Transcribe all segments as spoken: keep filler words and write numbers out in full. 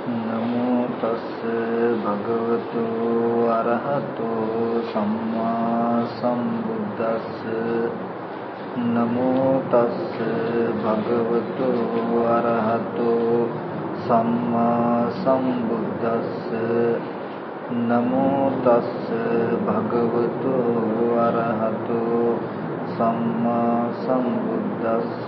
නමෝ තස්ස භගවතු අරහතෝ සම්මා සම්බුද්දස්ස නමෝ තස්ස භගවතු අරහතෝ සම්මා සම්බුද්දස්ස නමෝ තස්ස භගවතු අරහතෝ සම්මා සම්බුද්දස්ස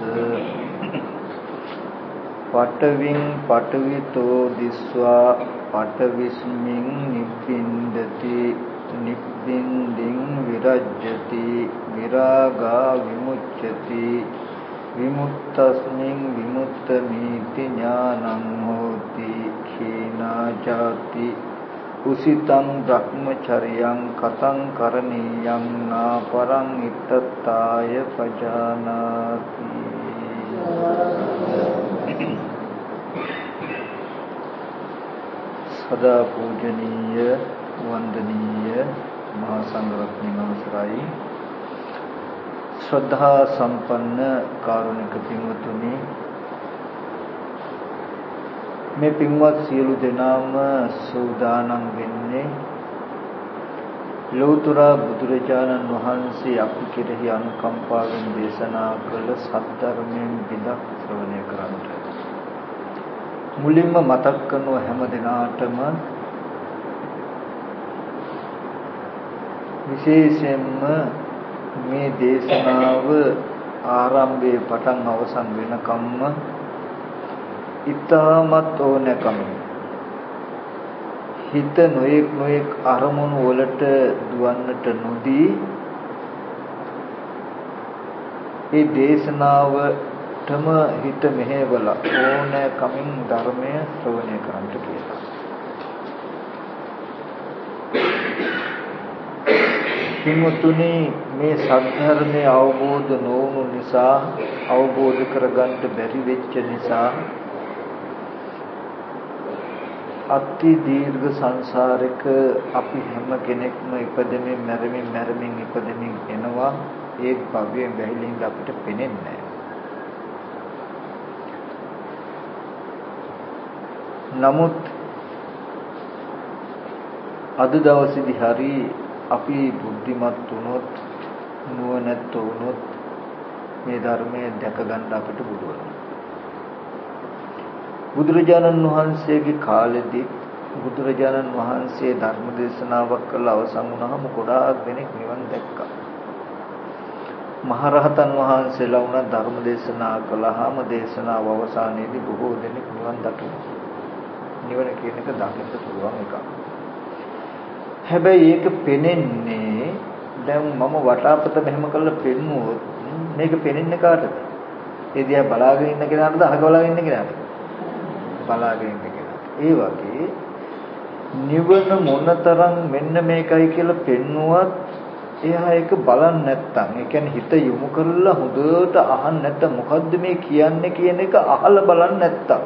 පඨවින් පඨවිතෝ දිස්වා පඨවිස්මින් නිබ්බින්දති නිබ්බින්දින් විරජ්ජති විරාගා විමුච්ඡති විමුක්තස්මින් විමුක්තමීති ඥානං හෝති khina jati උසිතං බ්‍රහ්මචර්යං කතං කරණීයං නාපරං ඉත්තත්තාය පජානාති. සදා පූජනීය වන්දනීය මහා සංඝරත්නයන් අවසරයි. ශ්‍රද්ධා සම්පන්න කාරුණික පින්වතුනි, මේ පින්වත් සියලු දෙනාම සූදානම් වෙන්නේ ලෞතර බුදුරජාණන් වහන්සේ අපි කෙරෙහි අනුකම්පාවෙන් දේශනා කළ සත්‍යධර්මයෙන් බිදක් ශ්‍රවණය කරන්නට. මුලින්ම මතක් කරන හැම දිනාටම විශේෂයෙන්ම මේ දේශනාව ආරම්භයේ පටන් අවසන් වෙනකම්ම ඊටමත් ඕනකම හිත නොයෙක් නොයෙක් අරමුණු වලට දුවන්නට නොදී මේ දේශනාවටම හිත මෙහෙवला ඕනකමින් ධර්මය ශ්‍රවණය කරන්නට කියලා. පින්වතුනි, මේ සත්‍ය අවබෝධ නොවුණු නිසා, අවබෝධ කරගන්න බැරි වෙච්ච නිසා අති දීර්ඝ සංසාරයක අපි හැම කෙනෙක්ම ඉපදෙමින් මැරෙමින් මැරෙමින් ඉපදෙමින් එනවා. ඒ භවයෙන් බැහැලින් අපිට පේන්නේ නැහැ. නමුත් අද දවසේදී හරි අපි බුද්ධිමත් වුණොත්, නුවණැත්ත වුණොත් මේ ධර්මයේ දැක ගන්න අපිට පුළුවන්. බුදුරජාණන් වහන්සේගේ කාලෙදී බුදුරජාණන් වහන්සේ ධර්ම දේශනාවක් කළ අවසන් වුණාම ගොඩාක් දෙනෙක් නිවන් දැක්කා. මහරහතන් වහන්සේලා වුණා ධර්ම දේශනා කළාම දේශනාව අවසානයේදී බොහෝ දෙනෙක් නිවන් දකිනවා. නිවන කියන එක දකින්න පුළුවන් එකක්. හැබැයි ඒක පෙනෙන්නේ දැන් මම වටාපත මෙහෙම කරලා පෙන්නුවොත් මේක පෙනෙන්නේ කාටද? ඒ දිහා බලාගෙන ඉන්න කෙනාටද අහක බලාගෙන ඉන්න කෙනාටද? බලාගෙන ඉන්න කෙනාට. ඒ වගේ නිවන මොනතරම් මෙන්න මේකයි කියලා පෙන්නුවත් එයා ඒක බලන්නේ නැත්තම්, ඒ කියන්නේ හිත යොමු කරලා හොඳට අහන්න නැත්තම් මොකද්ද මේ කියන්නේ කියන එක අහලා බලන්නේ නැත්තම්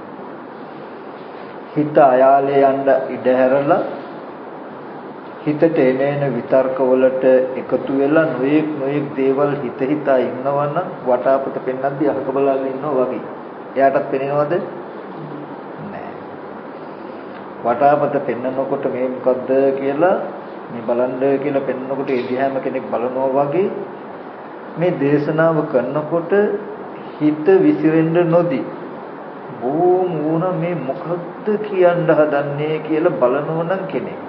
හිත අයාලේ යන්න ඉඩ හැරලා හිතට එනේන විතර්ක වලට එකතු වෙලා නොයෙක් නොයෙක් දේවල් හිත හිතා ඉන්නවනම් වටාපත පෙන්නද්දී අහක බලාගෙන ඉන්නවා වගේ. එයාටත් පෙනෙනවද? නෑ. වටාපත පෙන්නනකොට මේ මොකද්ද කියලා මේ බලන්න කියලා පෙන්නකොට එදිහැම කෙනෙක් බලනවා වගේ මේ දේශනාව කරනකොට හිත විසිරෙන්න නොදී බොහොම වුණ මේ මොකද්ද කියන්න හදන්නේ කියලා බලනවා නම් කෙනෙක්.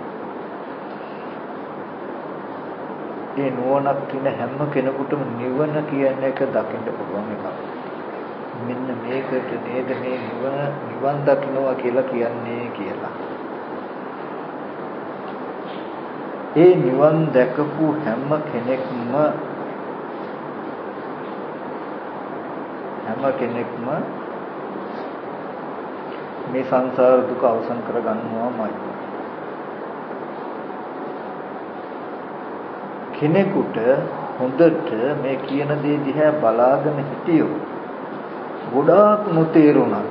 ඒ නුවණක් තියෙන හැම කෙනෙකුටම නිවන කියන එක දකින්න පුළුවන් එකක්. මෙන්න මේකට නේද මේ නිවන නිවන් දකින්නවා කියලා කියන්නේ කියලා. ඒ නිවන් දැකපු හැම කෙනෙක්ම හැම කෙනෙක්ම මේ සංසාර දුක අවසන් කර ගන්නවාමයි. කෙනෙකුට හොඳට මේ කියන දේ දිහා බලාගෙන හිටියොත් ගොඩාක් නොතේරුණා.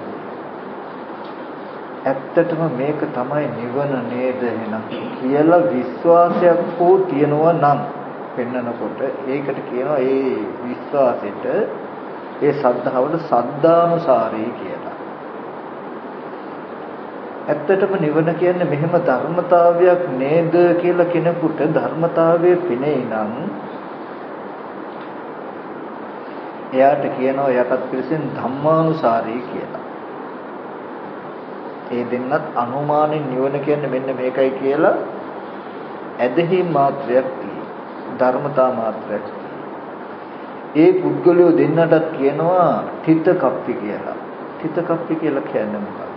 ඇත්තටම මේක තමයි නිවන නේද එහෙනම් කියලා විශ්වාසයක් හෝ තියනවා නම් පෙන්නකොට ඒකට කියනවා ඒ විශ්වාසෙට ඒ සද්ධාවට සද්ධානුසාරී කියලා. ඇත්තටම නිවන කියන්නේ මෙහෙම ධර්මතාවයක් නේද කියලා කෙනෙකුට ධර්මතාවයේ පිනේ නම් එයාට කියනවා යටත් පිළිසෙන් ධම්මානුසාරී කියලා. ඒ දෙන්නත් අනුමානෙන් නිවන කියන්නේ මෙන්න මේකයි කියලා ඇදහිම් මාත්‍රයක් තියෙනවා. ධර්මතා මාත්‍රයක්. ඒ පුද්ගලයෝ දෙන්නටත් කියනවා තිත කප්පි කියලා. තිත කප්පි කියලා කියන්නේ මොකක්ද?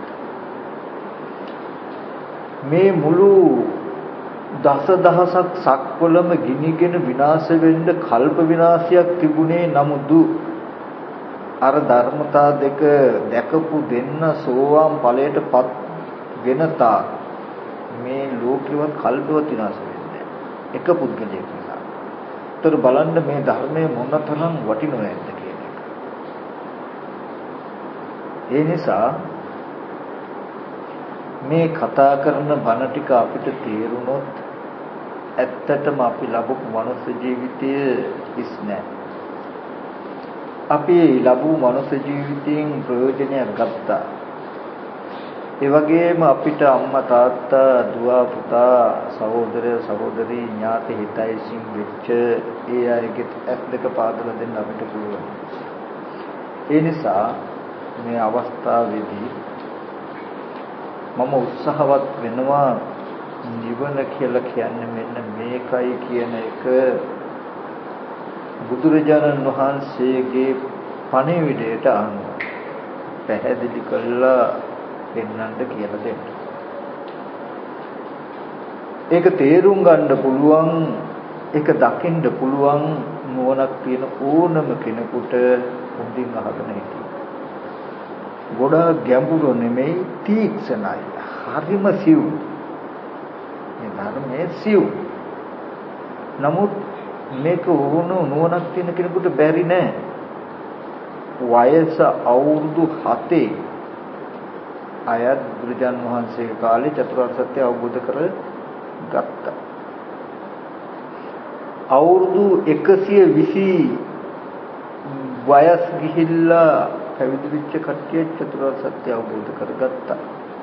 මේ මුළු දසදහසක් සක්වලම ගිනිගෙන විනාශ වෙන්න කල්ප විනාශයක් තිබුණේ නමුදු අර ධර්මතා දෙක දැකපු දෙන්න සෝවාන් ඵලයටපත් වෙනතා මේ ලෝකෙවත් කල්පවත් විනාශ වෙන්නේ එක පුද්ගලයෙක් නිසා. ඒතර බලන්න මේ ධර්මයේ මොනතරම් වටිනවද කියන එක. ඒ නිසා මේ කතා කරන බණ ටික අපිට තේරුනොත් ඇත්තටම අපි ලැබපු මනුස්ස ජීවිතය ඉස් නැහැ. අපි ලැබු මනුස්ස ජීවිතයෙන් ප්‍රයෝජනයක් ගත්තා. ඒ වගේම අපිට අම්මා තාත්තා දුව පුතා සහෝදරය සහෝදරී ඥාති හිතයිසින් වෙච්ච ඒ අයගේ ඇස් දෙක පාදලා දෙන්න අපිට පුළුවන්. ඒ නිසා මේ අවස්ථාවේදී මම උත්සාහවත් වෙනවා නිවන කියලා කියන්නේ මෙන්න මේකයි කියන එක බුදුරජාණන් වහන්සේගේ පණිවිඩයට අනුව පැහැදිලි කරලා දෙන්නන්න කියලා දෙන්න. ඒක තේරුම් ගන්න පුළුවන්, ඒක දකින්න පුළුවන් නුවණක් තියෙන ඕනම කෙනෙකුට හොඳින් අහගෙන හිටිය. ගොඩාක් ගැඹුරු නෙමෙයි, තීක්ෂණයි. හරිම සිව්. මේ ධර්මයේ සිව්. නමුත් මේක වුණු නුවණක් තියෙන කෙනෙකුට බැරි නෑ. වයස අවුරුදු හතේ අයත් බුදුජන් වහන්සේගේ කාලේ චතුරාර්ය සත්‍ය අවබෝධ කරගත්තා. අවුරුදු එකසිය විසි වයස් ගිහිල්ලා පැවිදි වෙච්ච කට්ටිය චතුරාර්ය සත්‍ය අවබෝධ කරගත්තා.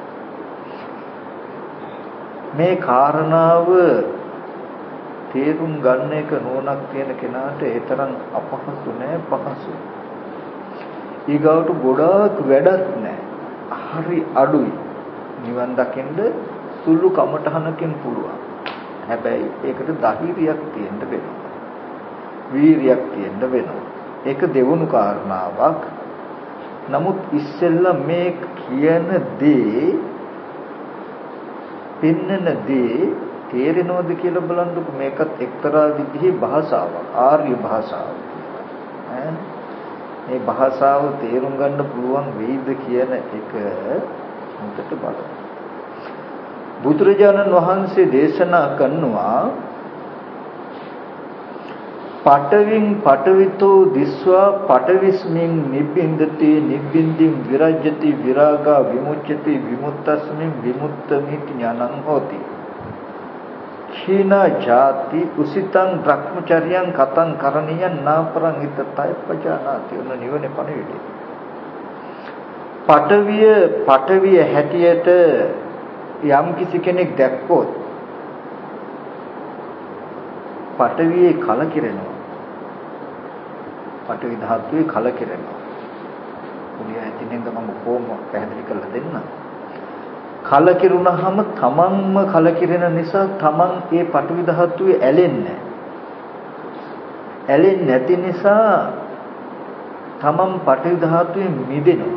මේ කාරණාව තේරුම් ගන්න එක නෝනක් තියෙන කෙනාට ඒ තරම් අපහසු නෑ, පහසු. ඊගාවට ගොඩාක් වැඩක් නෑ. හරි අඩුයි. නිවන් දකින්න සුළු කමටහනකින් පුළුවන්. හැබැයි ඒකට ධෛර්යයක් තියෙන්න වෙනවා. වීරියක් තියෙන්න වෙනවා. ඒක දෙවුණු කාරණාවක්. නමුත් ඉස්සෙල්ලා මේ කියන දේ පින්නන දේ තේරෙනවද කියලා බලන්නකො. මේකත් එක්තරා විදිහේ භාෂාවක්, ආර්ය භාෂාවක්. ඈ මේ භාෂාව තේරුම් ගන්න පුළුවන් වෙයිද කියන එක මුදට බලන්න. බුදුරජාණන් වහන්සේ දේශනා කරනවා පඨවින් පඨවිතෝ දිස්වා පඨවිස්මින් නිබ්බින්දති නිබ්බින්දින් විරජ්‍යති විරාගා විමුච්ඡති විමුක්තස්මින් විමුක්තමිති ඥානං හෝති. කීනා ජාති උසිතං භ්‍රමචර්යං කතං කරණීයං නාපරං හිතතය පජානාති. ඔන්න නිවනේ පණිවිඩය. පඨවිය පඨවිය හැටියට යම් කිසි කෙනෙක් දැක්කොත් පඨවියේ කලකිරෙනවා. පඨවි ධාතුවේ කලකිරෙනවා. පුලිය ඇතිනෙන්ද මම කොහොම පැහැදිලි කරලා දෙන්න. කලකිරුණාම තමන්ම කලකිරෙන නිසා තමන් ඒ පඨවි ධාතුවේ ඇලෙන්නේ ඇලෙන්නේ නැති නිසා තමන් පඨවි ධාතුවේ මිදෙනවා.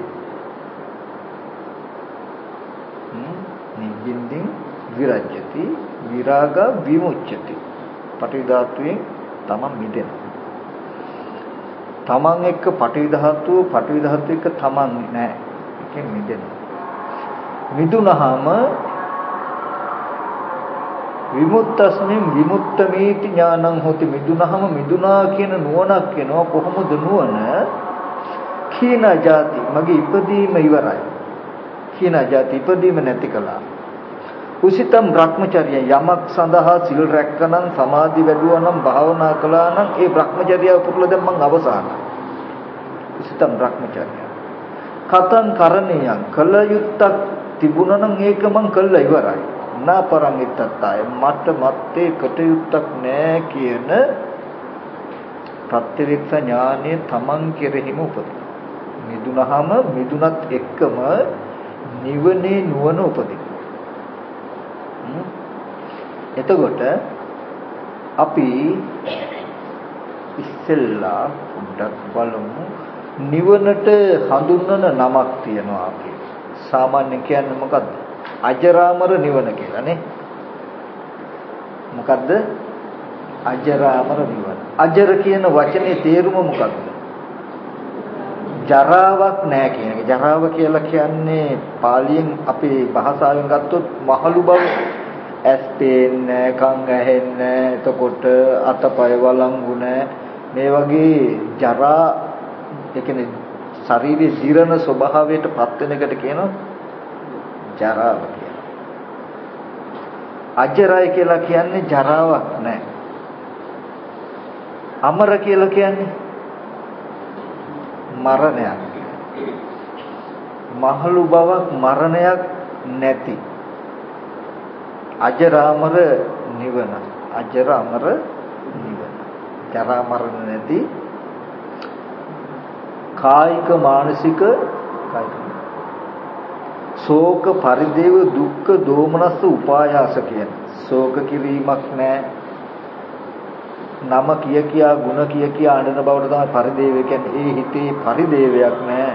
නිබ්බින්දින් විරජ්‍යති විරාගා විමුච්ඡති. පඨවි ධාතුවේ තමන් මිදෙනවා. තමන් එක්ක පඨවි ධාතුව පඨවි ධාතුව එක්ක තමන් නෑ. ඒකෙන් මිදෙනවා. මිදුනහම විමුක්තස්මින් විමුක්තමේති ඥානං හොති. මිදුනහම මිදුනා කියන නුවණක් එනවා. කොහොමද නුවණ? කීන જાති මගේ ඉපදීම ඉවරයි. කීන જાති ඉපදීම නැති කළා. උසිතම් භ්‍රමචර්ය යමක් සඳහා සිල් රැක්කනම් සමාධි වැඩුවා නම් භාවනා කළා නම් ඒ භ්‍රමචර්යය පුරුල දැන් මං අවසానයි. උසිතම් භ්‍රමචර්ය කතං කරණීයං කල යුත්තක් තිබුණා නම් ඒක මං කළා ඉවරයි. නාපරං ඉත්තත්තාය මට මත්තේ කටයුත්තක් නෑ කියන ප්‍රත්‍යක්ෂ ඥානය තමන් කෙරෙහිම උපදින. මිදුනහම මිදුනත් එක්කම නිවනේ නුවණ උපදින. එතකොට අපි ඉස්සෙල්ලා පොඩ්ඩක් බලමු නිවනට හඳුන්වන නමක් තියෙනවා අපි. සාමාන්‍ය කියන්නේ මොකද්ද? අජරාමර නිවන කියලා නේ. මොකද්ද? අජරාමර නිවන. අජර කියන වචනේ තේරුම මොකක්ද? ජරාවක් නැහැ කියන එක. ජරාව කියලා කියන්නේ පාලියෙන් අපේ භාෂාවෙන් ගත්තොත් මහලු බව. ඇස් පේන්නේ, කන් ඇහෙන්නේ, එතකොට අතපය වළංගු නැහැ. මේ වගේ ජරා ඒ කියන්නේ ශරීරයේ දිරන ස්වභාවයට පත් වෙන එකට කියනවා ජරාව කියලා. අජරයි කියලා කියන්නේ ජරාවක් නැහැ. අමර කියලා කියන්නේ මරණයක්. මහලු බවක් මරණයක් නැති. අජරාමර නිවන. අජරාමර නිවන. ජරා මරණ නැති කායික මානසික කායික ශෝක පරිදේව දුක්ඛ දෝමනස්ස උපායාස කියන ශෝක කිරීමක් නැහැ. නම කිය කියා ಗುಣ කිය කියා අඬන බවට තමයි පරිදේව කියන්නේ. ඒ හිතේ පරිදේවයක් නැහැ.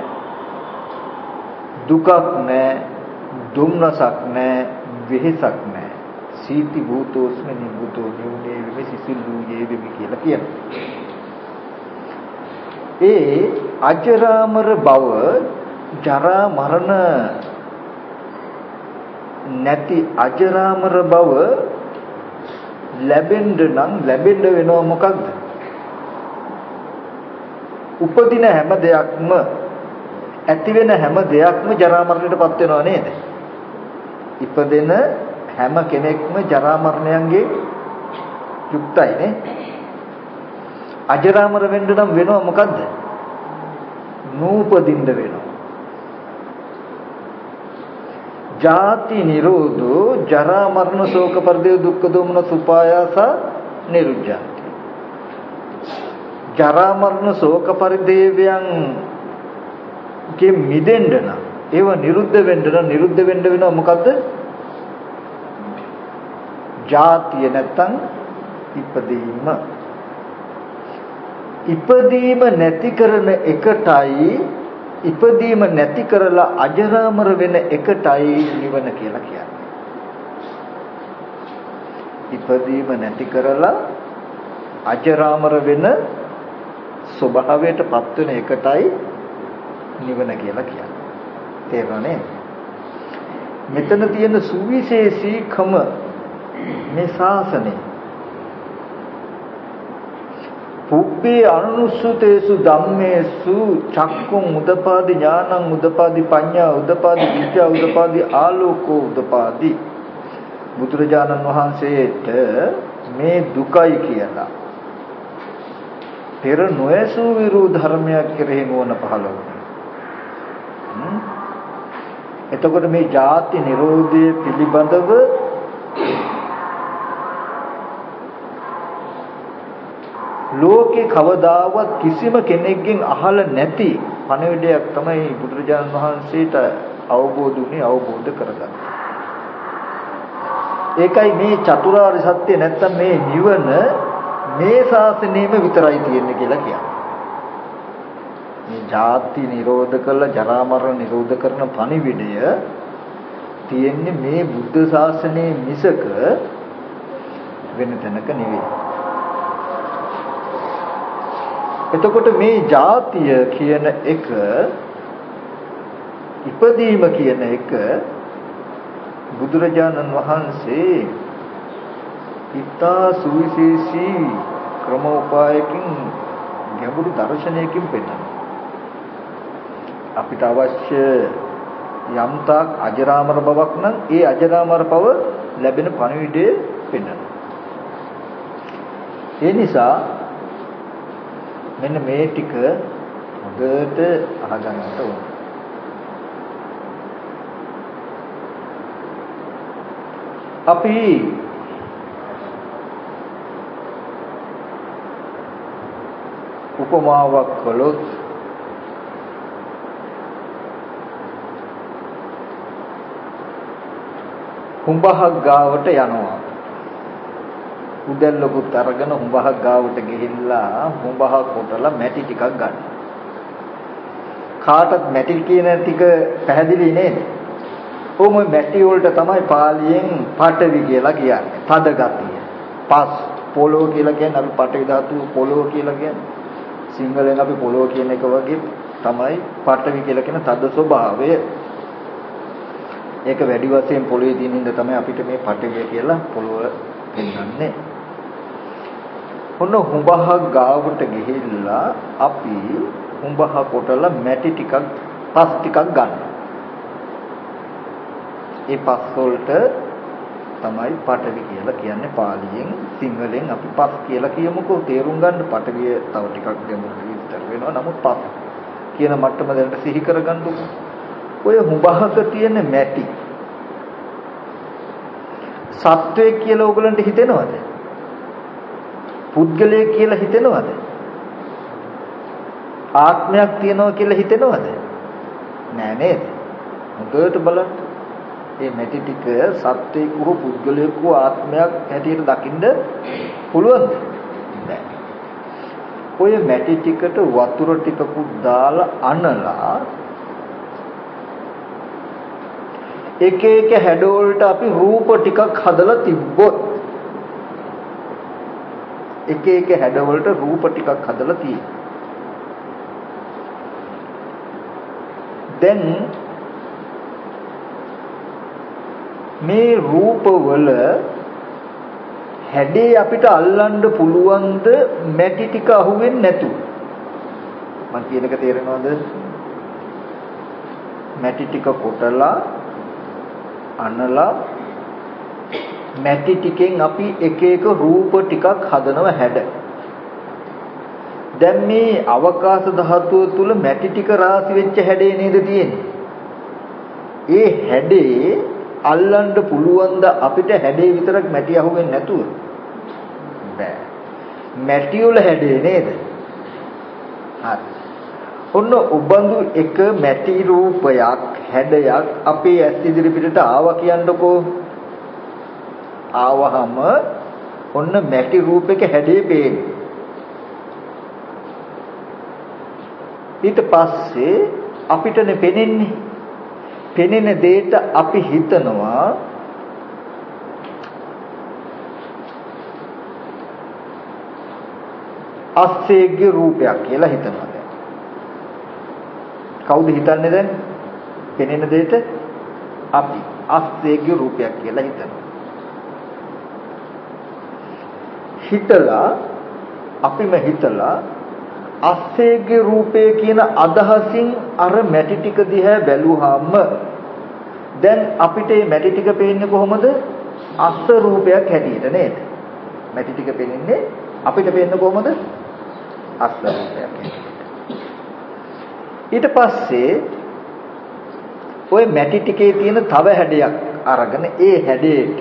දුකක් නැහැ. දුම්නසක් නැහැ. වෙහෙසක් නැහැ. සීති භූතෝස්ම නිබ්බුතෝ නිවනේ විමි සිසිලු යේවි කියලා කියනවා. ඒ අජරාමර බව ජරා මරණ නැති අජරාමර බව ලැබෙන්න නම් ලැබෙන්න වෙනව මොකක්ද? උපදින හැම දෙයක්ම ඇති වෙන හැම දෙයක්ම ජරා මරණයටපත් වෙනව නේද? ඉපදෙන හැම කෙනෙක්ම ජරා මරණයන්ගේ යුක්තයි නේ. අජරාමර වෙන්න නම් වෙනව මොකද්ද? නූපදින්න වෙනවා. ජාති නිරෝධෝ ජරා මරණ ශෝක පරිදේව දුක්ඛ දෝමන සුපායාස නිරුද්ධಂತಿ. ජරා මරණ ශෝක පරිදේවයන් ගේ මිදෙන්න නම් ඒව නිරුද්ධ වෙන්න නම් නිරුද්ධ වෙන්න වෙනවා මොකද්ද? ජාතිය නැත්තම් ඉපදීම. ඉපදීම නැති කරන එකටයි ඉපදීම නැති කරලා අජරාමර වෙන එකටයි නිවන කියලා කියන්නේ. ඉපදීම නැති කරලා අජරාමර වෙන ස්වභාවයටපත් වෙන එකටයි නිවන කියලා කියන්නේ. තේරුණානේ? මෙතන තියෙන සුවිශේෂීකම මේ ශාසනේ පුබ්බේ අනුසුතේසු ධම්මේසු චක්කුම් උදපාදි ඥානං උදපාදි පඤ්ඤා උදපාදි විද්‍යා උදපාදි ආලෝකෝ උදපාදි. බුදුරජාණන් වහන්සේට මේ දුකයි කියලා පෙර නොයසු විරු ධර්මයක් කෙරෙහි නොවන පහළ වුණා. එතකොට මේ ජාති නිරෝධය පිළිබඳව ලෝකේ කවදාවත් කිසිම කෙනෙක්ගෙන් අහලා නැති පණිවිඩයක් තමයි බුදුරජාණන් වහන්සේට අවබෝධ වුණේ අවබෝධ කරගත්තා. ඒකයි මේ චතුරාර්ය සත්‍ය නැත්තම් මේ නිවන මේ ශාසනයෙම විතරයි තියෙන්නේ කියලා කියන්නේ. මේ ජාති නිරෝධ කරලා ජරා මරණ නිරෝධ කරන පණිවිඩය තියෙන්නේ මේ බුද්ධ ශාසනයේ මිසක වෙන තැනක නෙවෙයි. එතකොට මේ ජාතිය කියන එක ඉපදීම කියන එක බුදුරජාණන් වහන්සේ ඉතා සුවිශේෂී ක්‍රමෝපායකින් ගැඹුරු දර්ශනයකින් පෙන්නනවා. අපිට අවශ්‍ය යම්තාක් අජරාමර බවක් නම් ඒ අජරාමර බව ලැබෙන පණිවිඩය පෙන්නනවා. ඒ නිසා මෙන්න මේ ටික හොඳට අහගන්නට ඕන. අපි උපමාවක් කළොත් හුඹහක් ගාවට යනවා. උදැල්ලකුත් අරගෙන හුඹහක් ගාවට ගිහිල්ලා හුඹහ කොටලා මැටි ටිකක් ගන්න. කාටත් මැටි කියන ටික පැහැදිලි නේද? ඔහොම මැටි වලට තමයි පාලියෙන් පඨවි කියලා කියන්නේ. තද ගතිය. පස් පොළොව කියලා කියන්නේ අපි පඨවි ධාතුව පොළොව කියලා කියන්නේ. සිංහලෙන් අපි පොළොව කියන එක වගේ තමයි පඨවි කියලා කියන තද ස්වභාවය. ඒක වැඩි වශයෙන් පොළොවේ තියෙන හින්දා තමයි අපිට මේ පඨවි කියලා පොළොව පෙන්වන්නේ. ඔන්න හුඹහ ගාවට ගිහිල්ලා අපි හුඹහ කොටලා මැටි ටිකක් පස් ටිකක් ගන්නවා. ඒ පස් වලට තමයි පඨවි කියලා කියන්නේ පාලියෙන්. සිංහලෙන් අපි පස් කියලා කියමුකෝ තේරුම් ගන්න. පඨවිය තව ටිකක් ගැඹුරට විස්තර වෙනවා. නමුත් පස් කියන මට්ටම දැනට සිහි කරගන්නකො. ඔය හුඹහක තියෙන මැටි සත්වයේ කියලා ඕගලන්ට හිතෙනවද? පුද්ගලයෙක් කියලා හිතෙනවද? ආත්මයක් තියනවා කියලා හිතෙනවද? නෑ නේද? හොඳට බලන්න. මේ මැටි ටික සත්වයක හෝ පුද්ගලයෙක් හෝ ආත්මයක් හැටියට දකින්න පුළුවන්ද? නෑ. ඔය මැටි ටිකට වතුර ටිකකුත් දාලා අනලා එක එක හැඩවලට අපි රූප ටිකක් හදලා තිබ්බොත් එක එක හැඩවලට රූප ටිකක් හදලා තියෙනවා. දැන් මේ රූපවල හැඩේ අපිට අල්ලන්න පුළුවන්ද මැටි ටික අහුවෙන්නේ නැතුව? මම කියන එක තේරෙනවද? මැටි ටික කොටලා අනලා මැටි ටිකෙන් අපි එක එක රූප ටිකක් හදනව හැඩ. දැන් මේ අවකාශ ධාතුව තුල මැටි ටික රාශි වෙච්ච හැඩේ නේද තියෙන්නේ? ඒ හැඩේ අල්ලන්න පුළුවන් ද අපිට හැඩේ විතරක් මැටි අහුවෙන්නේ නැතුව? බෑ. මැටි වල හැඩේ නේද? හරි. ඔන්න උබඳු එක මැටි රූපයක් හැඩයක් අපේ ඇස් ඉදිරි පිටට ආවා කියන්නකෝ. ආවහම ඔන්න මැටි රූපයක හැඩේ පේන්නේ. ඊට පස්සේ අපිටනේ පෙනෙන්නේ. පෙනෙන දෙයට අපි හිතනවා අස්සේගේ රූපයක් කියලා හිතනවා. දැන් කවුද හිතන්නේ දැන්? පෙනෙන දෙයට අපි අස්සේගේ රූපයක් කියලා හිතනවා. හිතලා අපිම හිතලා අස්සේගේ රූපය කියන අදහසින් අර මැටි ටික දිහා බැලුවාම දැන් අපිට මේ මැටි ටික පේන්නේ කොහොමද? අස්ස රූපයක් හැටියට නේද? මැටි ටික පේන්නේ අපිට පේන්නේ කොහොමද? අස්ස රූපයක් හැටියට. ඊට පස්සේ ওই මැටි ටිකේ තියෙන තව හැඩයක් අරගෙන ඒ හැඩයට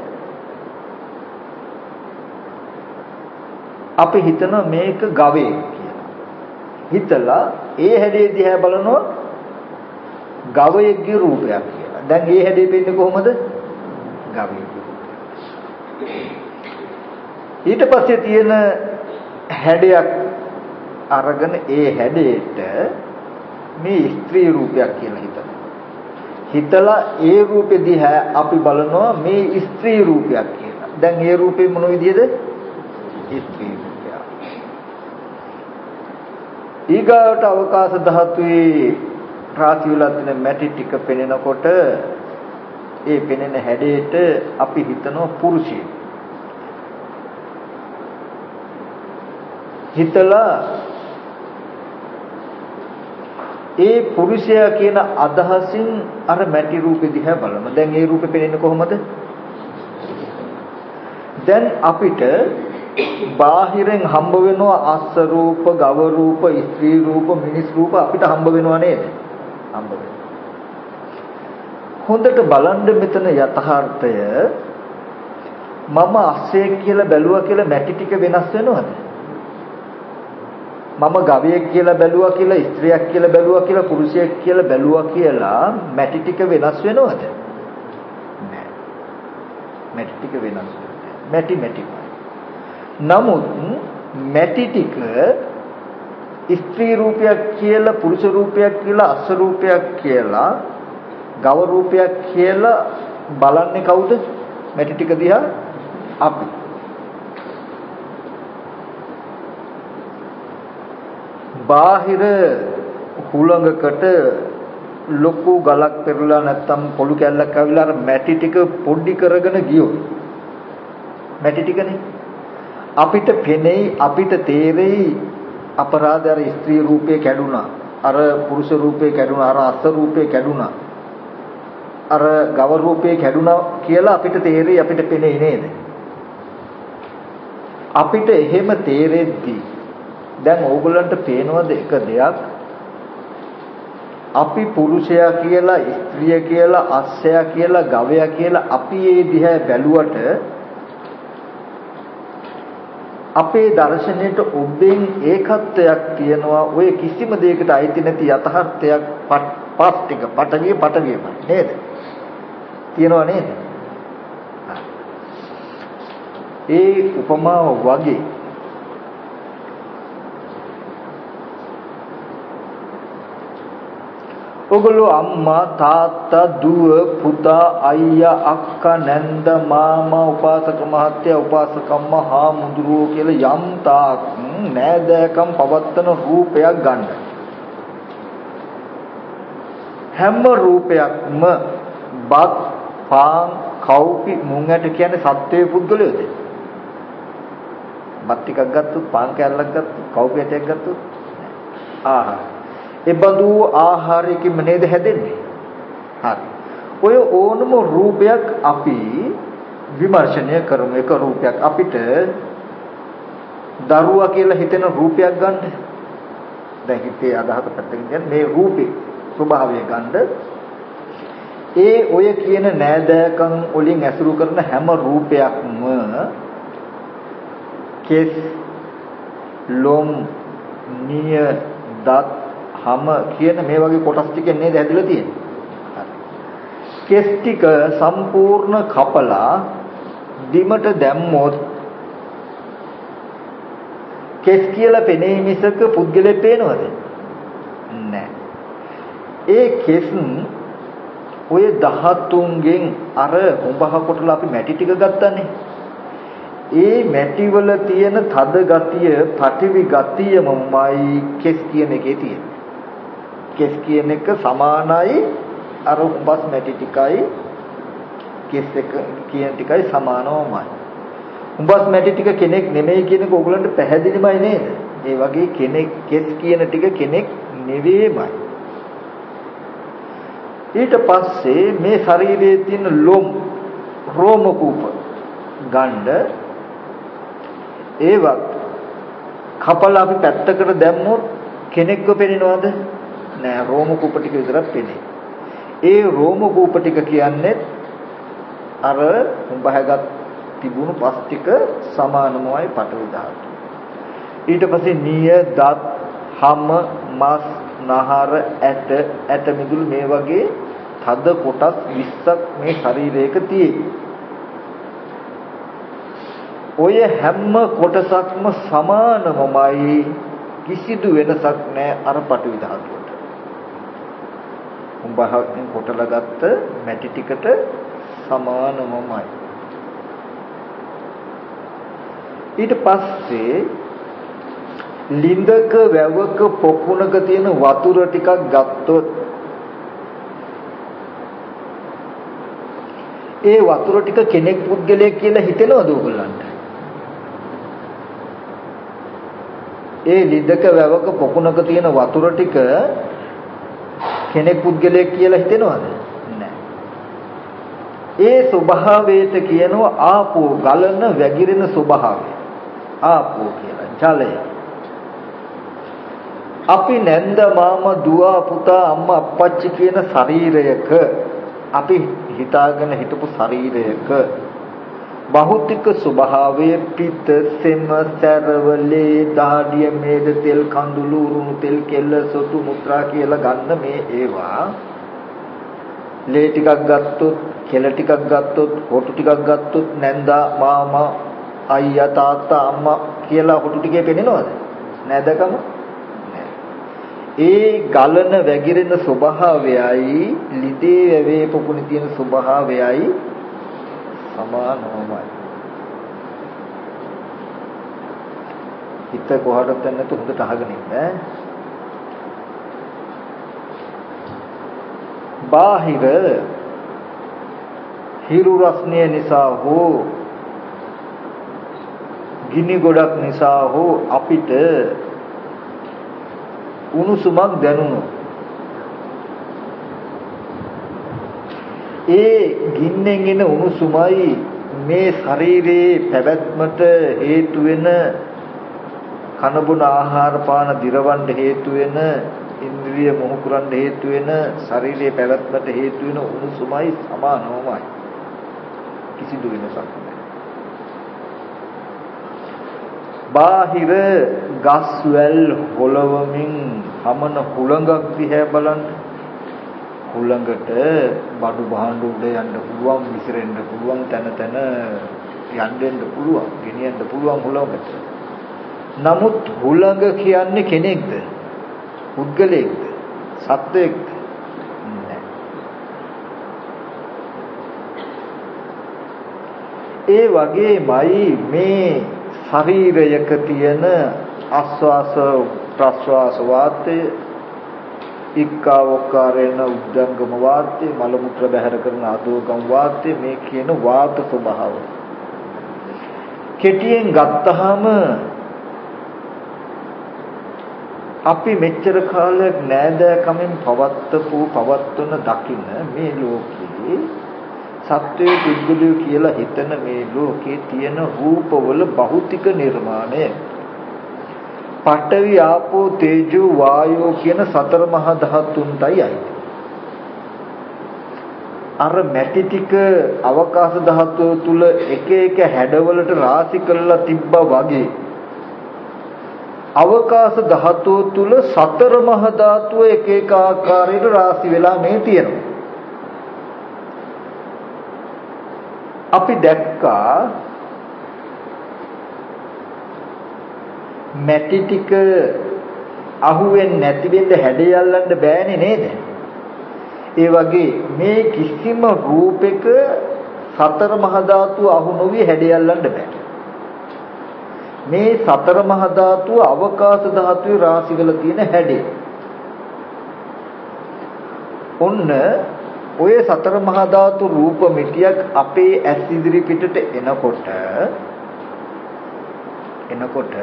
අපි හිතන මේක ගවයෙක් කියලා. හිතලා ඒ හැඩේ දිහා බලනවා ගවයෙක්ගේ රූපයක් කියලා. දැන් ඒ හැඩේ පෙන්නේ කොහොමද? ගවයෙක්ගේ රූපයක්. ඊට පස්සේ තියෙන හැඩයක් අරගෙන ඒ හැඩයට මේ ස්ත්‍රී රූපයක් කියලා හිතනවා. හිතලා ඒ රූපෙ දිහා අපි බලනවා මේ ස්ත්‍රී රූපයක් කියලා. දැන් ඒ රූපේ මොන විදියද? ස්ත්‍රී රූපයක්. ඊගාවට අවකාශ ධාතුවේ රාශි වල තියෙන මැටි ටික පෙනෙනකොට ඒ පෙනෙන හැඩයට අපි හිතනවා පුරුෂයෙක්. හිතලා ඒ පුරුෂයා කියන අදහසින් අර මැටි රූපෙ දිහා බලමු. දැන් ඒ රූපෙ පෙනෙන්නේ කොහොමද? දැන් අපිට බාහිරෙන් හම්බ වෙනවා අස්ස රූප, ගව රූප, ස්ත්‍රී රූප, මිනිස් රූප අපිට හම්බ වෙනවා නේද? හම්බ වෙනවා. හොඳට බලන්න මෙතන යථාර්ථය මම අස්සෙක් කියලා බැලුවා කියලා මැටි ටික වෙනස් වෙනවද? මම ගවයෙක් කියලා බැලුවා කියලා ස්ත්‍රියක් කියලා බැලුවා කියලා පුරුෂයෙක් කියලා බැලුවා කියලා මැටි ටික වෙනස් වෙනවද? නෑ. මැටි ටික වෙනස් වෙන්නේ. මැටි මැටිමයි. නමුත් මැටි ටික ස්ත්‍රී රූපයක් කියලා පුරුෂ රූපයක් කියලා අස්ස රූපයක් කියලා ගව රූපයක් කියලා බලන්නේ කවුද? මැටි ටික දිහා අපි. බාහිර හුළඟකට ලොකු ගලක් පෙරලා නැත්තම් පොළු කැල්ලක් අවිලා අර මැටි ටික පොඩි කරගෙන ගියොත් මැටි ටිකනේ අපිට පෙනෙයි අපිට තේරෙයි අපරාධ අර ස්ත්‍රී රූපේ කැඩුනා අර පුරුෂ රූපේ කැඩුනා අර අස්ස රූපේ කැඩුනා අර ගව රූපේ කැඩුනා කියලා අපිට තේරෙයි අපිට පෙනෙයි නේද? අපිට එහෙම තේරෙද්දී දැන් ඕගොල්ලන්ට පේනවද එක දෙයක් අපි පුරුෂයා කියලා ස්ත්‍රිය කියලා අස්සයා කියලා ගවයා කියලා අපි ඒ දිහා බැලුවට අපේ දර්ශනයට ඔබෙන් ඒකත්වයක් තියෙනවා ඔය කිසිම දෙයකට අයිති නැති යථාර්ථයක් පස් ටික පටවිය පටවියමයි නේද? තියෙනවා නේද? ඒ උපමාව වගේ ඔගොල්ලෝ අම්මා තාත්තා දුව පුතා අයියා අක්කා නැන්ද මාමා උපාසක මහත්තයා උපාසකම්ම හාමුදුරුවෝ කියලා යම් තාක් නෑදෑකම් පවත්තන රූපයක් ගන්න. හැම රූපයක්ම බත් පාන් කව්පි මුං ඇට කියන්නේ සත්වයේ පුද්ගලයෝද? බත් ටිකක් ගත්තොත් පාන් කෑල්ලක් ගත්තොත් කව්පි ඇටයක් ගත්තොත් ආහාර ඒ බඳු ආහාරයකින් නේද හැදෙන්නේ? හරි. ඔය ඕනම රූපයක් අපි විමර්ශනය කරමු. එක රූපයක් අපිට දරුවා කියලා හිතෙන රූපයක් ගන්න. දැන් හිතේ අදහස පැත්තකින් කියන්නේ මේ රූපේ ස්වභාවය ගන්න. ඒ ඔය කියන නෑදෑකම් වලින් ඇසුරු කරන හැම රූපයක්ම කෙස් ලොම් නිය දත් හැම කියන මේ වගේ කොටස් ටිකෙන් නේද හැදිලා තියෙන්නේ. කෙස් ටික සම්පූර්ණ කපලා දිමට දැම්මොත් කෙස් කියලා පෙනේ මිසක පුද්ගලෙ පේනවද? නැහැ. ඒ කෙස් ඔය දහතුන්ගෙන් අර උඹහ කොටලා අපි මැටි ටික ගත්තානේ. ඒ මැටි වල තියෙන තද ගතිය, පටිවි ගතියමයි කෙස් කියන එකේ තියෙන්නේ. කෙස් කියන එක සමානයි අර උඹස් මැටි ටිකයි කෙස් එක කියන ටිකයි සමානවමයි. උඹස් මැටි ටික කෙනෙක් නෙමෙයි කියන එක ඕගලන්ට පැහැදිලිමයි නේද? ඒ වගේ කෙනෙක් කෙස් කියන ටික කෙනෙක් නෙවෙයිමයි. ඊට පස්සේ මේ ශරීරයේ තියෙන ලොම් රෝම කූප ගණ්ඩ ඒවත් කපලා අපි පැත්තකට දැම්මොත් කෙනෙක්ව පෙනෙනවද? නෑ. රෝම කූප ටික විතරක් පෙනේ. ඒ රෝම කූප ටික කියන්නේ අර උඹහගත් තිබුණු පස් ටික සමානමයි පටවි ධාතු. ඊට පස්සේ නිය දත් හම මස් නහර ඇට ඇට මිදුළු මේ වගේ තද කොටස් විස්සක් මේ ශරීරයක තියෙයි. ඔය හැම කොටසක්ම සමානමයි කිසිදු වෙනසක් නැහැ අර පටවි ධාතුවට. උඹහකින් කොටලා ගත්ත මැටි ටිකට සමානමයි. ඊට පස්සේ ලින්දක වැවක පොකුණක තියෙන වතුර ටිකක් ගත්තොත් ඒ වතුර ටික කෙනෙක් පුද්ගලයෙක් කියලා හිතෙනවද ඔයගොල්ලන්ට? ඒ ලින්දක වැවක පොකුණක තියෙන වතුර ටික කෙනෙක් පුද්ගලයෙක් කියලා හිතෙනවද? නැහැ. ඒ ස්වභාවයට කියනවා ආපෝ ගලන වැగిරෙන ස්වභාවය. ආපෝ කියලා ජලය. අපි නැන්ද මාමා දුව පුතා අම්මා අප්පච්චි කියන ශරීරයක අපි හිතාගෙන හිටපු ශරීරයක භෞතික ස්වභාවයේ පිට සෙම සැරවලේ දහඩිය මේද තෙල් කඳුළු උරුණු තෙල් කෙල්ල සොටු මුත්‍රා කියලා ගන්න මේ ඒවා ලේ ටිකක් ගත්තොත් කෙල ටිකක් ගත්තොත් හොටු ටිකක් ගත්තොත් නැන්දා මාමා අයියා තාත්තා අම්මා කියලා හොටු ටිකේ පෙනෙනවද නැදකම ඒ ගලන වැగిරෙන ස්වභාවයයි ලිදේ වැවේ පොකුණි තියෙන ස්වභාවයයි සමානමයි. හිත කොහටද නැතු හොඳට අහගෙන ඉන්න. බාහිර හිරු රස්නිය නිසා හෝ ගිනි ගොඩක් නිසා හෝ අපිට උණුසුමක් දැනුණු ඒ ගින්නෙන් එන උණුසුමයි මේ ශරීරයේ පැවැත්මට හේතු වෙන කනබුන ආහාර පාන දිරවන්න හේතු වෙන ඉන්ද්‍රිය මොහු කරන්න හේතු වෙන ශරීරයේ පැවැත්මට හේතු වෙන උණුසුමයි සමානවමයි කිසිදු වෙනසක් නැහැ. බාහිර ගස්වැල් හොලවමින් හමන හුළඟක් දිහා බලන්න හුළඟට බඩු භාණ්ඩ උඩ යන්න පුළුවන් විසිරෙන්න පුළුවන් තන තන යන්න දෙන්න පුළුවන් ගෙනියන්න පුළුවන් හුළඟට. නමුත් හුළඟ කියන්නේ කෙනෙක්ද? පුද්ගලයෙක්ද? සත්වයෙක්ද? ඒ වගේමයි මේ ශරීරයක තියෙන ආස්වාස ප්‍රස්වාස වාතය ඉක්කාවකාරේන උද්දංගම වාතය මල මුත්‍ර බැහැර කරන අදෝගම් වාතය මේ කියන වාත ස්වභාවය කෙටියෙන් ගත්තාම අපි මෙච්චර කාලයක් නෑදෑකමින් පවත්වපු පවත්වන දකින්න මේ ලෝකේ සත්වයේ පුද්ගලයෝ කියලා හිතන මේ ලෝකේ තියෙන රූපවල භෞතික නිර්මාණය පඨවි ආපෝ තේජෝ වායෝ කියන සතර මහා ධාතුන්ටයි අයිති. අර මැටි ටික අවකාශ ධාතුව තුල එක එක හැඩවලට රාශි කරලා තිබ්බා වගේ අවකාශ ධාතුව තුල සතර මහා ධාතුව එක එක ආකාරයට රාශි වෙලා මේ තියෙනවා. අපි දැක්කා මැටි ටික අහුවෙන්නේ නැති වෙන්න හැඩය අල්ලන්න බෑනේ නේද? ඒ වගේ මේ කිසිම රූපයක සතර මහා ධාතුව අහු නොවි හැඩය අල්ලන්න බෑ. මේ සතර මහා ධාතුව අවකාශ ධාතුවේ රාශි වෙලා තියෙන හැඩය. ඔන්න ඔය සතර මහා ධාතු රූප මිටියක් අපේ ඇස් ඉදිරි පිටට එනකොට එනකොට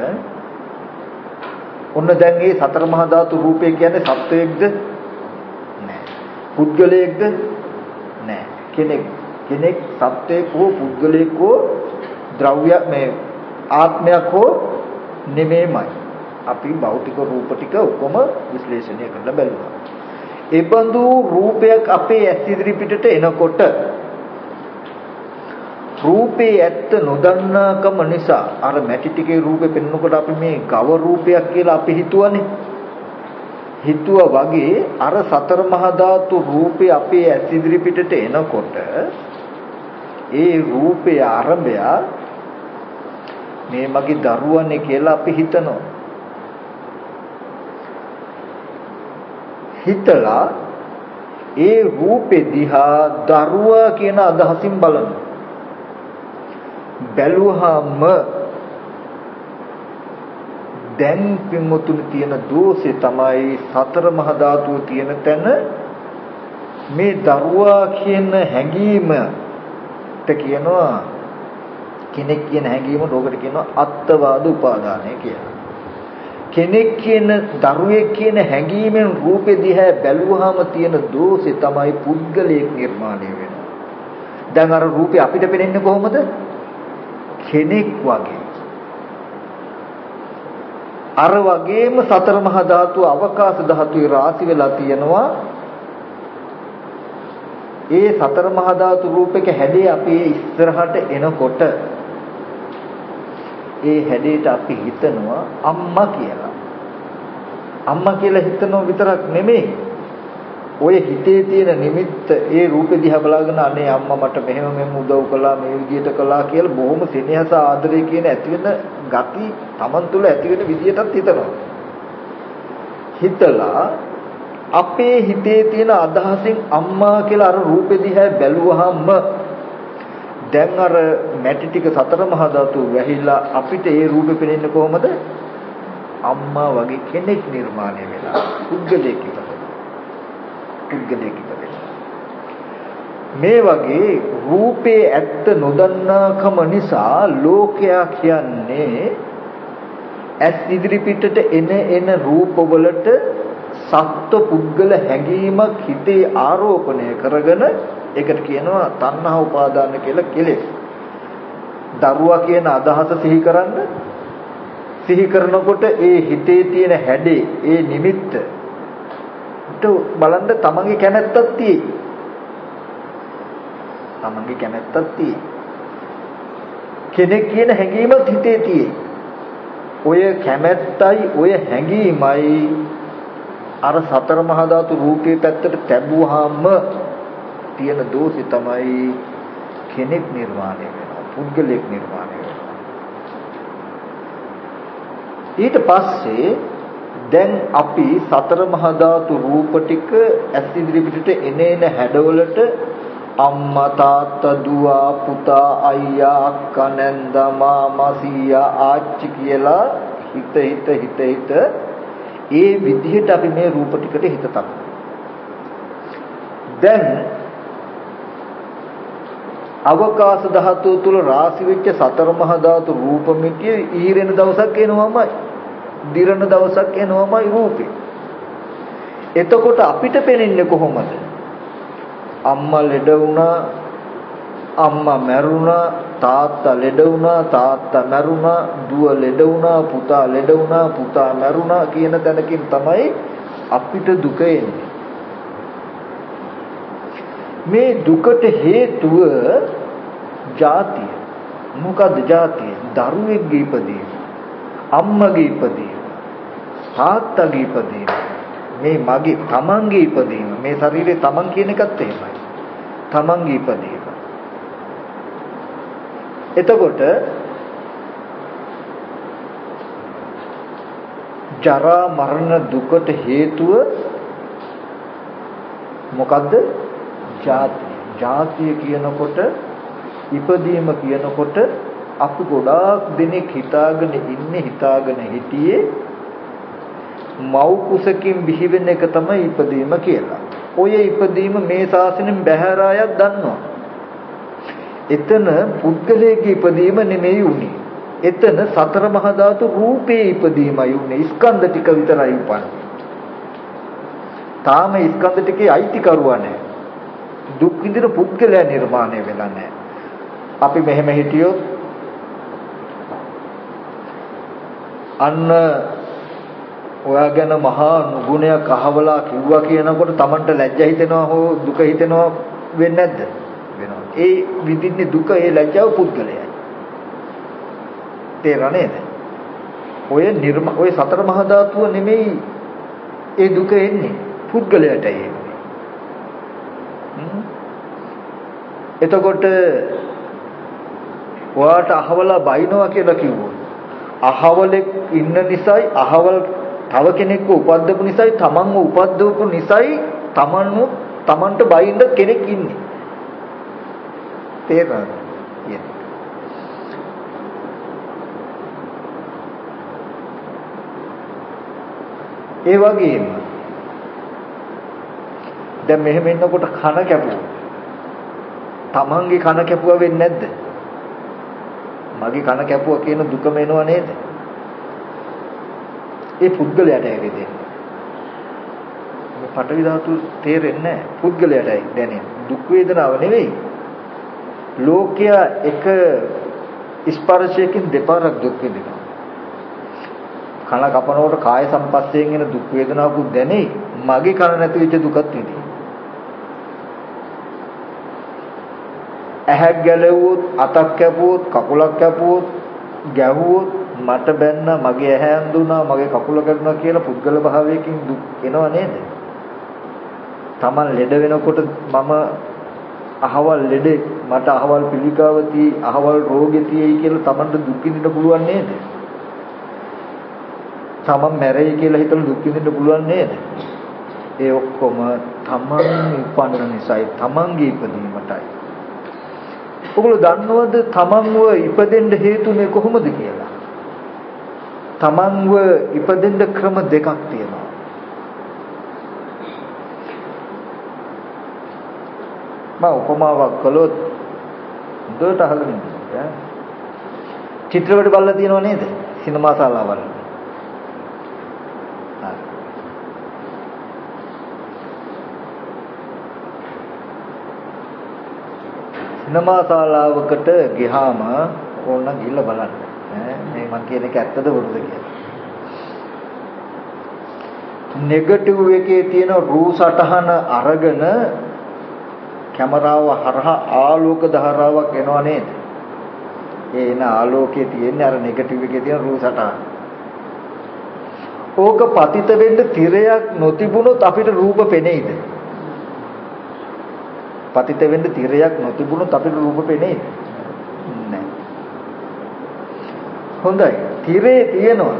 ඔන්න දැන් මේ සතර මහා ධාතු රූපය කියන්නේ සත්වයක්ද? නෑ. පුද්ගලයෙක්ද? නෑ. කෙනෙක් කෙනෙක් සත්වයක් හෝ පුද්ගලයෙක් හෝ ද්‍රව්‍ය මේ ආත්මයක් හෝ නෙමෙයිමයි. අපි භෞතික රූප ටික ඔක්කොම විශ්ලේෂණය කරලා බලුවා. ඒ බඳු රූපයක් අපේ ඇස් ඉදිරි පිටට එනකොට රූපේ ඇත්ත නොදන්නාකම නිසා අර මැටි ටිකේ රූපේ පෙන්වනකොට අපි මේ ගව රූපයක් කියලා අපි හිතුවනේ. හිතුවා වගේ අර සතර මහා ධාතු රූපේ අපේ ඇස් ඉදිරි පිටට එනකොට ඒ රූපේ ආරම්භය මේ මගේ දරුවනේ කියලා අපි හිතනවා. හිතලා ඒ රූපේ දිහා දරුවා කියන අදහසින් බලනවා. බැලුවාම දැන් පින්වතුනි තියෙන දෝෂේ තමයි සතර මහා ධාතුව තියෙන තැන මේ දරුවා කියන හැඟීමට කියනවා කෙනෙක් කියන හැඟීම ලෝකෙට කියනවා අත්වාද උපාදානය කියලා. කෙනෙක් කියන දරුවෙක් කියන හැඟීමෙන් රූපේ දිහා බැලුවාම තියෙන දෝෂේ තමයි පුද්ගලයෙක් නිර්මාණය වෙනවා. දැන් අර රූපේ අපිට පේන්නේ කොහොමද? කෙනෙක් වගේ. අර වගේම සතර මහා ධාතු අවකාශ ධාතුවේ රාශි වෙලා තියෙනවා. ඒ සතර මහා ධාතු රූපයක හැඩේ අපි ඉස්සරහට එනකොට ඒ හැඩයට අපි හිතනවා අම්මා කියලා. අම්මා කියලා හිතනව විතරක් නෙමෙයි. ඔය හිතේ තියෙන නිමිත්ත ඒ රූපෙ දිහා බලාගෙන අනේ අම්මා මට මෙහෙම මෙහෙම උදව් කළා මේ විදියට කළා කියලා බොහොම සෙනෙහස ආදරය කියන ඇති වෙන gati Taman තුල ඇති වෙන විදියටත් හිතනවා. හිතලා අපේ හිතේ තියෙන අදහසින් අම්මා කියලා අර රූපෙ දිහා බැලුවහම දැන් අර මැටි ටික සතර මහා ධාතු වැහිලා අපිට ඒ රූපෙ පෙනෙන්නේ කොහමද? අම්මා වගේ කෙනෙක් නිර්මාණය වෙලා පුද්ගලයෙක් ඉපදෙනවා. පුද්ගලයෙක් ඉපදෙනවා. මේ වගේ රූපේ ඇත්ත නොදන්නාකම නිසා ලෝකයා කියන්නේ ඇස් ඉදිරි පිටට එන එන රූපවලට සත්ව පුද්ගල හැඟීමක් හිතේ ආරෝපණය කරගෙන ඒකට කියනවා තණ්හා උපාදාන කියලා කෙලෙස්. දරුවා කියන අදහස සිහි කරන්න සිහි කරනකොට ඒ හිතේ තියෙන හැඩේ ඒ නිමිත්ත බලන්න තමන්ගේ කැමැත්තක් තියෙයි. තමන්ගේ කැමැත්තක් තියෙයි. කෙනෙක් කියන හැඟීමත් හිතේ තියෙයි. ඔය කැමැත්තයි ඔය හැඟීමයි අර සතර මහා ධාතු රූපේ පැත්තට තැබුවාම තියෙන දෝෂය තමයි කෙනෙක් නිර්මාණය වෙනවා පුද්ගලයෙක් නිර්මාණය වෙනවා. ඊට පස්සේ දැන් අපි සතර මහා ධාතු රූප ටික ඇස් ඉදිරි පිටට එනේන හැඩවලට අම්මා තාත්තා දුව පුතා අයියා අක්කා නැන්දා මාමා සීයා ආච්චි කියලා හිත හිත හිත හිත ඒ විදිහට අපි මේ රූප ටිකට හිත තබනවා. දැන් අවකාශ ධාතුව තුල රාශි වෙච්ච සතර මහා ධාතු රූප මිටිය ඊරෙන දවසක් එනවමයි. දිරන දවසක් එනවමයි රූපේ. එතකොට අපිට පේන්නේ කොහොමද? අම්මා ලෙඩ වුණා, අම්මා මැරුණා, තාත්තා ලෙඩ වුණා, තාත්තා මැරුණා, දුව ලෙඩ වුණා, පුතා ලෙඩ වුණා, පුතා මැරුණා කියන තැනකින් තමයි අපිට දුක එන්නේ. මේ දුකට හේතුව ජාතිය. මොකද්ද ජාතිය? දරුවෙක්ගේ ඉපදීම, අම්මගේ ඉපදීම, තාත්තගේ ඉපදීම, මේ මගේ තමන්ගේ ඉපදීම, මේ ශරීරේ තමන් කියන එකත් එහෙමයි. තමන්ගේ ඉපදීම. එතකොට ජරා මරණ දුකට හේතුව මොකද්ද? ජාතිය. ජාතිය කියනකොට ඉපදීම කියනකොට අපි ගොඩාක් දෙනෙක් හිතාගෙන ඉන්නේ හිතාගෙන හිටියේ මව් කුසකින් බිහිවෙන එක තමයි ඉපදීම කියලා. ඔය ඉපදීම මේ ශාසනයෙන් බැහැර අයත් දන්නවා. එතන පුද්ගලයේ ඉපදීම නෙමෙයි උනේ. එතන සතර මහා ධාතු රූපේ ඉපදීමයි උනේ. ස්කන්ධ ටික විතරයි උපන්නේ. තාම ස්කන්ධ ටිකේ අයිතිකරුවා නැහැ. දුක් විඳින පුද්ගලයා නිර්මාණය වෙලා නැහැ. අපි මෙහෙම හිටියොත් අන්න ඔයා ගැන මහා නුගුණයක් අහවලා කිව්වා කියනකොට Tamanට ලැජ්ජා හිතෙනවා හෝ දුක හිතෙනවා වෙන්නේ නැද්ද? වෙනවා. ඒ විඳින්නේ දුක ඒ ලැජ්ජාව පුද්ගලයයි. තේරෙන්නේ නේද? ඔය නිර්ම ඔය සතර මහා ධාතුව නෙමෙයි ඒ දුක එන්නේ පුද්ගලයාටයි එන්නේ. එතකොට ඔයාට අහවලා බයිනවා කියලා කිව්වොත් අහවලෙක් ඉන්න නිසායි අහවල් තව කෙනෙක්ව උපද්දපු නිසායි තමන්ව උපද්දවපු නිසායි තමන්ව තමන්ට බයින්න කෙනෙක් ඉන්නේ. තේරෙනවද? ඒ වගේම දැන් මෙහෙම ඉන්නකොට කන කැපුවා. තමන්ගේ කන කැපුවා වෙන්නේ නැද්ද? මගේ කන කැපුවා කියන දුකම එනව නේද? ඒ පුද්ගලයාට ඇවිදෙන්නේ. මේ පඨවි ධාතු තේරෙන්නේ නැහැ. පුද්ගලයාටයි දැනෙන්නේ. දුක් වේදනාව නෙවෙයි. ලෝකයා එක ස්පර්ශයකින් දෙපාරක් දුක් විඳිනවා. කන කපනකොට කාය සම්පස්යෙන් එන දුක් වේදනාවකුත් දැනෙයි. මගේ කන නැති වෙච්ච දුකත් විඳිනවා. ඇහක් ගැලෙව්වොත් අතක් කැපුවොත් කකුලක් කැපුවොත් ගැහුවොත් මට බැන්න මගේ ඇහැ අඳුනා මගේ කකුල කැඩුනා කියලා පුද්ගල භාවයකින් දුක් එනව නේද? Taman ලෙඩ වෙනකොට මම අහවල් ලෙඩේ මට අහවල් පිළිකාවති අහවල් රෝගෙ තියෙයි කියලා Tamanට දුක් විඳින්න පුළුවන් නේද? Taman මැරෙයි කියලා හිතලා දුක් විඳින්න පුළුවන් නේද? ඒ ඔක්කොම Taman උපන්න නිසායි Tamanගේ ඉපදීමටයි. ඔගොල්ලෝ දන්නවද Tamanව ඉපදෙන්න හේතුනේ කොහොමද කියලා? Tamanව ඉපදෙන්න ක්‍රම දෙකක් තියෙනවා. මම උපමාවක් කළොත් දුරට අහගෙන ඉන්න. චිත්‍රපට බලලා තියෙනව නේද? සිනමා ශාලාවල. සිනමා ශාලාවකට ගියාම ඕනනම් ගිහිල්ලා බලන්න. ඈ මේ මං කියන එක ඇත්තද බොරුද කියලා. නෙගටිව් එකේ තියෙන රූ සටහන අරගෙන කැමරාව හරහා ආලෝක ධාරාවක් එනවා නේද? ඒ එන ආලෝකයේ තියෙන්නේ අර නෙගටිව් එකේ තියෙන රූ සටහන. ඕක පතිත වෙන්න තිරයක් නොතිබුණොත් අපිට රූප පෙනෙයිද? පතිත වෙන්න තිරයක් නොතිබුණොත් අපිට රූප පෙනෙයිද? නැහැ. හොඳයි. තිරේ තියෙනවා.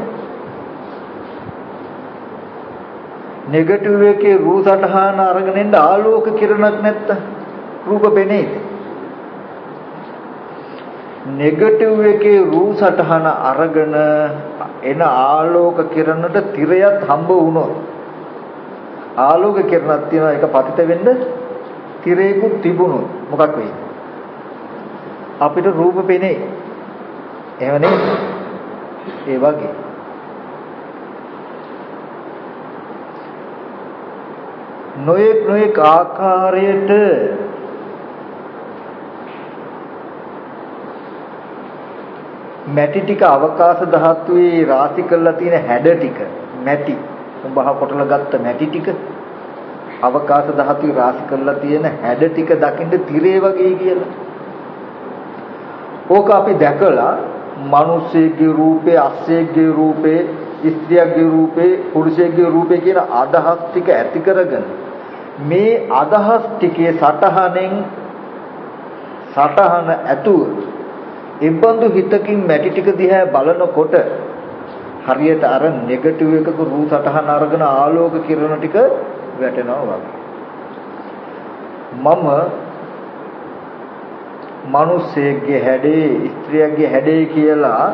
නෙගටිව් එකේ රූ සටහන අරගෙන ඉන්න ආලෝක කිරණක් නැත්තම් රූප පෙනෙයිද? නෙගටිව් එකේ රූ සටහන අරගෙන එන ආලෝක කිරණට තිරයත් හම්බ වුණොත් ආලෝක කිරණක් තියෙනවා ඒක පතිත වෙන්න තිරේකුත් තිබුණොත් මොකක් වෙයිද? අපිට රූප පෙනේ. එහෙම නේද? ඒ වගේ නොයෙක් නොයෙක් ආකාරයට මැටි ටික අවකාශ ධාතුවේ රාශි කරලා තියෙන හැඩ ටික මැටි උඹහ කොටලා ගත්ත මැටි ටික අවකාශ ධාතුවේ රාශි කරලා තියෙන හැඩ ටික දකින්න තිරේ වගේ කියලා. ඕක අපි දැකලා මිනිස්සෙගේ රූපේ අස්සෙගේ රූපේ ස්ත්‍රියගේ රූපේ පුරුෂයෙගේ රූපේ කියන අදහස් ටික ඇති කරගෙන මේ අදහස් ටිකේ සටහනෙන් සටහන ඇතුව ඉබ්බඳු හිතකින් මැටි ටික දිහා බලනකොට හරියට අර නෙගටිව් එකක රූප සටහන අරගෙන ආලෝක කිරණ ටික වැටෙනවා වගේ. මම මිනිස්සෙගේ හැඩේ ස්ත්‍රියගේ හැඩේ කියලා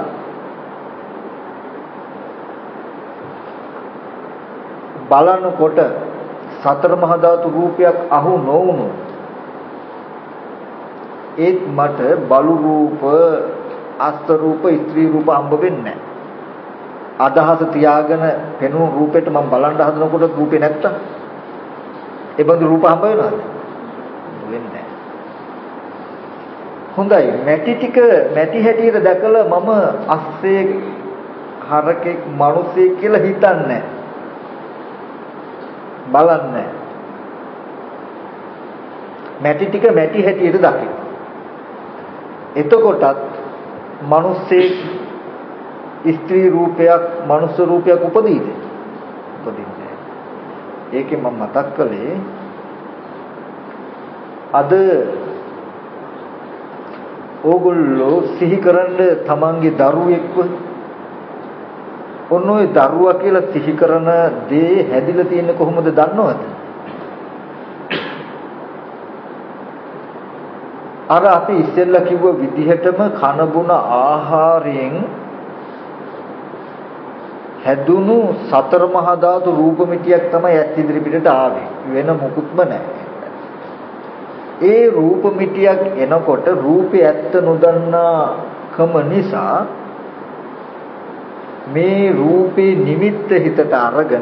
බලනකොට සතර මහා ධාතු රූපයක් අහු නොවුණු ඒත් මට බලු රූප අස්ත රූප ස්ත්‍රී රූප හම්බ වෙන්නේ නැහැ. අදහස තියාගෙන පෙනුණු රූපෙට මම බලන්න හදනකොට රූපේ නැත්තම් ඒ බඳු රූප හම්බ වෙනවද? වෙන්නේ නැහැ. හොඳයි මැටි ටික මැටි හැටියට දැකලා මම අස්සේ හරකෙක් මිනිසෙක් කියලා හිතන්නේ බලන්නේ මැටි ටික මැටි හැටියට දකින්න. එතකොටත් මිනිස්සෙක් ස්ත්‍රී රූපයක් මනුස්ස රූපයක් උපදීද? උපදින්නේ. ඒකෙන් මම මතක් කළේ අද ඕගොල්ලෝ සිහි කරන්න තමන්ගේ දරුවෙක්ව ඔන්න ඔය දරුවා කියලා සිහි කරන දේ හැදිලා තියෙන්නේ කොහොමද දන්නවද? අර අපි ඉස්සෙල්ලා කිව්ව විදිහටම කන බොන ආහාරයෙන් හැදුණු සතර මහා ධාතු රූප මිටියක් තමයි ඇස් ඉදිරි පිටට ආවේ. වෙන මොකුත්ම නැහැ. ඒ රූප මිටියක් එනකොට රූපේ ඇත්ත නොදන්නා කම නිසා මේ රූපේ නිමිත්ත හිතට අරගෙන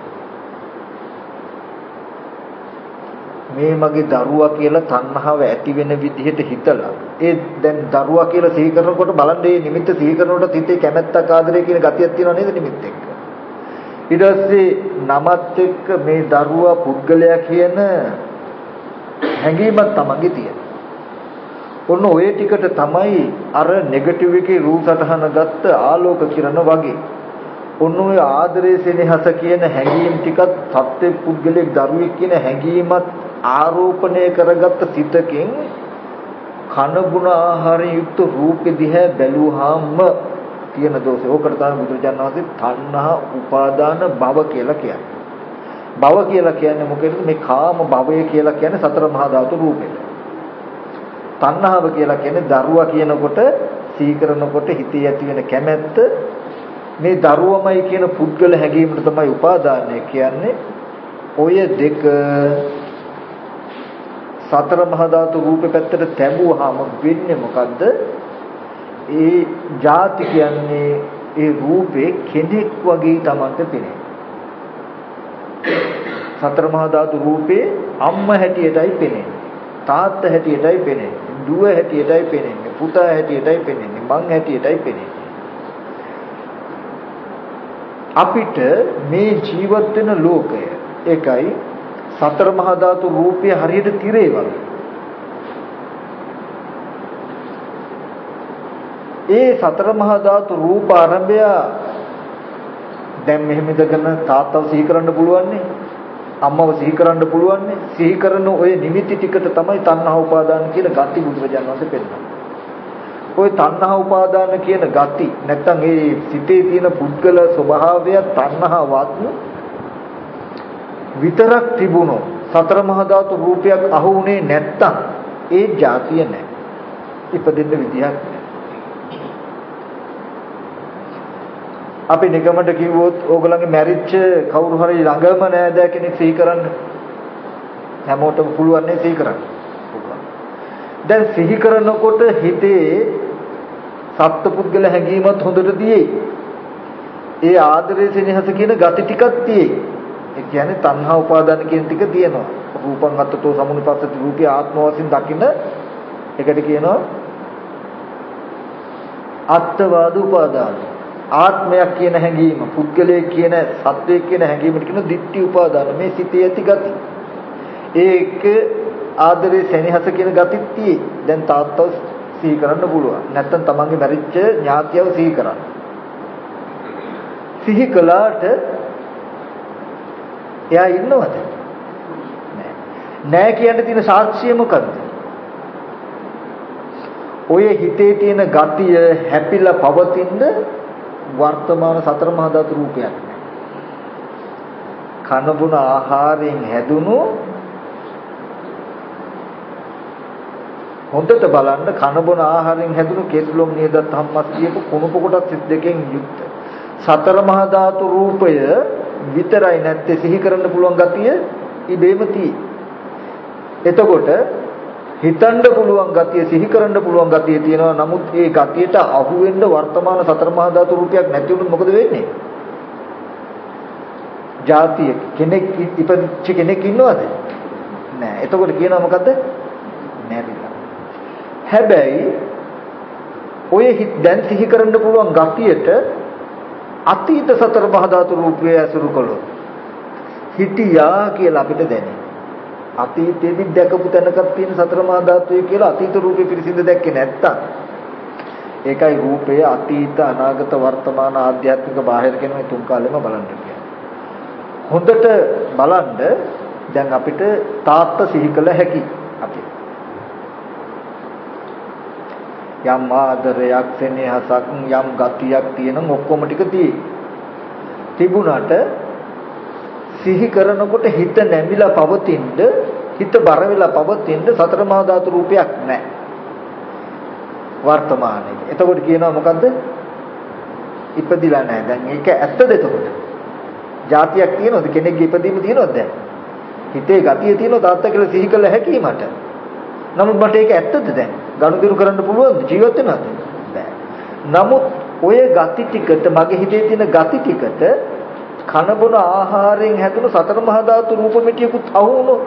මේ මගේ දරුවා කියලා තණ්හාව ඇති වෙන විදිහට හිතලා ඒ දැන් දරුවා කියලා සිහි කරනකොට බලන්න මේ නිමිත්ත සිහි කරනකොට හිතේ කැමැත්තක් ආදරය කියන ගතියක් තියෙනව නේද නිමිත්ත එක්ක ඊට පස්සේ නමත් එක්ක මේ දරුවා පුද්ගලයා කියන හැඟීමක් තමන්ගේ තියෙන ඔන්න ඔය ටිකට තමයි අර නෙගටිව් එකේ රූප සටහන ගත්ත ආලෝක කිරණ වගේ. ඔන්න ඔය ආදරයේ සෙනෙහස කියන හැඟීම් ටිකත් සත්‍ය පුද්ගලෙක් දරුවෙක් කියන හැඟීමත් ආරෝපණය කරගත්ත සිතකින් කන බුන ආහාරයෙන් යුක්ත රූපෙ දිහා බැලුවාම තියෙන දෝෂය. ඕකට තමයි බුදුරජාණන් වහන්සේ තණ්හා උපාදාන භව කියලා කියන්නේ. භව කියලා කියන්නේ මොකද? මේ කාම භවය කියලා කියන්නේ සතර මහා ධාතු රූපෙට. තණ්හාව කියලා කියන්නේ දරුවා කියනකොට සීකරනකොට හිතේ ඇති වෙන කැමැත්ත. මේ දරුවමයි කියන පුද්ගල හැඟීමට තමයි උපාදානය කියන්නේ. ඔය දෙක සතර මහා ධාතු රූපේ පැත්තට තැබුවාම වෙන්නේ මොකද්ද? ඒ ಜಾති කියන්නේ ඒ රූපේ කෙනෙක් වගේ Tamanට පෙනේ. සතර මහා ධාතු රූපේ අම්මා හැටියටයි පෙනෙන්නේ. තාත්තා හැටියටයි පෙනෙන්නේ. දුව හැටියටයි පෙනෙන්නේ. පුතා හැටියටයි පෙනෙන්නේ. මං හැටියටයි පෙනෙන්නේ. අපිට මේ ජීවත් වෙන ලෝකය ඒකයි සතර මහා ධාතු රූපය හරියට තිරේ වගේ. ඒ සතර මහා ධාතු රූප ආරම්භය දැන් මෙහෙම ඉඳගෙන තාත්තව සිහි කරන්න පුළුවන් නේ. අම්මව සිහි කරන්න පුළුවන් නේ. සිහි කරන ওই නිමිති ටිකට තමයි තණ්හා උපාදාන කියන ගති බුදුරජාණන් වහන්සේ පෙන්නන්නේ. ওই තණ්හා උපාදාන කියන ගති නැත්තම් ඒ සිතේ තියෙන පුද්ගල ස්වභාවය තණ්හාවත් විතරක් තිබුණොත් සතර මහා ධාතු රූපයක් අහු වුණේ නැත්තම් ඒ જાතිය නැහැ. ඉපදෙන්න විදියක් නැහැ. අපි නිකමට කිව්වොත් ඕගොල්ලන්ගේ මැරිච්ච කවුරු හරි ළඟම නෑදෑ කෙනෙක් සිහි කරන්න හැමෝටම පුළුවන් නේ සිහි කරන්න. දැන් සිහි කරනකොට හිතේ සත්පුද්ගල හැඟීමත් හොඳට දියේ. ඒ ආදරයේ සෙනෙහස කියන gati ටිකක් තියේ. ඒ කියන්නේ තණ්හා උපාදාන කියන ටික තියෙනවා. රූපං අත්තතෝ සමුනිපස්සති රූපී ආත්ම වශයෙන් දකින්න එකට කියනවා අත්වාද උපාදාන. ආත්මයක් කියන හැඟීම, පුද්ගලයෙක් කියන සත්වයක් කියන හැඟීමට කියන ditthi උපාදාන. මේ සිතේ ඇති gati. ඒක ආදරේ සෙනෙහස කියන gatiත් තියේ. දැන් තාත්තව සිහි කරන්න පුළුවන්. නැත්තම් තමන්ගේ මරිච්ච ඥාතියව සිහි කරන්න. සිහි කළාට එයා ඉන්නවද? නෑ. නෑ කියන්න තියෙන සාක්ෂිය මොකද්ද? ඔය හිතේ තියෙන gatiය හැපිලා පවතින වර්තමාන සතර මහා ධාතු රූපයක් නෑ. කන බොන ආහාරයෙන් හැදුණු හොඳට බලන්න කන බොන ආහාරයෙන් හැදුණු කෙස්ලොම් නියදත් හම්මස් කියපු කුණප කොටස් දෙකෙන් යුක්ත සතර මහා ධාතු රූපය විතරයි නැත්තේ සිහි කරන්න පුළුවන් ගතිය ඉබේම තියෙයි. එතකොට හිතන්න පුළුවන් ගතිය සිහි කරන්න පුළුවන් ගතිය තියෙනවා. නමුත් ඒ ගතියට අහු වෙන්න වර්තමාන සතර මහා ධාතු රූපයක් නැති වුණොත් මොකද වෙන්නේ? ಜಾතිය කෙනෙක් ඉපදිච්ච කෙනෙක් ඉන්නවද? නෑ. එතකොට කියනවා මොකද්ද? නැරිලා. හැබැයි ඔය දැන් සිහි කරන්න පුළුවන් ගතියට අතීත සතර මහා ධාතු රූපය ඇසුරු කළොත් හිටියා කියලා අපිට දැනේ. අතීතයේදී දැකපු තැනකක් තියෙන සතර මහා ධාතුය කියලා අතීත රූපේ පිරිසිඳ දැක්කේ නැත්තම් ඒකයි රූපය අතීත අනාගත වර්තමාන ආධ්‍යාත්මික බාහිර කියන මේ තුන් කාලෙම බලන්න කියන්නේ. හොඳට බලන්න දැන් අපිට තාත්ත සිහි කළ හැකි අපි යම් ආදරයක් සෙනෙහසක් යම් ගතියක් තියෙන ඔක්කොම ටික තියෙයි. තිබුණාට සිහි කරනකොට හිත නැමිලා පවතිනද හිත බර වෙලා පවතිනද සතර මහා ධාතු රූපයක් නැහැ වර්තමානයේ. එතකොට කියනවා මොකද්ද? ඉපදිලා නැහැ. දැන් ඒක ඇත්තද එතකොට? જાතියක් තියෙනවද? කෙනෙක්ගේ ඉපදීම තියෙනවද දැන්? හිතේ ගතිය තියෙනවද තාත්තා කියලා සිහි කළ හැකි මට? නමුත් මට ඒක ඇත්තද දැන්? ගනුදෙනු කරන්න පුළුවන්ද? ජීවත් වෙනවද? බෑ. නමුත් ඔය ගති ටිකට මගේ හිතේ තියෙන ගති ටිකට කන බොන ආහාරයෙන් හැදුණු සතර මහා ධාතු රූප මෙටියකුත් අහු වුණොත්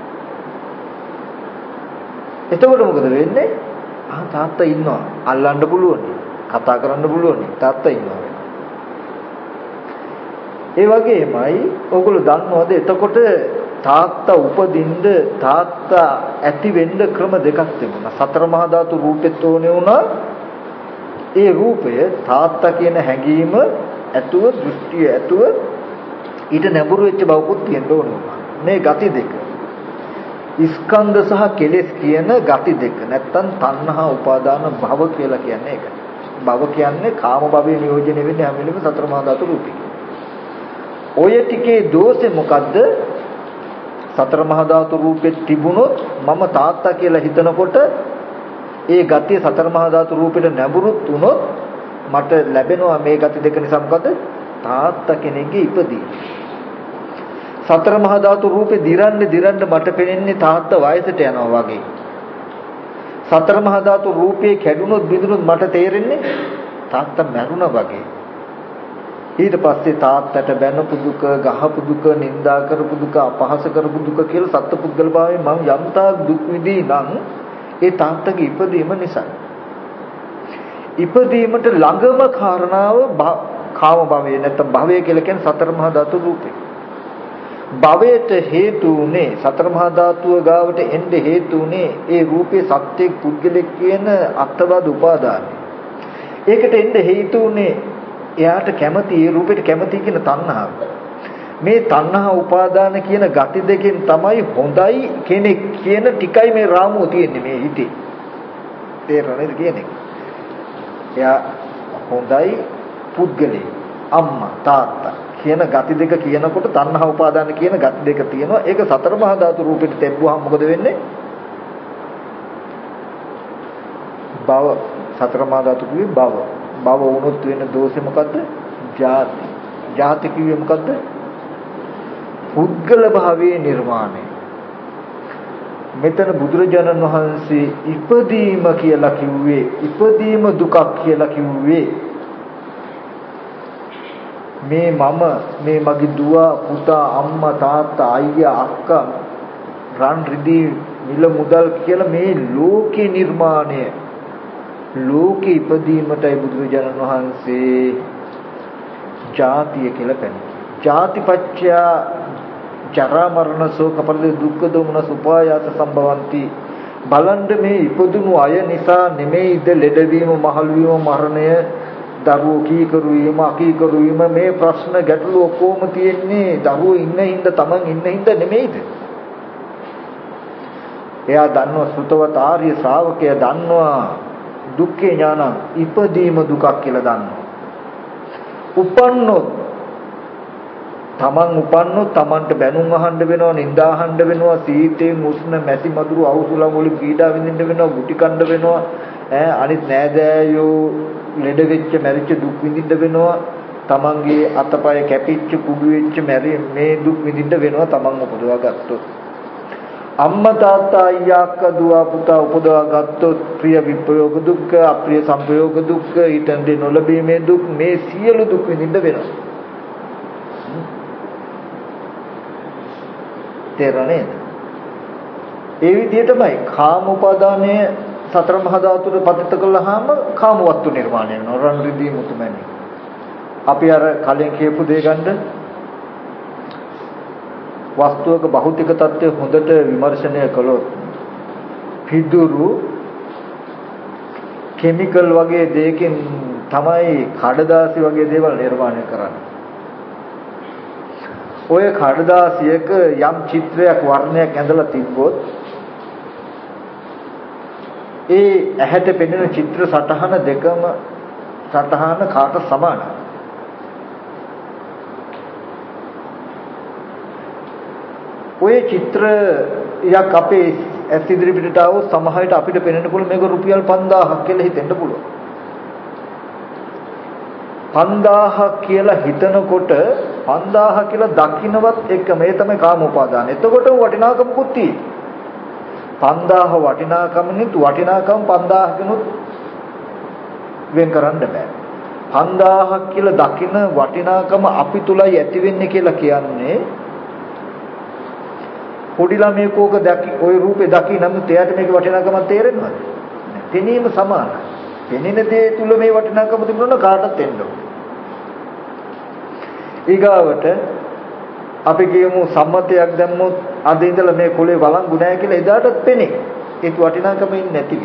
එතකොට මොකද වෙන්නේ? ආ තාත්තා ඉන්නවා. අල්ලන්න පුළුවන්. කතා කරන්න පුළුවන්. තාත්තා ඉන්නවා. ඒ වගේමයි ඔයගොල්ලෝ දන්නවද එතකොට තාත්තා උපදින්න තාත්තා ඇති වෙන්න ක්‍රම දෙකක් තිබුණා. සතර මහා ධාතු රූපෙත් ඕනේ වුණා. ඒ රූපය තාත්තා කියන හැඟීම ඇතුව දෘෂ්ටිය ඇතුව ඊට නැඹුරු වෙච්ච බවකුත් තියෙන්න ඕනේ. මේ ගති දෙක. ස්කන්ධ සහ කෙලෙස් කියන ගති දෙක. නැත්තම් තණ්හා උපාදාන භව කියලා කියන්නේ ඒක. භව කියන්නේ කාම භවයේ නියෝජනය වෙන්නේ හැම වෙලෙම සතර මහා ධාතු රූපේ. ඔය ටිකේ දෝෂේ මොකද්ද? සතර මහා ධාතු රූපෙත් තිබුණොත් මම තාත්තා කියලා හිතනකොට ඒ ගතිය සතර මහා ධාතු රූපෙට නැඹුරුත් වුණොත් මට ලැබෙනවා මේ ගති දෙක නිසා මොකද? තාත්තා කෙනෙක්ගේ ඉපදී. සතර මහා ධාතු රූපේ දිරන්න දිරන්න මට පෙනෙන්නේ තාත්තා වයසට යනවා වගේ. සතර මහා ධාතු රූපේ කැඩුනොත් බිඳුනොත් මට තේරෙන්නේ තාත්තා මැරුණා වගේ. ඊට පස්සේ තාත්තට බැනපු දුක, ගහපු දුක, නිඳා කරපු දුක, අපහාස කරපු දුක කියලා සත්පුද්ගල භාවයෙන් මම යම්තාක් දුක් විඳී නම් ඒ තාත්තගේ ඉපදීම නිසා. ඉපදීමට ළඟම කාරණාව කාම භවය නැත්නම් භවය කියලා කියන්නේ සතර මහා ධාතු රූපේ. භවයට හේතු උනේ සතර මහා ධාතුව ගාවට එන්න හේතු උනේ ඒ රූපේ සත්‍යයක් පුද්ගලෙක් කියන අත්වාද උපාදානයි. ඒකට එන්න හේතු උනේ එයාට කැමති ඒ රූපෙට කැමති කියන තණ්හාව. මේ තණ්හා උපාදාන කියන ගති දෙකෙන් තමයි හොඳයි කෙනෙක් කියන ටිකයි මේ රාමුව තියෙන්නේ මේ හිතේ. තේරෙනවද කියන්නේ? එයා හොඳයි පුද්ගලෙක් අම්මා තාත්තා කියන ගති දෙක කියනකොට තණ්හා උපාදාන කියන ගති දෙක තියෙනවා. ඒක සතර මහා ධාතු රූපෙට තැබුවාම මොකද වෙන්නේ? භව සතර මහා ධාතු කිව්වේ භව. භව වුණොත් වෙන දෝෂේ මොකද්ද? ජාති. ජාති කිව්වේ මොකද්ද? පුද්ගල භාවයේ නිර්මාණය. මෙතන බුදුරජාණන් වහන්සේ ඉපදීම කියලා කිව්වේ ඉපදීම දුකක් කියලා කිව්වේ මේ මම මේ මගේ දුව පුතා අම්මා තාත්තා අයියා අක්කා රන් රිදී මිල මුදල් කියලා මේ ලෝකේ නිර්මාණය ලෝකේ ඉපදීමටයි බුදුරජාණන් වහන්සේ ජාතිය කියලා පෙන්නනවා. ජාතිපච්චය ජරා මරණ ශෝක පරිදේ දුක්ඛ දෝමන සුපායාස සම්භවಂತಿ බලන්න මේ ඉපදුණු අය නිසා නෙමෙයිද ලෙඩවීම මහලු වීම මරණය දරුවෝ කීකරු වීම අකීකරු වීම මේ ප්‍රශ්න ගැටලු ඔක්කොම තියෙන්නේ දරුවෝ ඉන්න හින්දා තමන් ඉන්න හින්දා නෙමෙයිද? එයා දන්නවා සුතවත ආර්ය ශ්‍රාවකයා දන්නවා දුක්ඛේ ඥාන ඉපදීම දුකක් කියලා දන්නවා. උපන්නොත් තමන් උපන්නොත් තමන්ට බැනුම් අහන්න වෙනවා, නිඳා අහන්න වෙනවා, සීතෙන් උෂ්ණ මැසි මදුරු අවුසුලම් වලින් පීඩා විඳින්න වෙනවා, ගුටි කන්න වෙනවා, ඈ අනිත් නෑදෑයෝ ලෙඩ වෙච්ච මැරිච්ච දුක් විඳින්න වෙනවා, තමන්ගේ අතපය කැපිච්ච කුඩු වෙච්ච මැරි මේ දුක් විඳින්න වෙනවා තමන් උපදවා ගත්තොත්. අම්මා තාත්තා අයියා අක්කා දුව පුතා උපදවා ගත්තොත් ප්‍රිය විප්‍රයෝග දුක්ඛ, අප්‍රිය සංපයෝග දුක්ඛ, ඊටෙන්දී නොලැබීමේ දුක් මේ සියලු දුක් විඳින්න වෙනවා. තේරෙන්නේ? ඒ විදිහටමයි කාම උපාදානය සතර මහා ධාතුවේ පතිත කළාම කාම වස්තු නිර්මාණය වෙනවා. රන් රිදී මුතුමැණි. අපි අර කලින් කියපු දේ ගන්න වස්තුවක භෞතික தත්ත්වය හොඳට විමර්ශනය කළොත් පිදුරු කිමිකල් වගේ දෙයකින් තමයි කඩදාසි වගේ දේවල් නිර්මාණය කරන්නේ. ඔය කඩදාසියක යම් චිත්‍රයක් වර්ණයක් ඇඳලා තිබ්බොත් ඒ ඇහැට පෙනෙන චිත්‍ර සටහන දෙකම සටහන කාට සමානයි? ඔය චිත්‍රයක් අපේ ඇස් ඉදිරි පිටට આવොත් සමහරවිට අපිට පෙනෙන්න පුළුවන් මේක රුපියල් පන්දාහක් කියලා හිතෙන්න පුළුවන්. පන්දාහක් කියලා හිතනකොට පන්දාහ කියලා දකින්නවත් එක මේ තමයි කාම උපාදාන. එතකොට වටිනාකමකුත් තියෙනවා. පන්දාහ වටිනාකමනිත් වටිනාකම පන්දාහකිනුත් වෙන් කරන්න බෑ. පන්දාහක් කියලා දකින්න වටිනාකම අපි තුලයි ඇති වෙන්නේ කියලා කියන්නේ පොඩි ළමයෙක් ඕක දැකි ওই රූපේ දකි නම් එයාට මේක වටිනාකමක් තේරෙනවද? තේනීම සමානයි. පෙනෙන දේ තුල මේ වටිනාකම තිබුණා කාටවත් එන්න ඕනේ. ඊගාවට අපි කියමු සම්මතයක් දැම්මොත් අද ඉඳලා මේ කොලේ වළංගු නැහැ කියලා එදාටත් පෙනේ. ඒක වටිනාකම ඉන්නේ නැතිවි.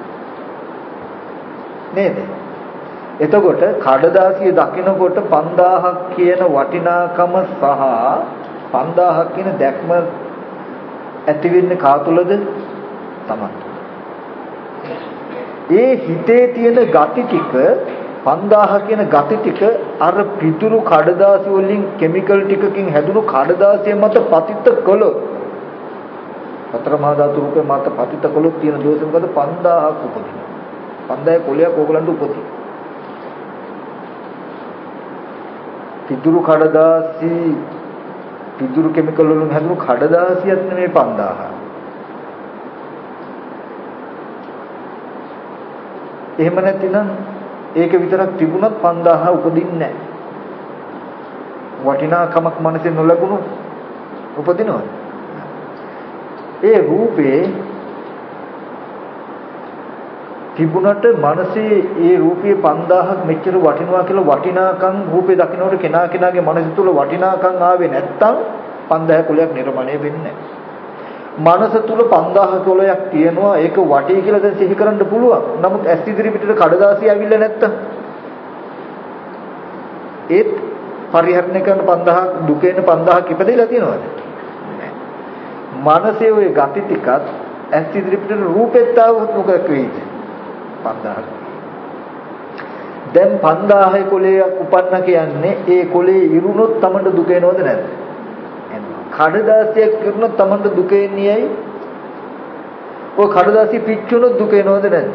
නේද? එතකොට කඩදාසිය දකින්නකොට පන්දාහක් කියන වටිනාකම සහ පන්දාහක් කියන දැක්ම ඇති වෙන්නේ කා තුලද? තමයි. ඒ හිතේ තියෙන gati ටික පන්දාහ කියන gati ටික අර පිටුරු කඩදාසි වලින් කිමිකල් ටිකකින් හැදුණු කඩදාසිය මත පතිත කළොත් හතර මහා ධාතු රූපේ මත පතිත කළොත් තියෙන දෝෂෙ මොකද? පන්දාහක් උපදිනවා. පන්දායේ කොලයක් ඕගලන්ට උපදිනවා. පිටුරු කඩදාසි පිටුරු කිමිකල් වලින් හැදුණු කඩදාසියක් නෙමෙයි පන්දාහ. එහෙම නැතිනම් ඒක විතරක් තිබුණත් පන්දාහ උපදින්නේ නැහැ. වටිනාකමක් මනසේ නොලැබුණොත් උපදිනවද? ඒ රූපේ තිබුණට මනසේ ඒ රූපයේ පන්දාහක් මෙච්චර වටිනවා කියලා වටිනාකම් රූපේ දකින්නකොට කෙනා කෙනාගේ මනස තුල වටිනාකම් ආවේ නැත්තම් පන්දාහ කුලයක් නිර්මාණය වෙන්නේ නැහැ. මනස තුල පන්දාහ කුලයක් තියෙනවා ඒක වටී කියලා දැන් සිහි කරන්න පුළුවන්. නමුත් ඇස් ඉදිරි පිටට කඩදාසිය ඇවිල්ලා නැත්තම් ඒත් පරිහරණය කරන පන්දාහක් දුකේන පන්දාහක් ඉපදෙලා තියෙනවද? මනසේ ওই gati ටිකත් ඇස් ඉදිරි පිටට රූපෙත් ආවොත් මොකද වෙන්නේ? පන්දාහක්. දැන් පන්දාහේ කුලයක් උපන්න කියන්නේ ඒ කුලේ ඉරුණොත් තමන්ට දුක එනවද නැද්ද? කඩදාසියක් කිරුණොත් තමන්ට දුක එන්නේයි. ඔය කඩදාසිය පිච්චුණොත් දුක එනවද නැද්ද?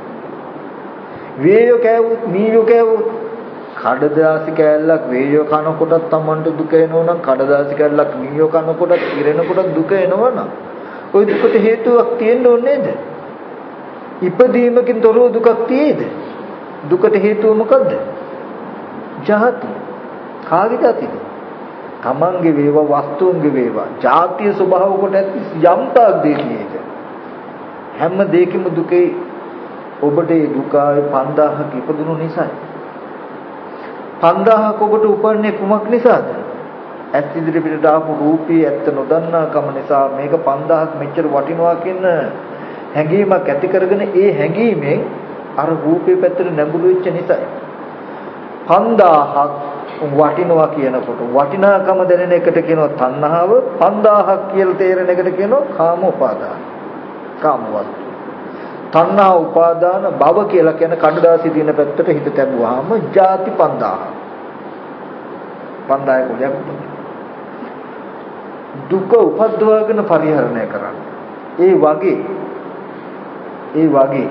වේයෝ කෑවොත් මීයෝ කෑවොත් කඩදාසි කෑල්ලක් වේයෝ කනකොටත් තමන්ට දුක එනවනම් කඩදාසි කෑල්ලක් මීයෝ කනකොටත් ඉරෙනකොටත් දුක එනවනම් ওই දුකට හේතුවක් තියෙන්න ඕනේ නේද? ඉපදීමකින් තොරව දුකක් තියේද? දුකට හේතුව මොකද්ද? ජාති. කාගේ ජාතිද? තමන්ගේ වේවා වස්තුන්ගේ වේවා ජාතිය ස්වභාව කොට ඇති යම් තාක් දෙයක හැම දෙයකම දුකේ ඔබට ඒ දුකයි පන්දාහක ඉපදුණු නිසායි. පන්දාහක ඔබට උපන්නේ කුමක් නිසාද? ඇස් ඉදිරි පිටට ආපු රූපී ඇත්ත නොදන්නා කම නිසා මේක පන්දාහක් මෙච්චර වටිනවා කියන හැඟීමක් ඇති කරගෙන ඒ හැඟීමෙන් අර රූපේ පැත්තට නැඹුරු වෙච්ච නිසායි. පන්දාහක් වටිනවා කියනකොට වටිනාකම දැනෙන එකට කියනවා තණ්හාව. පන්දාහක් කියලා තේරෙන එකට කියනවා කාම උපාදාන. කාම වස්තු. තණ්හා උපාදාන භව කියලා කියන කඩදාසි දින පැත්තට හිත තැබුවාම ಜಾති පන්දාහ. පන්දාය කුලයක් දුක උපද්දවාගෙන පරිහරණය කරන්න. ඒ වගේ ඒ වගේ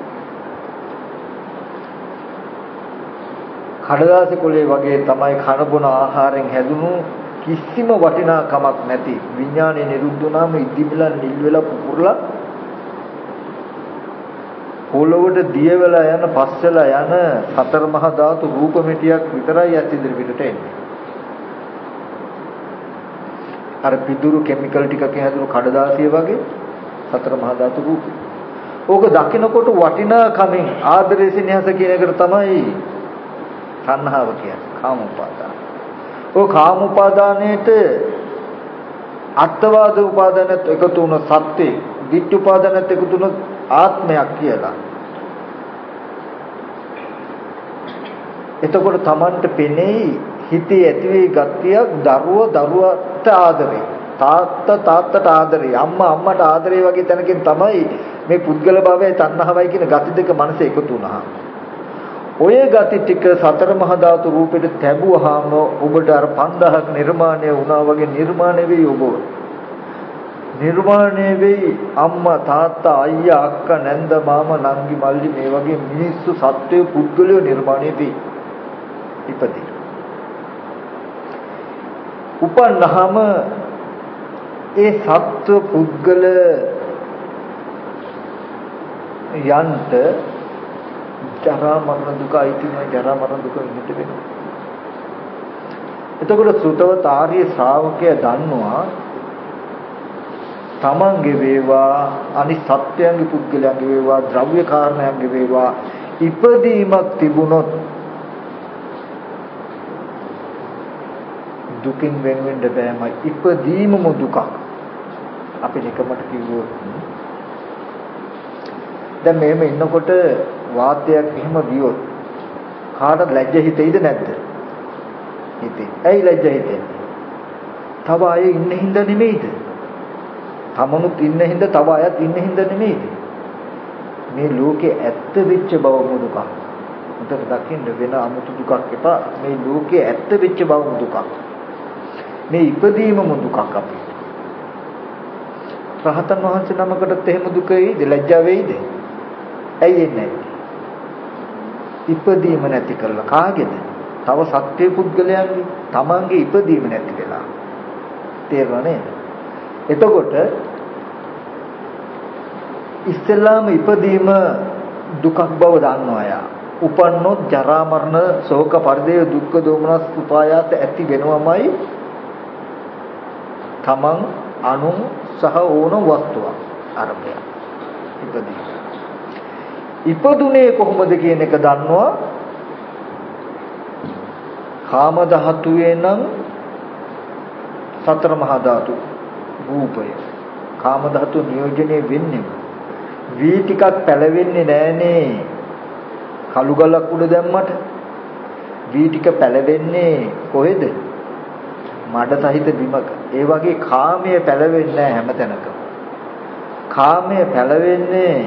කඩදාසි කුලේ වගේ තමයි කන බොන ආහාරයෙන් හැදුණු කිසිම වටිනාකමක් නැති විඥානේ නිරුද්ධ වුණාම ඉදිමිලා නිල් වෙලා පුපුරලා පොළොවට දිය වෙලා යන පස් වෙලා යන සතර මහා ධාතු රූප මෙටියක් විතරයි ඇස් ඉදිරි පිටට එන්නේ. අර පිදුරු කිමිකල් ටිකකින් හැදුණු කඩදාසිය වගේ සතර මහා ධාතු රූප. ඕක දකිනකොට වටිනාකමින් ආදරේ සිනහස කියන එකට තමයි තණ්හාව කියන්නේ. කාම උපාදාන. ඔය කාම උපාදානයේට අත්වාද උපාදානත් එකතු වුණ සත්‍යේ, ditth උපාදානත් එකතු වුණ ආත්මයක් කියලා. එතකොට Tamanට පෙනෙයි හිතේ ඇතිවේ ගතියක් දරුව දරුවට ආදරේ. තාත්තා තාත්තට ආදරේ. අම්මා අම්මට ආදරේ වගේ තැනකින් තමයි මේ පුද්ගල භාවයයි තණ්හාවයි කියන ගති දෙක මනසේ එකතු වුණා. ඔය ගති ටික සතර මහා ධාතු රූපෙට තැබුවාම ඔබට අර පන්දාහක් නිර්මාණය වුණා වගේ නිර්මාණය වෙයි ඔබ. නිර්මාණය වෙයි අම්මා තාත්තා අයියා අක්කා නැන්ද මාමා නංගි මල්ලි මේ වගේ මිනිස්සු සත්වය පුද්ගලයෝ නිර්මාණය වෙයි. ඉපදී. උපන්නහම ඒ සත්ව පුද්ගල යන්ත ජරා මරණ දුක අයිති නෑ. ජරා මරණ දුක ඉන්නට වෙනවා. එතකොට සුතවත ආර්ය ශ්‍රාවකයා දන්නවා තමන්ගේ වේවා අනිත් සත්‍යයන්ගේ පුද්ගලයන්ගේ වේවා ද්‍රව්‍ය කාරණයන්ගේ වේවා ඉපදීමක් තිබුණොත් දුකින් වෙන වෙන්න බෑමයි. ඉපදීමම දුකක්. අපි නිකමට කිව්වොත් දැන් මෙහෙම ඉන්නකොට වාතයක් එහෙම ගියොත් කාටද ලැජ්ජ හිතෙයිද නැද්ද? හිතේ. ඇයි ලැජ්ජ හිතෙන්නේ? තව අය ඉන්න හින්දා නෙමෙයිද? තමනුත් ඉන්න හින්දා තව අයත් ඉන්න හින්දා නෙමෙයිද? මේ ලෝකේ ඇත්ත වෙච්ච බවම දුකක්. උන්ට දකින්න වෙන 아무තු දුකක් එපා. මේ ලෝකේ ඇත්ත වෙච්ච බවම දුකක්. මේ ඉපදීමම දුකක් අපිට. රහතන් වහන්සේ නමකටත් එහෙම දුක වෙයිද? ලැජ්ජා වෙයිද? ඇයි එන්නේ? ඉපදීම නැති කරලා කාගේද? තව සත්‍ය පුද්ගලයන්ගේ තමන්ගේ ඉපදීම නැති වෙලා. තේරුණා නේද? එතකොට ඉස්සෙල්ලාම ඉපදීම දුකක් බව දන්නවා යා. උපන්නොත් ජරා මරණ ශෝක පරිදේව දුක්ඛ දෝමනස් උපායාස ඇති වෙනවමයි. තමන් අනුන් සහ ඕන වස්තුවක් අරබය ඉපදී. ඉපදුනේ කොහොමද කියන එක දන්නවා. කාම ධාතුවේ නම් සතර මහා ධාතු රූපය. කාම ධාතු නියෝජනය වෙන්නේ වී ටිකක් පැලවෙන්නේ නෑනේ. කළු ගලක් උඩ දැම්මට වී ටික පැලවෙන්නේ කොහෙද? මඩ සහිත බිමක. ඒ වගේ කාමයේ පැලවෙන්නේ නෑ හැමතැනකම. කාමයේ පැලවෙන්නේ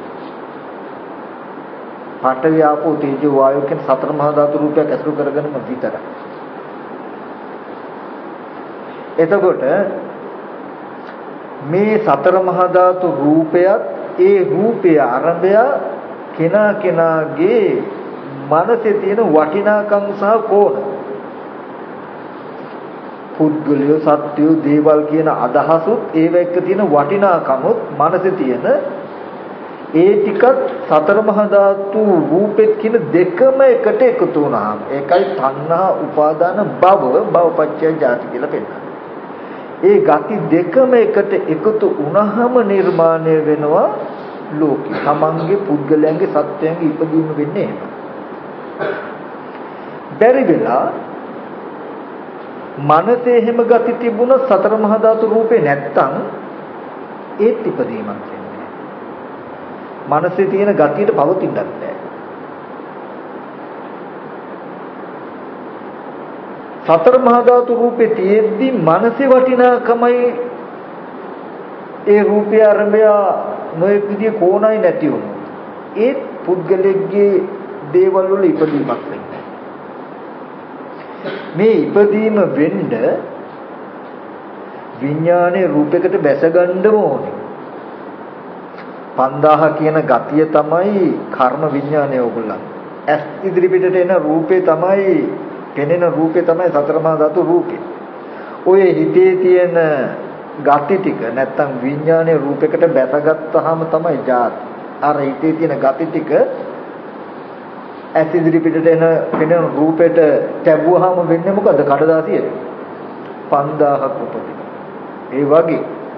පඨවි ආපෝ තේජෝ වායෝ කියන සතර මහා ධාතු රූපයක් ඇසුරු කරගෙනම විතරයි. එතකොට මේ සතර මහා ධාතු රූපයත් ඒ රූපය අරබය කෙනා කෙනාගේ මනසේ තියෙන වටිනාකම් සහ කෝණ පුද්ගලිය සත්‍යය දේවල් කියන අදහසුත් ඒව එක්ක තියෙන වටිනාකමුත් මනසේ තියෙන ඒ ටිකත් සතර මහා ධාතු රූපෙත් කියන දෙකම එකට එකතු වුණාම ඒකයි තණ්හා උපාදාන භව භවපච්චය ජාති කියලා පෙන්නන්නේ. ඒ ගති දෙකම එකට එකතු වුණාම නිර්මාණය වෙනවා ලෝකේ. තමන්ගේ පුද්ගලයන්ගේ සත්‍යයන්ගේ ඉපදීම වෙන්නේ එහෙම. බැරි වෙලා මනසේ එහෙම ගති තිබුණ සතර මහා ධාතු රූපේ නැත්තම් ඒත් ඉපදීමක් වෙන්නේ. මනසේ තියෙන ගතියට පවතින්නත් බෑ. සතර මහා ධාතු රූපේ තියෙද්දි මනසේ වටිනාකමයි ඒ රූපය ආරම්භය නොයෙක් විදිය කෝණයි නැති වුණා. ඒ පුද්ගලෙක්ගේ දේවල් වල ඉපදීමක් වෙන්නේ. මේ ඉපදීම වෙන්න විඥානයේ රූපයකට බැස ගන්න ඕනේ. පන්දාහ කියන ගතිය තමයි කර්ම විඥානය ඕගොල්ලන්. ඇස් ඉදිරි පිටට එන රූපේ තමයි පෙනෙන රූපේ තමයි සතර මහා ධාතු රූපේ. ඔය හිතේ තියෙන ගති ටික නැත්තම් විඥානයේ රූපයකට බැසගත්තාම තමයි ජාති. අර හිතේ තියෙන ගති ටික ඇස් ඉදිරි පිටට එන පෙනෙන රූපෙට තැබුවාම වෙන්නේ මොකද? කඩදාසියට පන්දාහක් උපදින. ඒ වගේ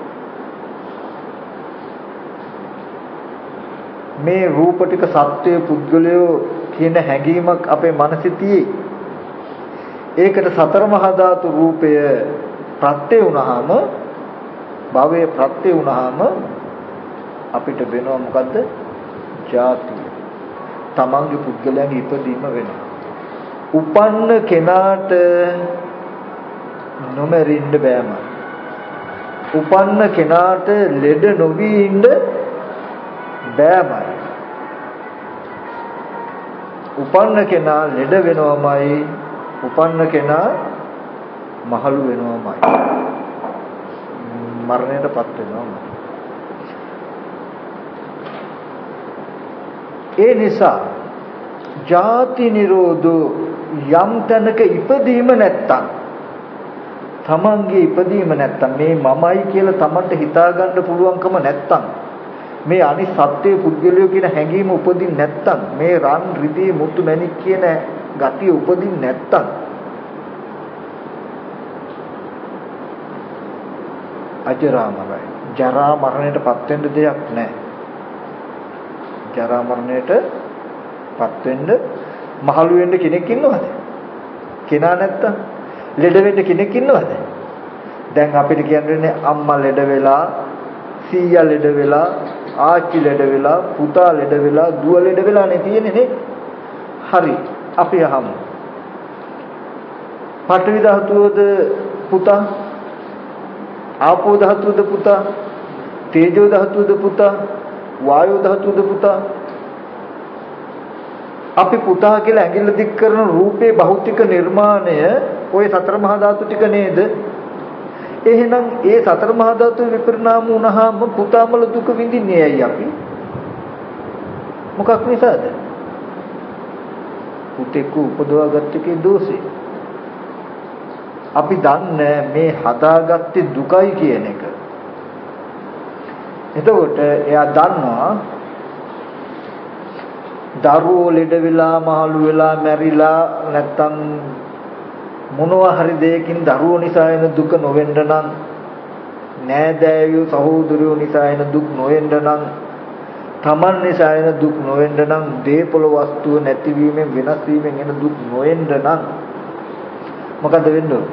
මේ රූප ටික සත්වයේ පුද්ගලයෝ කියන හැඟීමක් අපේ මනසේ තියෙයි. ඒකට සතර මහා ධාතු රූපය ප්‍රත්‍ය වුණාම භවයේ ප්‍රත්‍ය වුණාම අපිට වෙනවා මොකද්ද? ජාතිය. තමන්ගේ පුද්ගලයන්ගේ ඉපදීම වෙනවා. උපන්න කෙනාට නොමරින්න බෑම. උපන්න කෙනාට ලෙඩ නොවි ඉන්න බෑමයි. උපන්න කෙනා ලෙඩ වෙනවමයි. උපන්න කෙනා මහලු වෙනවමයි. මරණයටපත් වෙනවමයි. ඒ නිසා ජාති නිරෝධෝ යම් තැනක ඉපදීම නැත්තම් තමන්ගේ ඉපදීම නැත්තම් මේ මමයි කියලා තමන්ට හිතා ගන්න පුළුවන්කම නැත්තම් මේ අනිත් සත්‍යයේ පුද්ගලයෝ කියන හැඟීම උපදින් නැත්තම් මේ රන් රිදී මුතු මැණික් කියන ගතිය උපදින් නැත්තම් අජරාමරයි. ජරා මරණයටපත් වෙන්න දෙයක් නැහැ. ජරා මරණයටපත් වෙන්න මහලු වෙන්න කෙනෙක් ඉන්නවද? කෙනා නැත්තම් ලෙඩ වෙන්න කෙනෙක් ඉන්නවද? දැන් අපිට කියන්නේ අම්මා ලෙඩ වෙලා, සීයා ලෙඩ වෙලා, ආච්චි ලෙඩ වෙලා, පුතා ලෙඩ වෙලා, දුව ලෙඩ වෙලානේ තියෙන්නේ නේ. හරි. අපි අහමු. පඨවි ධාතුවද පුතා? ආපෝ ධාතුවද පුතා? තේජෝ ධාතුවද පුතා? වායෝ ධාතුවද පුතා? අපි පුතා කියලා ඇඟිල්ල දික් කරන රූපේ භෞතික නිර්මාණය ওই සතර මහා ධාතු ටික නේද? එහෙනම් ඒ සතර මහා ධාතු විපරිණාම වුණාම පුතාමල දුක විඳින්නේ ඇයි අපි? මොකක් නිසාද? පුතෙක් උපදවාගත්ත එකේ දෝෂේ. අපි දන්නේ මේ හදාගත්තේ දුකයි කියන එක. එතකොට එයා දන්නවා දරුවෝ ලෙඩ වෙලා මහලු වෙලා මැරිලා නැත්තම් මොනවා හරි දෙයකින් දරුවෝ නිසා එන දුක නොවෙන්න නම් නෑදෑයෝ සහෝදරයෝ නිසා එන දුක් නොවෙන්න නම් තමන් නිසා එන දුක් නොවෙන්න නම් දේපොළ වස්තුව නැතිවීමෙන් වෙනස් වීමෙන් එන දුක් නොවෙන්න නම් මොකද වෙන්න ඕන?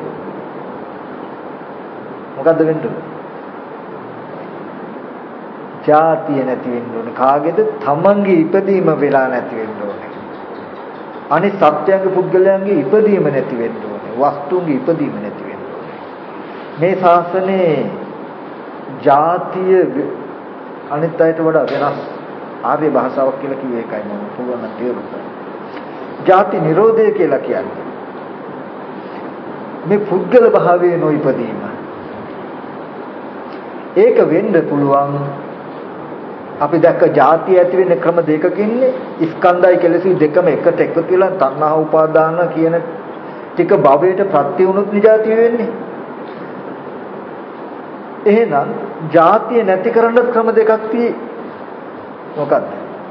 මොකද වෙන්න ඕන? ජාතිය නැති වෙන්න ඕනේ. කාගේද? තමන්ගේ ඉපදීම වෙලා නැති වෙන්න ඕනේ. අනිත් සත්‍යංග පුද්ගලයන්ගේ ඉපදීම නැති වෙන්න ඕනේ. වස්තුන්ගේ ඉපදීම නැති වෙන්න ඕනේ. මේ ශාසනයේ ජාතිය අනිත් අයට වඩා වෙනස් ආර්ය භාෂාවක් කියලා කිව්ව එකයි මම පුළුවන් නම් තේරුම් ගන්න. ජාති නිරෝධය කියලා කියන්නේ මේ පුද්ගල භාවයේ නොඉපදීම. ඒක වෙන්න පුළුවන්. අපි දැක්ක ಜಾති ඇති වෙන ක්‍රම දෙකකින්නේ ස්කන්ධයි කෙලෙසි දෙකම එකට එකතු වෙලා තණ්හා උපාදාන කියන ටික භවයට ප්‍රත්‍ය වුණොත් නිජාතිය වෙන්නේ. එහෙනම් ಜಾතිය නැති කරන්න ක්‍රම දෙකක් තියෙයි. මොකක්ද?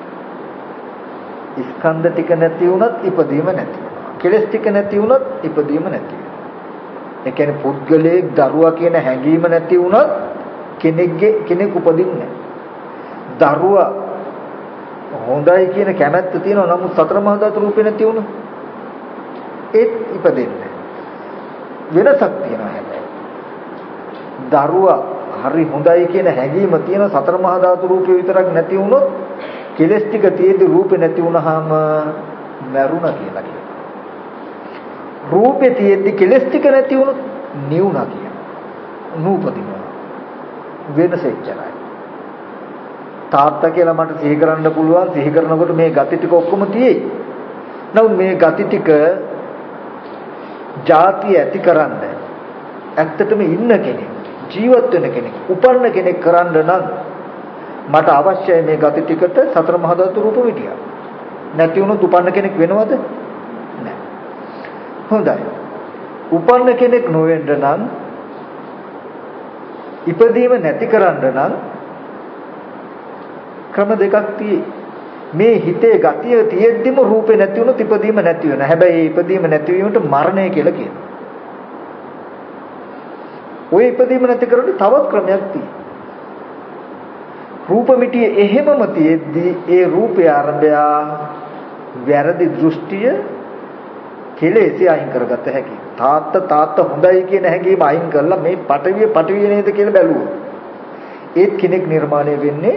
ස්කන්ධ ටික නැති වුණත් ඉපදීම නැති වෙනවා. කෙලෙස් ටික නැති වුණත් ඉපදීම නැති වෙනවා. ඒ කියන්නේ පුද්ගලයේ දරුවා කියන හැඟීම නැති වුණත් කෙනෙක්ගේ කෙනෙක් උපදින්නේ නැහැ. දරුවා හොඳයි කියන කැමැත්ත තියෙනවා නමුත් සතර මහා ධාතු රූපේ නැති වුණා ඒත් ඉපදෙන්නේ වෙනසක් තියෙනවා හැබැයි දරුවා හරි හොඳයි කියන හැඟීම තියෙන සතර මහා ධාතු රූපේ විතරක් නැති වුණොත් කෙලස් ටික තියෙද්දි රූපේ නැති වුණාම මරුණා කියලා කියනවා රූපේ තියෙද්දි කෙලස් ටික නැති වුණොත් නිවුණා කියනවා නූපදිනවා වෙනස එච්චරයි තාත්තා කියලා මට සිහි කරන්න පුළුවන් සිහි කරනකොට මේ gati ටික ඔක්කොම තියෙයි. නමුත් මේ gati ටික ಜಾති ඇතිකරන්න ඇත්තටම ඉන්න කෙනෙක් ජීවත් වෙන කෙනෙක් උපන්න කෙනෙක් කරන්න නම් මට අවශ්‍යයි මේ gati ටිකට සතර මහා ධාතු රූප විදිය. නැති වුණොත් උපන්න කෙනෙක් වෙනවද? නැහැ. හොඳයි. උපන්න කෙනෙක් නොවෙන්න නම් ඉපදීම නැති කරන්න නම් ක්‍රම දෙකක් තියෙයි. මේ හිතේ ගතිය තියෙද්දිම රූපේ නැති වුණොත් ඉපදීම නැති වෙනවා. හැබැයි ඒ ඉපදීම නැතිවීමට මරණය කියලා කියනවා. ওই ඉපදීම නැති කරන්නේ තවත් ක්‍රමයක් තියෙනවා. රූප මිටිය එහෙමම තියෙද්දි ඒ රූපය ආරම්භය වැරදි දෘෂ්ටිය කෙලෙසේ අයින් කරගත හැකියි. තාත්ත තාත්ත හොඳයි කියන හැඟීම අයින් කරලා මේ පටවිය පටවිය නේද කියලා බැලුවොත් ඒත් කෙනෙක් නිර්මාණය වෙන්නේ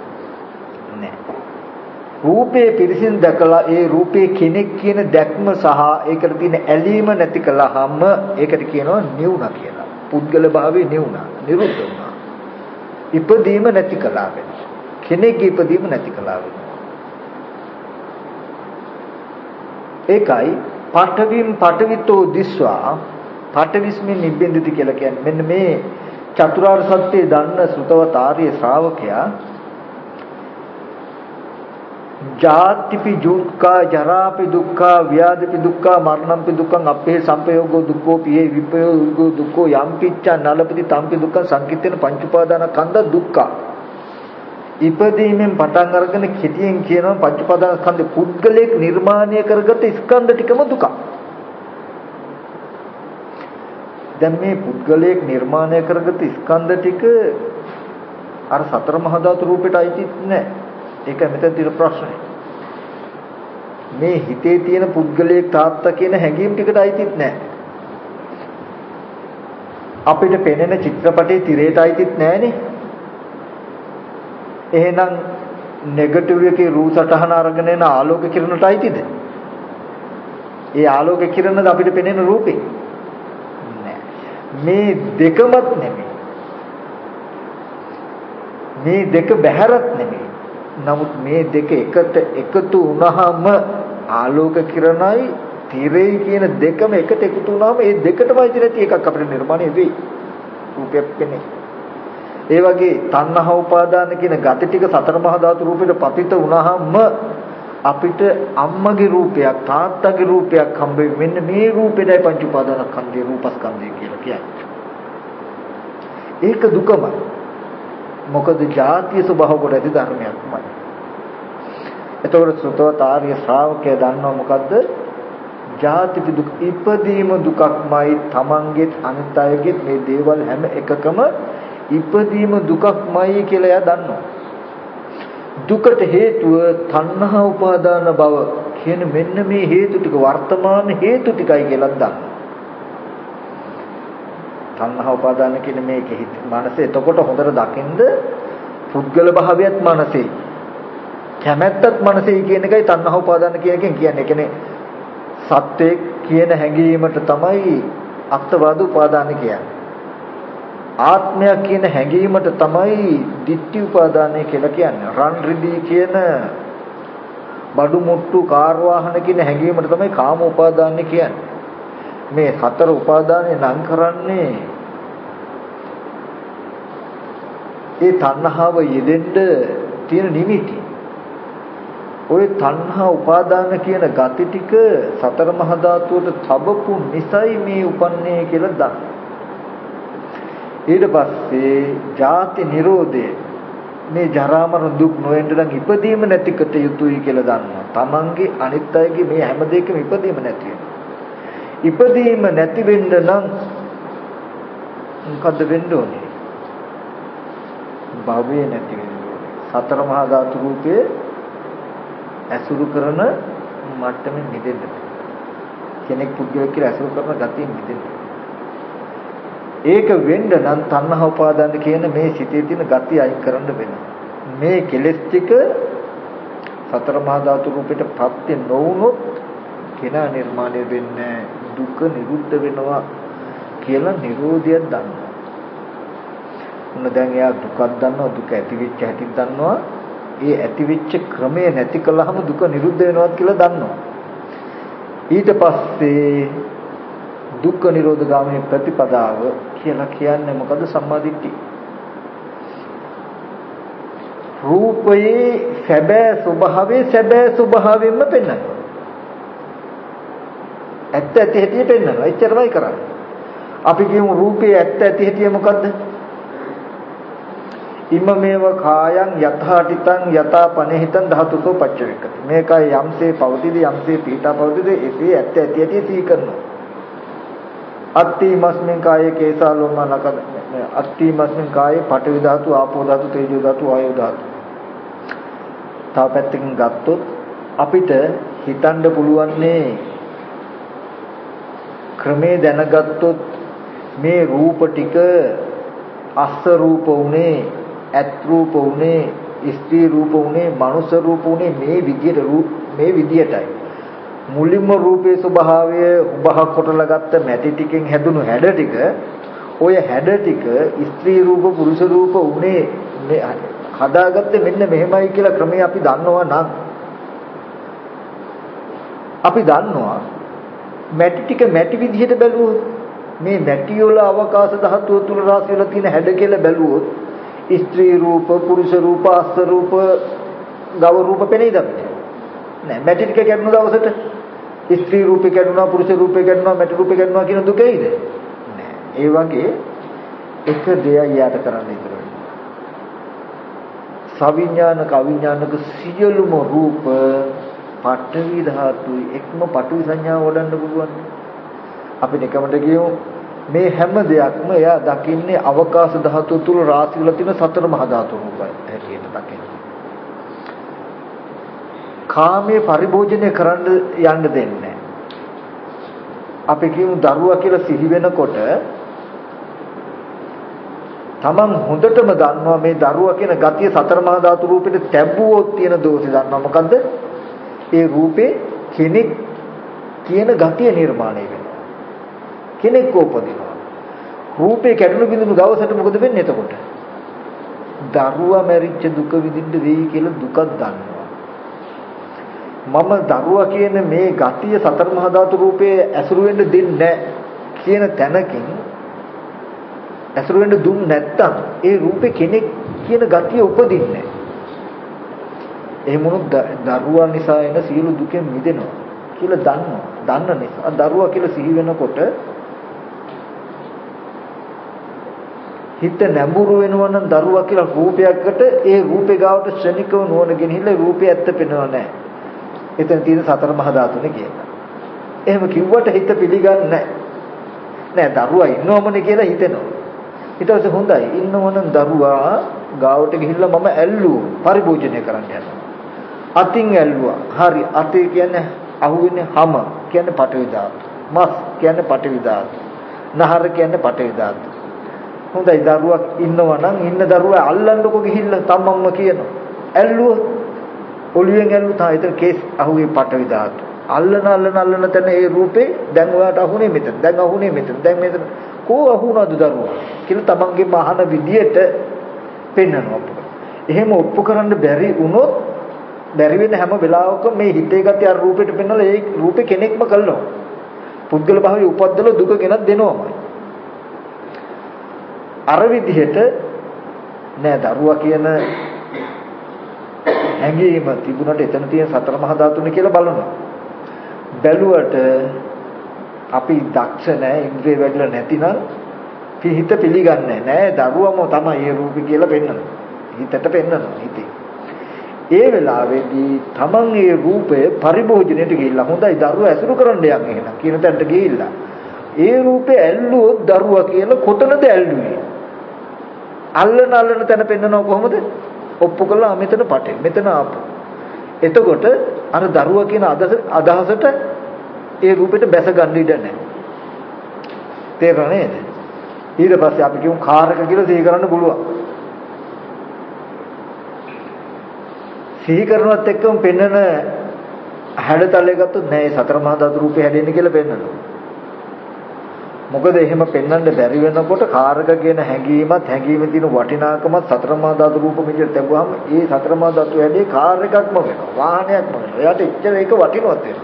රූපේ පිරිසින් දැකලා ඒ රූපේ කෙනෙක් කියන දැක්ම සහ ඒකට තියෙන ඇලීම නැති කළාම ඒකට කියනවා නිවුණා කියලා. පුද්ගල භාවයේ නිවුණා, නිරුද්ධ වුණා. ඉපදීම නැති කළා වෙනවා. කෙනෙක්ගේ ඉපදීම නැති කළා වෙනවා. ඒකයි පඨවිම් පඨවිතෝ දිස්වා පඨවිස්මි නිබ්බින්දති කියලා කියන්නේ. මෙන්න මේ චතුරාර්ය සත්‍ය දන්න සුතවත් ආර්ය ශ්‍රාවකයා ජාතිපි දුක්ඛා ජරාපි දුක්ඛා ව්‍යාධිපි දුක්ඛා මරණම්පි දුක්ඛං අපේ සංපයෝගෝ දුක්ඛෝ පියේ විපයෝගෝ දුක්ඛෝ යම්පිච්ඡා නලපති තම්පි දුක්ඛං සංකිට්ඨේන පංච උපාදාන කන්ද දුක්ඛ ඉපදීමෙන් පටන් අරගෙන කෙටියෙන් කියනවා පංච උපාදාන ස්කන්ධ පුද්ගලයක් නිර්මාණය කරගත ස්කන්ධ ටිකම දුක. දැන් මේ පුද්ගලයක් නිර්මාණය කරගත ස්කන්ධ ටික අර සතර මහා ධාතු රූපෙට අයිති නැහැ. ඒක මෙතන තියෙන ප්‍රශ්නේ. මේ හිතේ තියෙන පුද්ගලයෙක් තාත්තා කියන හැඟීම් ටිකට අයිතිත් නැහැ. අපිට පෙනෙන චිත්‍රපටයේ තිරයට අයිතිත් නැහනේ. එහෙනම් නෙගටිව් එකේ රූප සටහන අරගෙන එන ආලෝක කිරණට අයිතිද? ඒ ආලෝක කිරණද අපිට පෙනෙන රූපේ? නෑ. මේ දෙකමත් නෙමෙයි. මේ දෙක බැහැරත් නෙමෙයි. නමුත් මේ දෙක එකට එකතු වුණාම ආලෝක කිරණයි තිරේ කියන දෙකම එකට එකතු වුණාම ඒ දෙකටම අයිති නැති එකක් අපිට නිර්මාණය වෙයි. රූපයක් වෙන්නේ. ඒ වගේ තණ්හා උපාදාන කියන ගති ටික සතර මහා ධාතු රූපෙට පතිත වුණාම අපිට අම්මගේ රූපයක් තාත්තගේ රූපයක් හම්බ වෙන්නේ. මෙන්න මේ රූපෙටයි පංච උපාදානස්කන්ධේ රූපස්කන්ධය කියලා කියන්නේ. ඒක දුකමයි. මොකද ජාතිය ස්වභාව කොට ඇති ධර්මයක්මයි. එතකොට සුතවත් ආර්ය ශ්‍රාවකයා දන්නවා මොකද්ද? ජාති දුක් ඉපදීම දුකක්මයි. තමන්ගේත් අනිත් අයගේත් මේ දේවල් හැම එකකම ඉපදීම දුකක්මයි කියලා එයා දන්නවා. දුකට හේතුව තණ්හා උපාදාන බව කියන මෙන්න මේ හේතු ටික වර්තමාන හේතු ටිකයි කියලා දන්නවා. තණ්හා උපාදාන කියන මේකේ හිත මනසේ එතකොට හොඳට දකින්ද පුද්ගල භාවයත් මනසේ කැමැත්තත් මනසේ කියන එකයි තණ්හා උපාදාන කියන එකෙන් කියන්නේ. ඒ කියන්නේ සත්‍යයේ කියන හැඟීමට තමයි අත්වාද උපාදාන කියන්නේ. ආත්මයක් කියන හැඟීමට තමයි ditthi උපාදානය කියලා කියන්නේ. රන් රිදී කියන බඩු මුට්ටු කාර් වාහන කියන හැඟීමට තමයි කාම උපාදානය කියන්නේ. මේ හතර උපාදානය නම් කරන්නේ ඒ තණ්හාව යෙදෙන්න තියෙන නිමිති. ওই තණ්හා උපාදාන කියන ගති ටික සතර මහා ධාතුවට තබපු නිසයි මේ උපන්නේ කියලා දන්න. ඊට පස්සේ ජාති නිරෝධය මේ ජරා මරණ දුක් නොවෙන්න නම් ඉපදීම නැතිකට යුතුයි කියලා දන්නවා. තමන්ගේ අනිත් අයගේ මේ හැම දෙයකම ඉපදීම නැති වෙනවා. ඉපදීම නැති වෙන්න නම් මොකද්ද වෙන්න ඕනේ? භවය නැති වෙන්න ඕනේ. සතර මහා ධාතු රූපයේ ඇසුරු කරන මට්ටමින් මිදෙන්න. කෙනෙක් පුද්ගලයෙක් කියලා ඇසුරු කරන ගතියෙන් මිදෙන්න. ඒක වෙන්න නම් තණ්හා උපාදාන කියන මේ සිතේ තියෙන ගති අයින් කරන්න වෙනවා. මේ කෙලෙස් ටික සතර මහා ධාතු රූපයට ප්‍රත්‍ය නොවුනොත් කෙනා නිර්මාණය වෙන්නේ දුක නිරුද්ධ වෙනවා කියලා නිරෝධයක් දන්නවා. මොන දැන් එයා දුකක් දන්නවා, දුක ඇති වෙච්ච හැටි දන්නවා. ඒ ඇති වෙච්ච ක්‍රමය නැති කළාම දුක නිරුද්ධ වෙනවාත් කියලා දන්නවා. ඊට පස්සේ දුක්ඛ නිරෝධ ගාමිනී ප්‍රතිපදාව කියලා කියන්නේ මොකද? සම්මාදිට්ඨිය. රූපයේ සැබෑ ස්වභාවයේ සැබෑ ස්වභාවයෙන්ම පෙන්වනවා. ඇත්ත ඇති හැටි පෙන්වනවා. එච්චරමයි කරන්නේ. අපි කියමු රූපයේ ඇත්ත ඇති හැටි මොකද්ද? ඉමමේව කායං යථාටිතං යථාපනහිතං ධාතුසෝ පච්චවෙක්කති. මේකයි යම්සේ පවතිද යම්සේ පීඨා පවතිද එසේ ඇත්ත ඇති ඇති සිහි කරනවා. අත්ති මස්මින් කායේ කේසාලෝම නකද අත්ති මස්මින් කායේ පඨවි ධාතු ආපෝ ධාතු තේජෝ ධාතු වායෝ ධාතු. තව පැත්තකින් ගත්තොත් අපිට හිතන්න පුළුවන්නේ ක්‍රමේ දැනගත්තොත් මේ රූප ටික අස්ස රූප උනේ, ඇත් රූප උනේ, ස්ත්‍රී රූප උනේ, මනුෂ්‍ය රූප උනේ මේ විදියට රූප මේ විදියටයි. මුලින්ම රූපේ ස්වභාවය උබහ කොටලා ගත්ත මැටි ටිකෙන් හැදුණු හැඩ ටික, ඔය හැඩ ටික ස්ත්‍රී රූප පුරුෂ රූප උනේ මේ හදාගත්තේ මෙන්න මෙහෙමයි කියලා ක්‍රමයේ අපි දන්නවා නම් අපි දන්නවා මැටි ටික මැටි විදිහට බැලුවොත් මේ මැටි වල අවකාශ ධාතුව තුල රාශි වෙලා තියෙන හැඩ කියලා බැලුවොත් ස්ත්‍රී රූප පුරුෂ රූප අස්ස රූප ගව රූප පෙනේද අපිට? නෑ. මැටි ටික කැඩුණු දවසට ස්ත්‍රී රූපේ කැඩුණා පුරුෂ රූපේ කැඩුණා මැටි රූපේ කැඩුණා කියන දුකයිද? නෑ. ඒ වගේ එක දෙයක් යාට කරන්න ඉතුරු වෙනවා. සවිඥානික අවිඥානික සියලුම රූප පඨවි ධාතුයි එක්ම පඨවි සංඥාව වඩන්න පුළුවන්. අපි නිකමට කියමු මේ හැම දෙයක්ම එයා දකින්නේ අවකාශ ධාතුව තුල රාශි වෙලා තියෙන සතර මහා ධාතු රූපයි හැටියට දකින්නේ. කාමයේ පරිභෝජනය කරන්න යන්න දෙන්නේ නැහැ. අපි කියමු දරුවා කියලා සිහි වෙනකොට තමන් හොඳටම දන්නවා මේ දරුවා කියන ගතිය සතර මහා ධාතු රූපෙට තැබුවොත් තියෙන දෝෂේ දන්නවා මොකද්ද? ඒ රූපේ කෙනෙක් කියන ගතිය නිර්මාණය වෙනවා. කෙනෙක් උපදිනවා. රූපේ කැඩුණු බිඳුණු දවසට මොකද වෙන්නේ එතකොට? දරුවා මැරිච්ච දුක විඳින්න වෙයි කියලා දුකක් දන්නවා. මම දරුවා කියන මේ ගතිය සතර මහා ධාතු රූපේ ඇසුරු වෙන්න දෙන්නේ නැහැ කියන තැනකින් ඇසුරු වෙන්න දුන්නේ නැත්තම් ඒ රූපේ කෙනෙක් කියන ගතිය උපදින්නේ නැහැ. එහෙම වුණොත් දරුවා නිසා එන සියලු දුකෙන් මිදෙනවා කියලා දන්නවා. දන්න නිසා දරුවා කියලා සිහි වෙනකොට හිත නැඹුරු වෙනවා නම් දරුවා කියලා රූපයකට ඒ රූපේ ගාවට ශ්‍රණිකව නුවණ ගෙනහිල්ලා රූපේ ඇත්ත පෙන්වනවා නැහැ. එතන තියෙන සතර මහා ධාතුනේ කියලා. එහෙම කිව්වට හිත පිළිගන්නේ නැහැ. නෑ දරුවා ඉන්නවමනේ කියලා හිතෙනවා. ඊට පස්සේ හොඳයි ඉන්නවනම් දරුවා ගාවට ගිහිල්ලා මම ඇල්ලුවා පරිභෝජනය කරන්න යනවා. අතින් ඇල්ලුවා. හරි අතේ කියන්නේ අහුවෙන්නේ හැම කියන්නේ පටවි ධාතු. මස් කියන්නේ පටවි ධාතු. නහර කියන්නේ පටවි ධාතු. හොඳයි දරුවා ඉන්නවනම් ඉන්න දරුවා අල්ලන්නකො ගිහිල්ලා තමන්ම කියනවා. ඇල්ලුවා ඔළුවෙන් ඇල්ලුවා තා කේස් අහුවේ පටවි ධාතු. අල්ලන අල්ලන අල්ලන තැන ඒ රූපේ දැන් ඔයාට අහුනේ මෙතන. දැන් අහුනේ මෙතන. දැන් මෙතන කෝ අහුනද දරුවා කියලා තමන්ගේ මහාන විදියට පෙන්වනවා. එහෙම ඔප්පු කරන්න බැරි වුණොත් බැරි වෙන හැම වෙලාවකම මේ හිතේ ගතිය අර රූපෙට පෙන්වලා ඒ රූපේ කෙනෙක්ම කළනවා. පුද්ගල භාවය උපද්දලා දුක ගෙනත් දෙනවමයි. අර විදිහට නෑ දරුවා කියන හැඟීම තිබුණාට එතන තියෙන සතර මහා ධාතුනේ කියලා බලනවා. බැලුවට අපි දක්ෂ නෑ ඉන්ද්‍රිය වැඩිලා නැතිනම් හිත පිළිගන්නේ නෑ දරුවම තමයි ඒ රූපේ කියලා පෙන්වනවා. හිතට පෙන්වනවා හිතේ. ඒ වෙලාවේදී තමන් ඒ රූපය පරිභෝජනයට ගිහිල්ලා හොඳයි දරුවා ඇසුරු කරන්න යන්න එහෙනම් කියන තැනට ගිහිල්ලා ඒ රූපේ ඇල්ලුවොත් දරුවා කියලා කොතනද ඇල්ලුවේ? අල්ලන අල්ලන තැන පෙන්නනවා කොහොමද? ඔප්පු කළා මෙතන පටේ මෙතන ආපු. එතකොට අර දරුවා කියන අදහසට ඒ රූපෙට බැස ගන්න ඉඩ නැහැ. තේරුණා නේද? ඊට පස්සේ අපි කියමු කාර් එක කියලා සිහි කරන්න පුළුවන්. සිහි කරනවත් එක්කම පෙන්නන හැඩතලය ගත්තොත් නෑ සතර මහා ධාතු රූපේ හැදෙන්නේ කියලා පෙන්නනවා. මොකද එහෙම පෙන්වන්න බැරි වෙනකොට කාර්ක කියන හැඟීමත් හැඟීමේ තියෙන වටිනාකමත් සතර මහා ධාතු රූප මෙච්චර තිබුවාම ඒ සතර මහා ධාතු හැදී කාර් එකක්ම වෙනවා වාහනයක්ම වෙනවා. එයාට එච්චර ඒක වටිනවත් වෙනවා.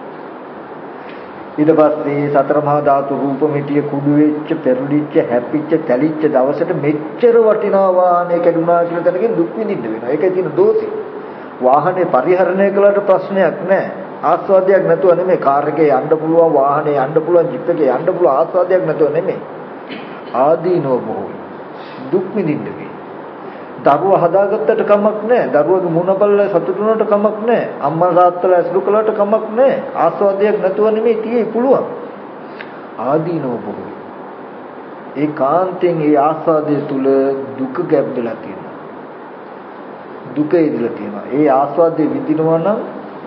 ඊට පස්සේ සතර මහා ධාතු රූප මෙටිය කුඩු වෙච්ච පෙරලිච්ච හැපිච්ච තැලිච්ච දවසට මෙච්චර වටිනා වාහනය කැඩුනා කියලා තැනකින් දුක් විඳින්න වෙනවා. ඒකයි තියෙන දෝෂේ. වාහනේ පරිහරණය කළාට ප්‍රශ්නයක් නැහැ. ආස්වාදයක් නැතුව නෙමෙයි කාර් එකේ යන්න පුළුවන් වාහනේ යන්න පුළුවන් ජිප් එකේ යන්න පුළුවන් ආස්වාදයක් නැතුව නෙමෙයි. ආදීනෝ බොහෝ දුක් විඳින්න වෙයි. දරුවා හදාගත්තට කමක් නැහැ. දරුවගේ මුණ බලලා සතුටු වුණාට කමක් නැහැ. අම්මා තාත්තලා ඇසුරු කළාට කමක් නැහැ. ආස්වාදයක් නැතුව නෙමෙයි තියෙයි පුළුවන්. ආදීනෝ බොහෝ. ඒ කාන්තෙන් ඒ ආස්වාදයේ තුල දුක ගැඹෙලා තියෙනවා. දුක ඉදලා තියෙනවා. ඒ ආස්වාදයේ විඳිනවා නම්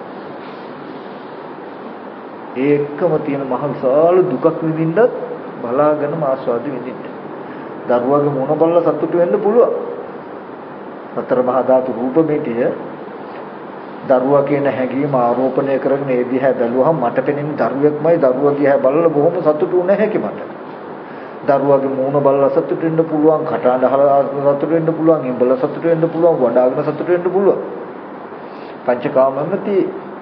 ඒකම තියෙන මහ විශාල දුකක් විඳින්නත් බලාගෙනම ආස්වාදෙ විඳින්න. දරුවගේ මොන බලලා සතුටු වෙන්න පුළුවන්. සතර මහා ධාතු රූපමෙටිය දරුවා කියන හැඟීම ආරෝපණය කරගෙන ඒ දිහා බැලුවහම මට පෙනෙන දරුවෙක්මයි දරුවා දිහා බලලා බොහොම සතුටු වුණ හැකි මට. දරුවගේ මූණ බලලා සතුටු වෙන්න පුළුවන්, කටහඬ අහලා සතුටු වෙන්න පුළුවන්, ඉඹල සතුටු වෙන්න පුළුවන්, වඩාගෙන සතුටු වෙන්න පුළුවන්. පංචකාමන්නති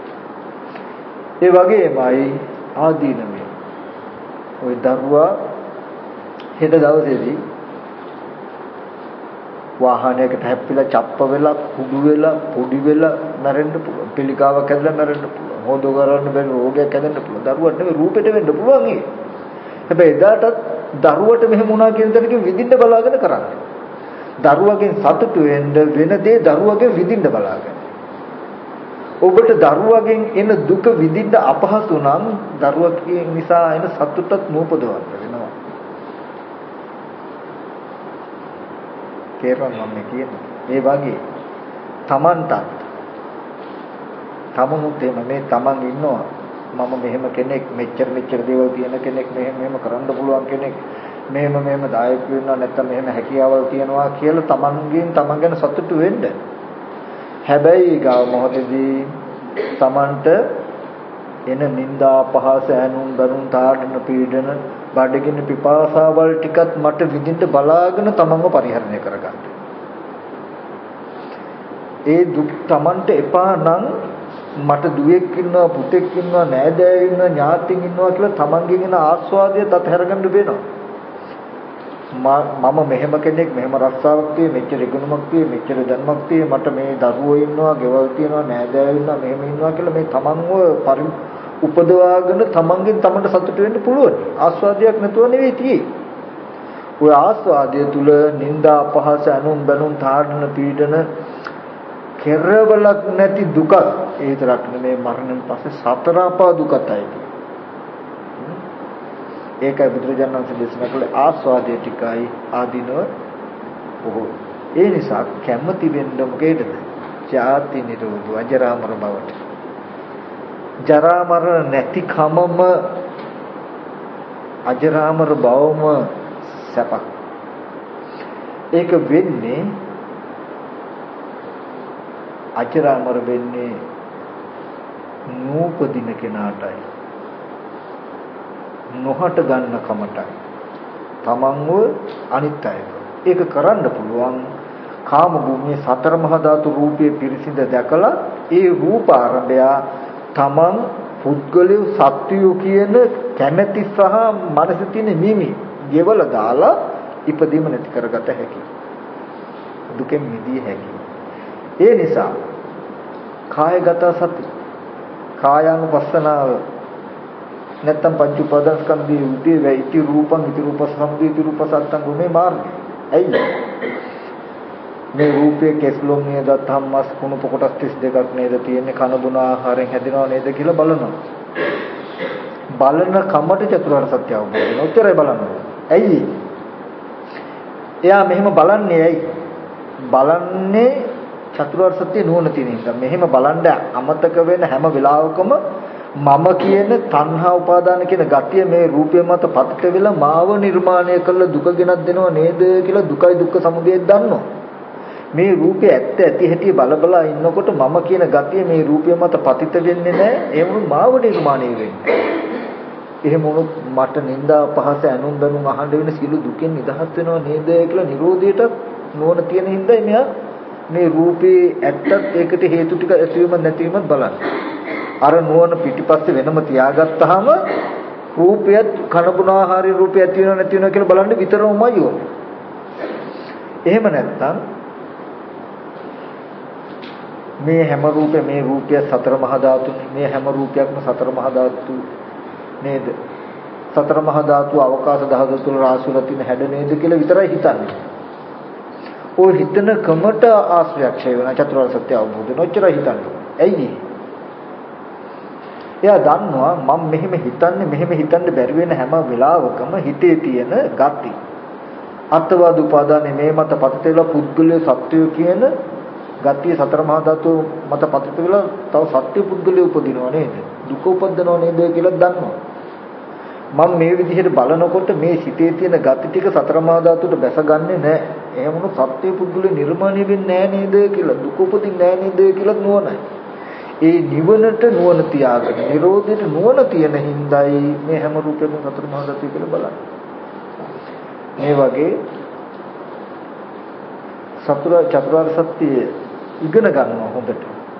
ඒ වගේමයි ආදීනමය. ওই දරුවා හෙට දවසේදී වාහනයකට හැප්පිලා චප්ප වෙලා කුඩු වෙලා පොඩි වෙලා මැරෙන්න පුළුවන්. පිළිකාවක් ඇදලා මැරෙන්න පුළුවන්. හොද කරන්න බැරි රෝගයක් ඇදෙන්න පුළුවන්. දරුවට නෙවෙයි රූපෙට වෙන්න පුළුවන් ඒ. හැබැයි එදාටත් දරුවට මෙහෙම වුණා කියන තැනකින් විඳින්න බලාගෙන කරන්නේ. දරුවගෙන් සතුටු වෙන්න වෙන දේ දරුවගෙන් විඳින්න බලාගෙන. ඔබට දරුවගෙන් එන දුක විඳින්න අපහසු නම් දරුවගේ නිසා එන සතුටත් නූපදවන්න වෙනවා. තේරුණා මම කියන්නේ. ඒ වගේ තමන්ටත් තමනුත් එහෙම මේ තමන් ඉන්නවා මම මෙහෙම කෙනෙක් මෙච්චර මෙච්චර දේවල් තියෙන කෙනෙක් මෙහෙම මෙහෙම කරන්න පුළුවන් කෙනෙක් මෙහෙම මෙහෙම දායක වෙනවා නැත්නම් මෙහෙම හැකියාවල් තියනවා කියලා තමන්ගෙන් තමන් ගැන සතුටු වෙන්න. හැබැයි ගාව මොහොතේදී තමන්ට එන නිന്ദා පහස ඇනුම් බරුම් තාඩන පීඩන බඩගින්න පිපාසාවල් ටිකත් මට විඳින්න බලාගෙන තමන්ව පරිහරණය කරගන්න. ඒ දුක් තමන්ට එපා නම් මට දුවෙක් ඉන්නවා පුතෙක් ඉන්නවා නෑදෑයෝ ඉන්නවා ඥාතින් ඉන්නවා කියලා තමන්ගෙන් එන ආස්වාදය තත්හැරගන්න වෙනවා. මම මෙහෙම කෙනෙක් මෙහෙම රස්සාවක් tie මෙච්චර ඉගෙනුමක් tie මෙච්චර ධර්මයක් tie මට මේ දරුවෝ ඉන්නවා ගෙවල් තියෙනවා නෑදෑයෝ ඉන්නවා මෙහෙම ඉන්නවා කියලා මේ තමන්ව උපදවාගෙන තමන්ගෙන් තමන්ට සතුට වෙන්න පුළුවන්. ආස්වාදයක් නැතුව නෙවෙයි තියෙන්නේ. ඔය ආස්වාදය තුල නිന്ദා අපහාස අනුම් බනුම් තාඩන පීඩන කෙරවලක් නැති දුක ඒ විතරක් නෙමෙයි මරණයෙන් පස්සේ සතර අපා දුකයි. ඒකයි බුදුරජාණන් වහන්සේ දේශනා කළේ ආස්වාදයේ ටිකයි ආදීනව බොහෝ. ඒ නිසා කැමති වෙන්න මොකේද? ජාති නිරෝධ අජරාමර බවට. ජරා මරණ නැති කමම අජරාමර බවම සපක්. ඒක වෙන්නේ අජරාමර වෙන්නේ නූපදින කෙනාටයි. නොහට ගන්න කමටයි. තමන්ව අනිත් අයව. ඒක කරන්න පුළුවන් කාම භූමියේ සතර මහා ධාතු රූපයේ පිරිසිඳ දැකලා ඒ රූප ආරම්භය තමන් පුද්ගලිය සත්‍යය කියන කැමැති සහ මනස තියෙන නිමි ගෙවල දාලා ඉපදීම නැති කරගත හැකි. දුකෙන් මිදිය හැකි. ඒ නිසා කායගත සති කායානුපස්සනාව නැත්තම් පංච උපාදානස්කන්ධයේ උදේ වෙයිති රූපං ඉති රූප සම්පී ඉති රූප සත්තං ගුණේ මාර්ගය. ඇයි මේ රූපයේ කෙස්ලොම් නේද ධම්මස් කුණු කොටස් තිස් දෙකක් නේද තියෙන්නේ කන බොන ආහාරයෙන් හැදෙනව නේද කියලා බලනවා. බලන කමට චතුරාර්ය සත්‍ය අවබෝධ වෙනවා. උත්තරය බලනවා. ඇයි? එයා මෙහෙම බලන්නේ ඇයි? බලන්නේ චතුරාර්ය සත්‍ය නුවණ තියෙන නිසා. මෙහෙම බලන්න අමතක වෙන හැම වෙලාවකම මම කියන තණ්හා උපාදාන කියන ගතිය මේ රූපය මත පතිත වෙලා මාව නිර්මාණය කළ දුක ගෙනත් දෙනව නේද කියලා දුකයි දුක්ඛ සමුදය දන්නවා. මේ රූපේ ඇත්ත ඇති හැටි බල බලා ඉන්නකොට මම කියන ගතිය මේ රූපය මත පතිත වෙන්නේ නැහැ. එහෙම මාව නිර්මාණය වෙන්නේ. එහෙම වුණොත් මට නිന്ദා පහස ඇනුම් බැනුම් අහන්න වෙන සිළු දුකෙන් නිදහස් වෙනව නේද කියලා නිරෝධයට නොවන තියෙන හින්දා මෙයා මේ රූපේ ඇත්තත් ඒකට හේතු ටික ඇතිවීම නැතිවීමත් බලන්නේ. අර නුවණ පිටිපස්සේ වෙනම තියාගත්තාම රූපයත් කනබුන ආහාරي රූපය ඇති වෙනව නැති වෙනව කියලා බලන්න විතරමයි ඕනේ. එහෙම නැත්නම් මේ හැම රූපේ මේ රූපය සතර මහා ධාතුනේ මේ හැම රූපයක්ම සතර මහා ධාතු නේද? සතර මහා ධාතු අවකාශ ධාතු තුල රාශියල තියෙන හැඩ නේද කියලා විතරයි හිතන්නේ. ඔය හිතන කමට ආශ්‍රයක්ෂය වෙන චතුරාර්ය සත්‍ය අවබෝධ නොච්චර හිතන්නේ. ඇයි? එයා දන්නවා මම මෙහෙම හිතන්නේ මෙහෙම හිතන්න බැරි වෙන හැම වෙලාවකම හිතේ තියෙන ගති. අත්වාද උපාදානේ මේ මත පතිත වෙලා පුද්ගලයේ සත්‍යය කියන ගතිය සතර මහා ධාතු මත පතිත වෙලා තව සත්‍ය පුද්ගලයේ උපදිනව නේද? දුක උපදිනව නේද කියලා දන්නවා. මම මේ විදිහට බලනකොට මේ සිතේ තියෙන ගති ටික සතර මහා ධාතුට බැසගන්නේ නැහැ. එහෙම වුණොත් සත්‍ය පුද්ගලයේ නිර්මාණය වෙන්නේ නැහැ නේද කියලා දුක උපදින්නේ නැහැ නේද කියලා නුවණයි. ඒ නිවනට නුවණ තියාගෙන නිරෝධයට නුවණ තියෙන හිඳයි මේ හැම රූපයක්ම සතර මහා ධාතු කියලා බලන්නේ. මේ වගේ සතර චතුරාර්ය සත්‍ය ඉගෙන ගන්නවා හොඳට.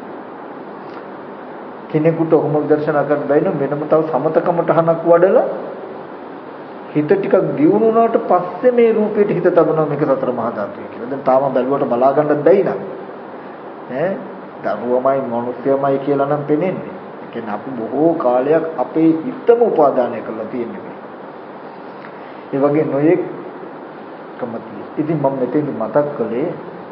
කෙනෙකුට ඔහොම දර්ශන කරන්න බැයි නම් වෙනම තව සමතකමටහනක් වඩලා හිත ටිකක් දියුණු වුණාට පස්සේ මේ රූපයට හිත තබනවා මේක සතර මහා ධාතුයි කියලා. දැන් තාම බැලුවට බලා ගන්නත් බැයි නේද? ඈ දරුවමයි මනුස්සයමයි කියලා නම් පෙනෙන්නේ. ඒ කියන්නේ අපි බොහෝ කාලයක් අපේ හිතම උපාදානය කරලා තියෙනවා. ඒ වගේ නොයෙක් කමතියි. ඉතින් මම මෙතෙන් මතක් කළේ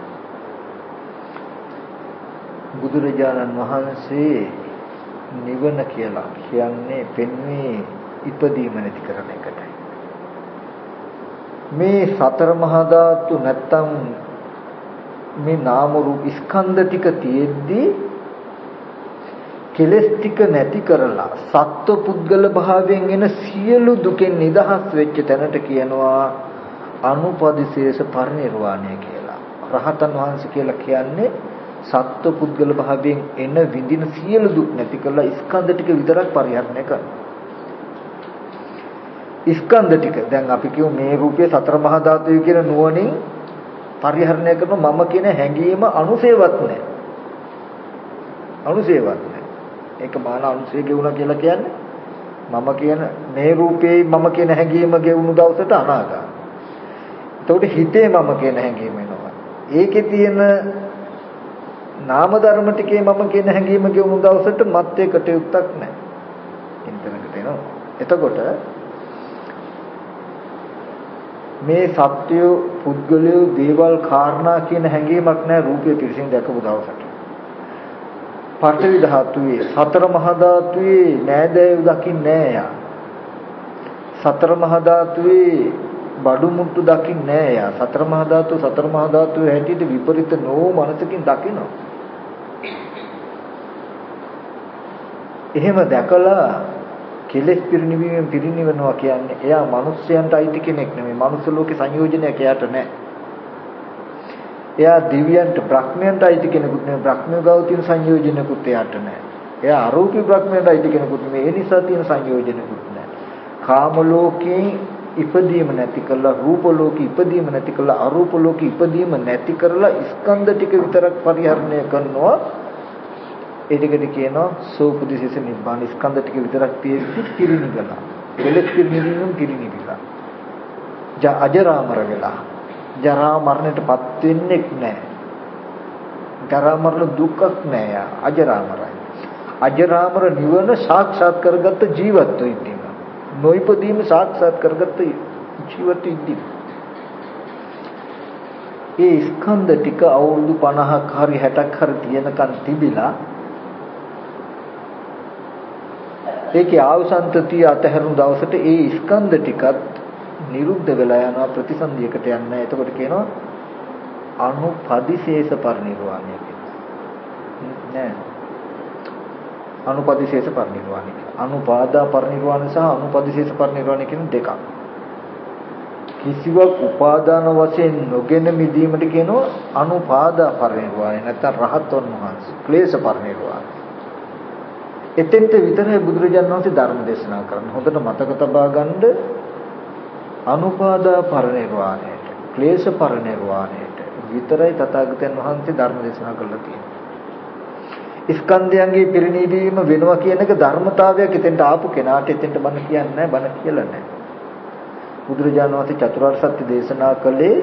බුදුරජාණන් වහන්සේ නිවන කියලා කියන්නේ පෙන්වන්නේ ඉපදීම නැති කරන එකටයි. මේ සතර මහා ධාතු නැත්තම් මේ නාම රූප ස්කන්ධ ටික තියෙද්දී කෙලස් ටික නැති කරලා සත්ව පුද්ගල භාවයෙන් එන සියලු දුකෙන් නිදහස් වෙච්ච තැනට කියනවා අනුපදිශේෂ පරිනිර්වාණය කියලා. රහතන් වහන්සේ කියලා කියන්නේ සත්ව පුද්ගල භාවයෙන් එන විඳින සියලු දුක් නැති කරලා ස්කන්ධ ටික විතරක් පරිහරණය කරනවා. ස්කන්ධ ටික දැන් අපි කියමු මේ රූපයේ සතර මහා ධාතුයි කියන නුවණින් පරිහරණය කරන මම කියන හැඟීම අනුසේවත් නැහැ. අනුසේවත් නැහැ. ඒක මාන අනුසේ ගෙවුණා කියලා කියන්නේ මම කියන මේ රූපේ මම කියන හැඟීම ගෙවුණු දවසට අනාගත. එතකොට හිතේ මම කියන හැඟීම එනවා. ඒකේ තියෙන නාම ධර්ම ටිකේ මම කියන හැඟීම ගෙවුණු දවසට මත්තේ කටයුත්තක් නැහැ. ඉන්ටර්නෙට් එනවා. එතකොට මේ සත්‍ය පුද්ගලයෝ දේවල් කාරණා කියන හැඟීමක් නැහැ රූපය පිරිසින් දැකපු දවසට. පඨවි ධාතුවේ සතර මහා ධාතුවේ නෑදෑයෝ දකින්නේ නෑ යා. සතර මහා ධාතුවේ බඩු මුට්ටු දකින්නේ නෑ යා. සතර මහා ධාතුව සතර මහා ධාතුවේ හැටියට විපරිත නෝ මනසකින් දකිනවා. එහෙම දැකලා කෙලෙස් පිරිනිවීමෙන් පිරිනිවනවා කියන්නේ එයා මිනිස්යන්ට අයිති කෙනෙක් නෙමෙයි. මනුස්ස ලෝකේ සංයෝජනයක් එයාට නැහැ. එයා දිව්‍යයන්ට බ්‍රහ්මයන්ට අයිති කෙනෙකුත් නෙමෙයි. බ්‍රහ්මය ගාව තියෙන සංයෝජනකුත් එයාට නැහැ. එයා අරූපී බ්‍රහ්මයන්ට අයිති කෙනෙකුත් නෙමෙයි. ඒ නිසා තියෙන සංයෝජනකුත් නැහැ. කාම ලෝකේ ඉපදීම නැති කරලා රූප ලෝකේ ඉපදීම නැති කරලා අරූප ලෝකේ ඉපදීම නැති කරලා ස්කන්ධ ටික විතරක් පරිහරණය කරනවා. ඒ ටිකට කියනවා සෝපදිශේෂ නිබ්බාන. ස්කන්ධ ටික විතරක් තියෙද්දි පිරිනිවලා. කෙලෙස් පිරිනිවීම පිරිනිවිලා. ජා අජරාමර වෙලා. ජරා මරණයටපත් වෙන්නේ නැහැ. ජරා මරණ දුකක් නැහැ. අජරාමරයි. අජරාමර නිවන සාක්ෂාත් කරගත්ත ජීවත් වෙද්දීම. නොයිපදීම සාක්ෂාත් කරගත්ත ජීවත් වෙද්දීම. ඒ ස්කන්ධ ටික අවුරුදු පනහක් හරි හැටක් හරි තියෙනකන් තිබිලා ඒකේ ආවසන්තතිය අතහැරුණු දවසට ඒ ස්කන්ධ ටිකත් නිරුද්ධ වෙලා යනවා ප්‍රතිසන්දියකට යන්නේ. එතකොට කියනවා අනුපදිශේෂ පරිනිර්වාණය කියලා. නෑ. අනුපදිශේෂ පරිනිර්වාණය. අනුපාදා පරිනිර්වාණය සහ අනුපදිශේෂ පරිනිර්වාණය කියන දෙකක්. කිසිවක් උපාදාන වශයෙන් නොගෙන මිදීමට කියනවා අනුපාදා පරිනිර්වාණය. නැත්නම් රහතන් වහන්සේ ක්ලේශ පරිනිර්වාණය. එතෙන්ට විතරයි බුදුරජාණන් වහන්සේ ධර්ම දේශනා කරන්නේ. හොඳට මතක තබා ගන්න අනුපාදා පරිනිර්වාණයට, ක්ලේශ පරිනිර්වාණයට විතරයි තථාගතයන් වහන්සේ ධර්ම දේශනා කළා තියෙන්නේ. ස්කන්ධයන්ගේ පිරිණිවීම වෙනවා කියන එක ධර්මතාවයක්. එතෙන්ට ආපු කෙනාට එතෙන්ට බණ කියන්නේ නැහැ, බණ කියලා නැහැ. බුදුරජාණන් වහන්සේ චතුරාර්ය සත්‍ය දේශනා කළේ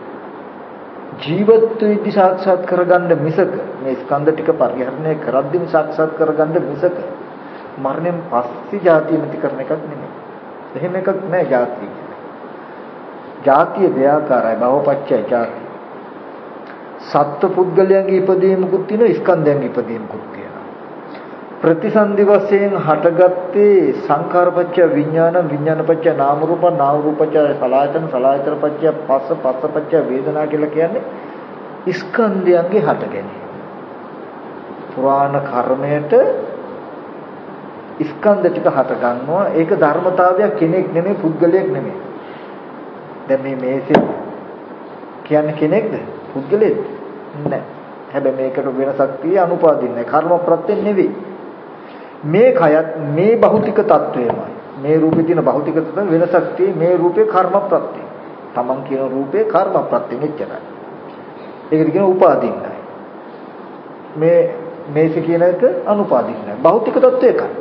ජීවත් වෙද්දී සාක්ෂාත් කරගන්න මිසක මේ ස්කන්ධ ටික පරිහරණය කරද්දීම සාක්ෂාත් කරගන්න මිසක මරණයෙන් පස්සේ ජාතිය නැති කරන එකක් නෙමෙයි. එහෙම එකක් නෑ ජාතිය. ජාතිය දෙආකාරයි. භවපච්චය ජාති. සත්ත්ව පුද්ගලයන්ගේ ඉපදීමකුත් තියෙනවා, ස්කන්ධයන්ගේ ඉපදීමකුත් තියෙනවා. ප්‍රතිසන්දි වශයෙන් හටගත්තේ සංඛාරපච්චය විඥාන, විඥානපච්චය නාම රූප, නාම රූපපච්චය සලආයතන, සලආයතනපච්චය පස්ස, පස්සපච්චය වේදනා කියලා කියන්නේ ස්කන්ධයන්ගේ හට ගැනීම. පුරාණ කර්මයට ස්කන්ධ ටික හට ගන්නවා. ඒක ධර්මතාවයක්, කෙනෙක් නෙමෙයි, පුද්ගලයෙක් නෙමෙයි. දැන් මේ මේසෙ කියන්නේ කෙනෙක්ද? පුද්ගලයෙක්ද? නැහැ. හැබැයි මේකට වෙනසක් තියෙයි, අනුපාදින්න නැහැ. කර්ම ප්‍රත්‍යයෙන් නෙවෙයි. මේ කයත් මේ භෞතික තත්වයමයි. මේ රූපේ තියෙන භෞතික තත්ත්ව වෙනසක් තියෙයි. මේ රූපේ කර්ම ප්‍රත්‍යය. Taman කියන රූපේ කර්ම ප්‍රත්‍යයෙන් එච්චරයි. ඒකට කියන උපාදින්නයි. මේ මේක කියන එක අනුපාදින්නයි. භෞතික තත්ත්වය එකයි.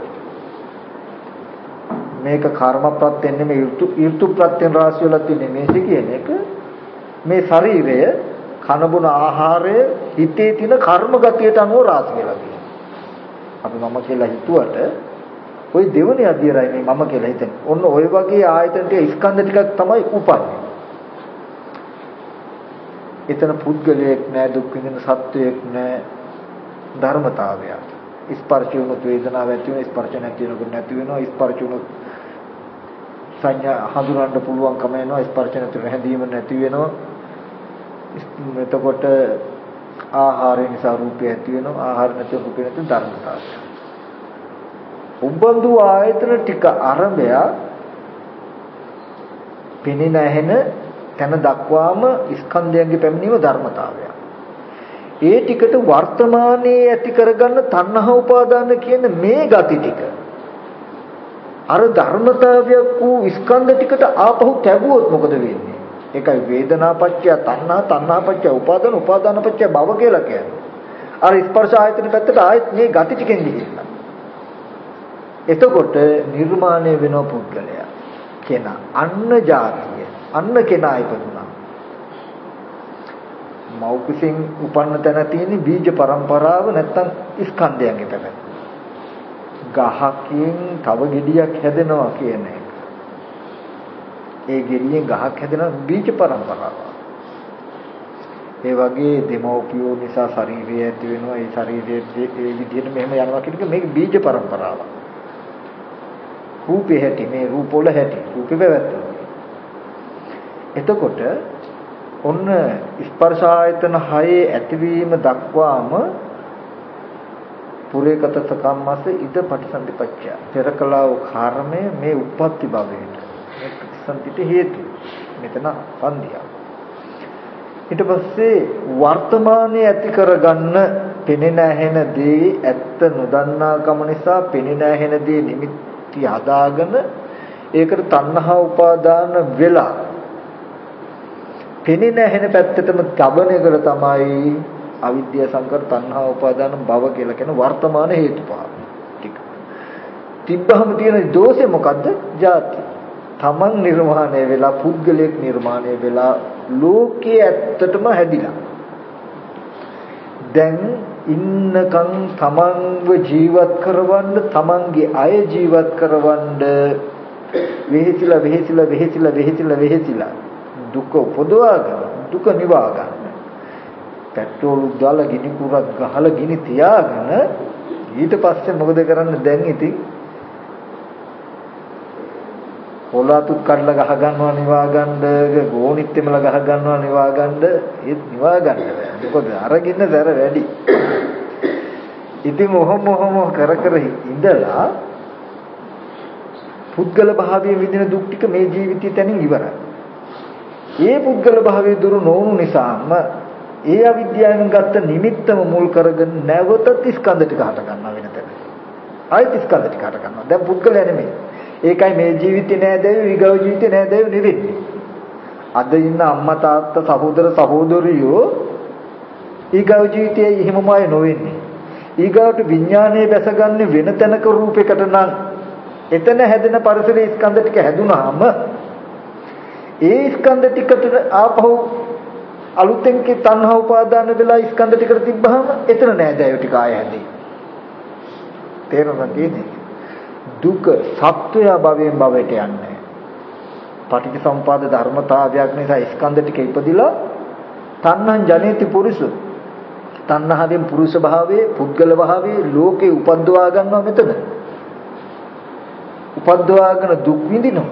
මේක කර්ම ප්‍රත්‍යයෙන් නෙමෙයි, ඍතු ප්‍රත්‍යයෙන් රාශි වෙලා තියෙන්නේ. මේක කියන එක මේ ශරීරය කනබුන ආහාරය හිතේ තියෙන කර්ම ගතියට අනුව රාශි වෙලා තියෙනවා. අපි මම කියලා හිතුවට ওই දෙවනේ අධ්‍යයනයි මේ මම කියලා හිතන්නේ. ඔන්න ওই වගේ ආයතන ටික ස්කන්ධ ටිකක් තමයි උපන්නේ. එතන පුද්ගලයෙක් නෑ, දුක් විඳින සත්වයක් නෑ, ධර්මතාවයක්. ස්පර්ශ වුණොත් වේදනාවක් ඇති වෙනවා, ස්පර්ශ නැති වෙනකොට නැති වෙනවා, ස්පර්ශ වුණොත් සංඥා හඳුනන්න පුළුවන්කම එනවා, ස්පර්ශ නැති වෙන හැඳීම නැති වෙනවා. එතකොට ආහාරය නිසා රූපය ඇති වෙනවා, ආහාර නැති රූපය නැති ධර්මතාවය. උබඳු ආයතන ටික අරඹය පෙනෙන ඇහෙන තන දක්වාම ස්කන්ධයන්ගේ පැමිණීම ධර්මතාවය. ඒ ටිකට වර්තමානයේ ඇති කරගන්න තණ්හා උපාදාන කියන මේ ගති ටික අර ධර්මතාවයක් වූ ස්කන්ධ ටිකට ආපහු තැබුවොත් මොකද වෙන්නේ? ඒකයි වේදනාපච්චය තණ්හා තණ්හාපච්චය උපාදාන උපාදානපච්චය භව කියලා කියන්නේ. අර ස්පර්ශ ආයතන පැත්තට ආයෙත් මේ ගති ටිකෙන් ගිහිල්ලා. එතකොට නිර්මාණය වෙන පුද්ගලයා කෙනා අන්න ජාතිය අන්න කෙනා ඉපදුනා. මෞකසින් උපන්න තැන තියෙන බීජ පරම්පරාව නැත්තම් ස්කන්ධයන්ගේ පැවැත්ම. ගහකින් තව ගෙඩියක් හැදෙනවා කියන එක. ඒ ගෙඩියෙන් ගහක් හැදෙන බීජ පරම්පරාව. ඒ වගේ දෙමෝපියෝ නිසා ශරීරය ඇති වෙනවා. ඒ ශරීරයේ ඒ විදිහට මෙහෙම යනවා කියන එක මේක බීජ පරම්පරාවක්. රූපේ හැටි මේ රූප වල හැටි රූපේ පැවැත්ම. එතකොට ඔන්න ස්පර්ශ ආයතන හයේ ඇතිවීම දක්වාම පුරේකත සකම්මස ඉද පටිසන්ධිපච්චය පෙරකලා වූ කර්මය මේ උප්පත්ති භවයට මේ ප්‍රතිසන්ධිට හේතු මෙතන සංදියා. ඊට පස්සේ වර්තමානයේ ඇති කරගන්න පෙනෙන ඇහෙන දේ ඇත්ත නොදන්නා කම නිසා පෙනෙන ඇහෙන දේ නිමිති හදාගෙන ඒකට තණ්හා උපාදාන වෙලා පෙනෙන ඇහෙන පැත්තටම තබන එකට තමයි අවිද්‍යා සංකර තණ්හා උපාදාන භව කියලා කියන වර්තමාන හේතුපහ ටික. තිබ්බහම තියෙන දෝෂය මොකද්ද? ජාති. තමන් නිර්මාණය වෙලා පුද්ගලයෙක් නිර්මාණය වෙලා ලෝකයේ ඇත්තටම හැදිලා. දැන් ඉන්නකම් තමන්ව ජීවත් කරවන්න තමන්ගේ අය ජීවත් කරවන්න වෙහෙසිලා වෙහෙසිලා වෙහෙසිලා වෙහෙසිලා වෙහෙසිලා දුක උපදවාගෙන දුක නිවා ගන්න. පෙට්‍රෝල් දාලා ගිනි කුරක් ගහලා ගිනි තියාගෙන ඊට පස්සේ මොකද කරන්න දැන් ඉතින් පොළාතුත් කඩලා ගහ ගන්නවා නිවා ගන්න ගෝණිත් එමලා ගහ ගන්නවා නිවා ගන්න ඒත් නිවා ගන්න බෑ. මොකද අරගෙන දර වැඩි. ඉතින් මොහොම මොහොම කර කර ඉඳලා පුද්ගල භාවයේ විඳින දුක් ටික මේ ජීවිතය තනින් ඉවරයි. ඒ පුද්ගල භාවයේ දුරු නොවුණු නිසාම ඒ අවිද්‍යාවෙන් ගත්ත නිමිත්තම මුල් කරගෙන නැවතත් ස්කන්ධ ටික හට ගන්නවා වෙන තැන. ආයෙත් ස්කන්ධ ටික හට ගන්නවා. දැන් පුද්ගලයා නෙමෙයි. ඒකයි මේ ජීවිතේ නෑදෑයෝ ඊගව ජීවිතේ නෑදෑයෝ නෙවෙන්නේ. අද ඉන්න අම්මා තාත්තා සහෝදර සහෝදරියෝ ඊගව ජීවිතයේ එහෙමමයි නොවෙන්නේ. ඊගවට විඥානයේ දැසගන්නේ වෙන තැනක රූපයකට නම් එතන හැදෙන පරිසරයේ ස්කන්ධ ටික හැදුනාම ඒ ස්කන්ධ ටිකට ආපහු අලුතෙන් කි තණ්හා උපාදාන වෙලා ස්කන්ධ ටිකට තිබ්බහම එතන නෑදෑයෝ ටික ආය හැදේ. තේරුණාද කියන්නේ? දුක සත්වය භවයෙන් භවයට යන්නේ. පටිච්චසමුපාද ධර්මතාවයක් නිසා ස්කන්ධ ටික ඉපදිලා තණ්හං ජනේති පුරුෂ. තණ්හාවෙන් පුරුෂ භාවයේ පුද්ගල භාවයේ ලෝකේ උපද්දවා ගන්නවා මෙතන. උපද්දවාගෙන දුක් විඳිනවා.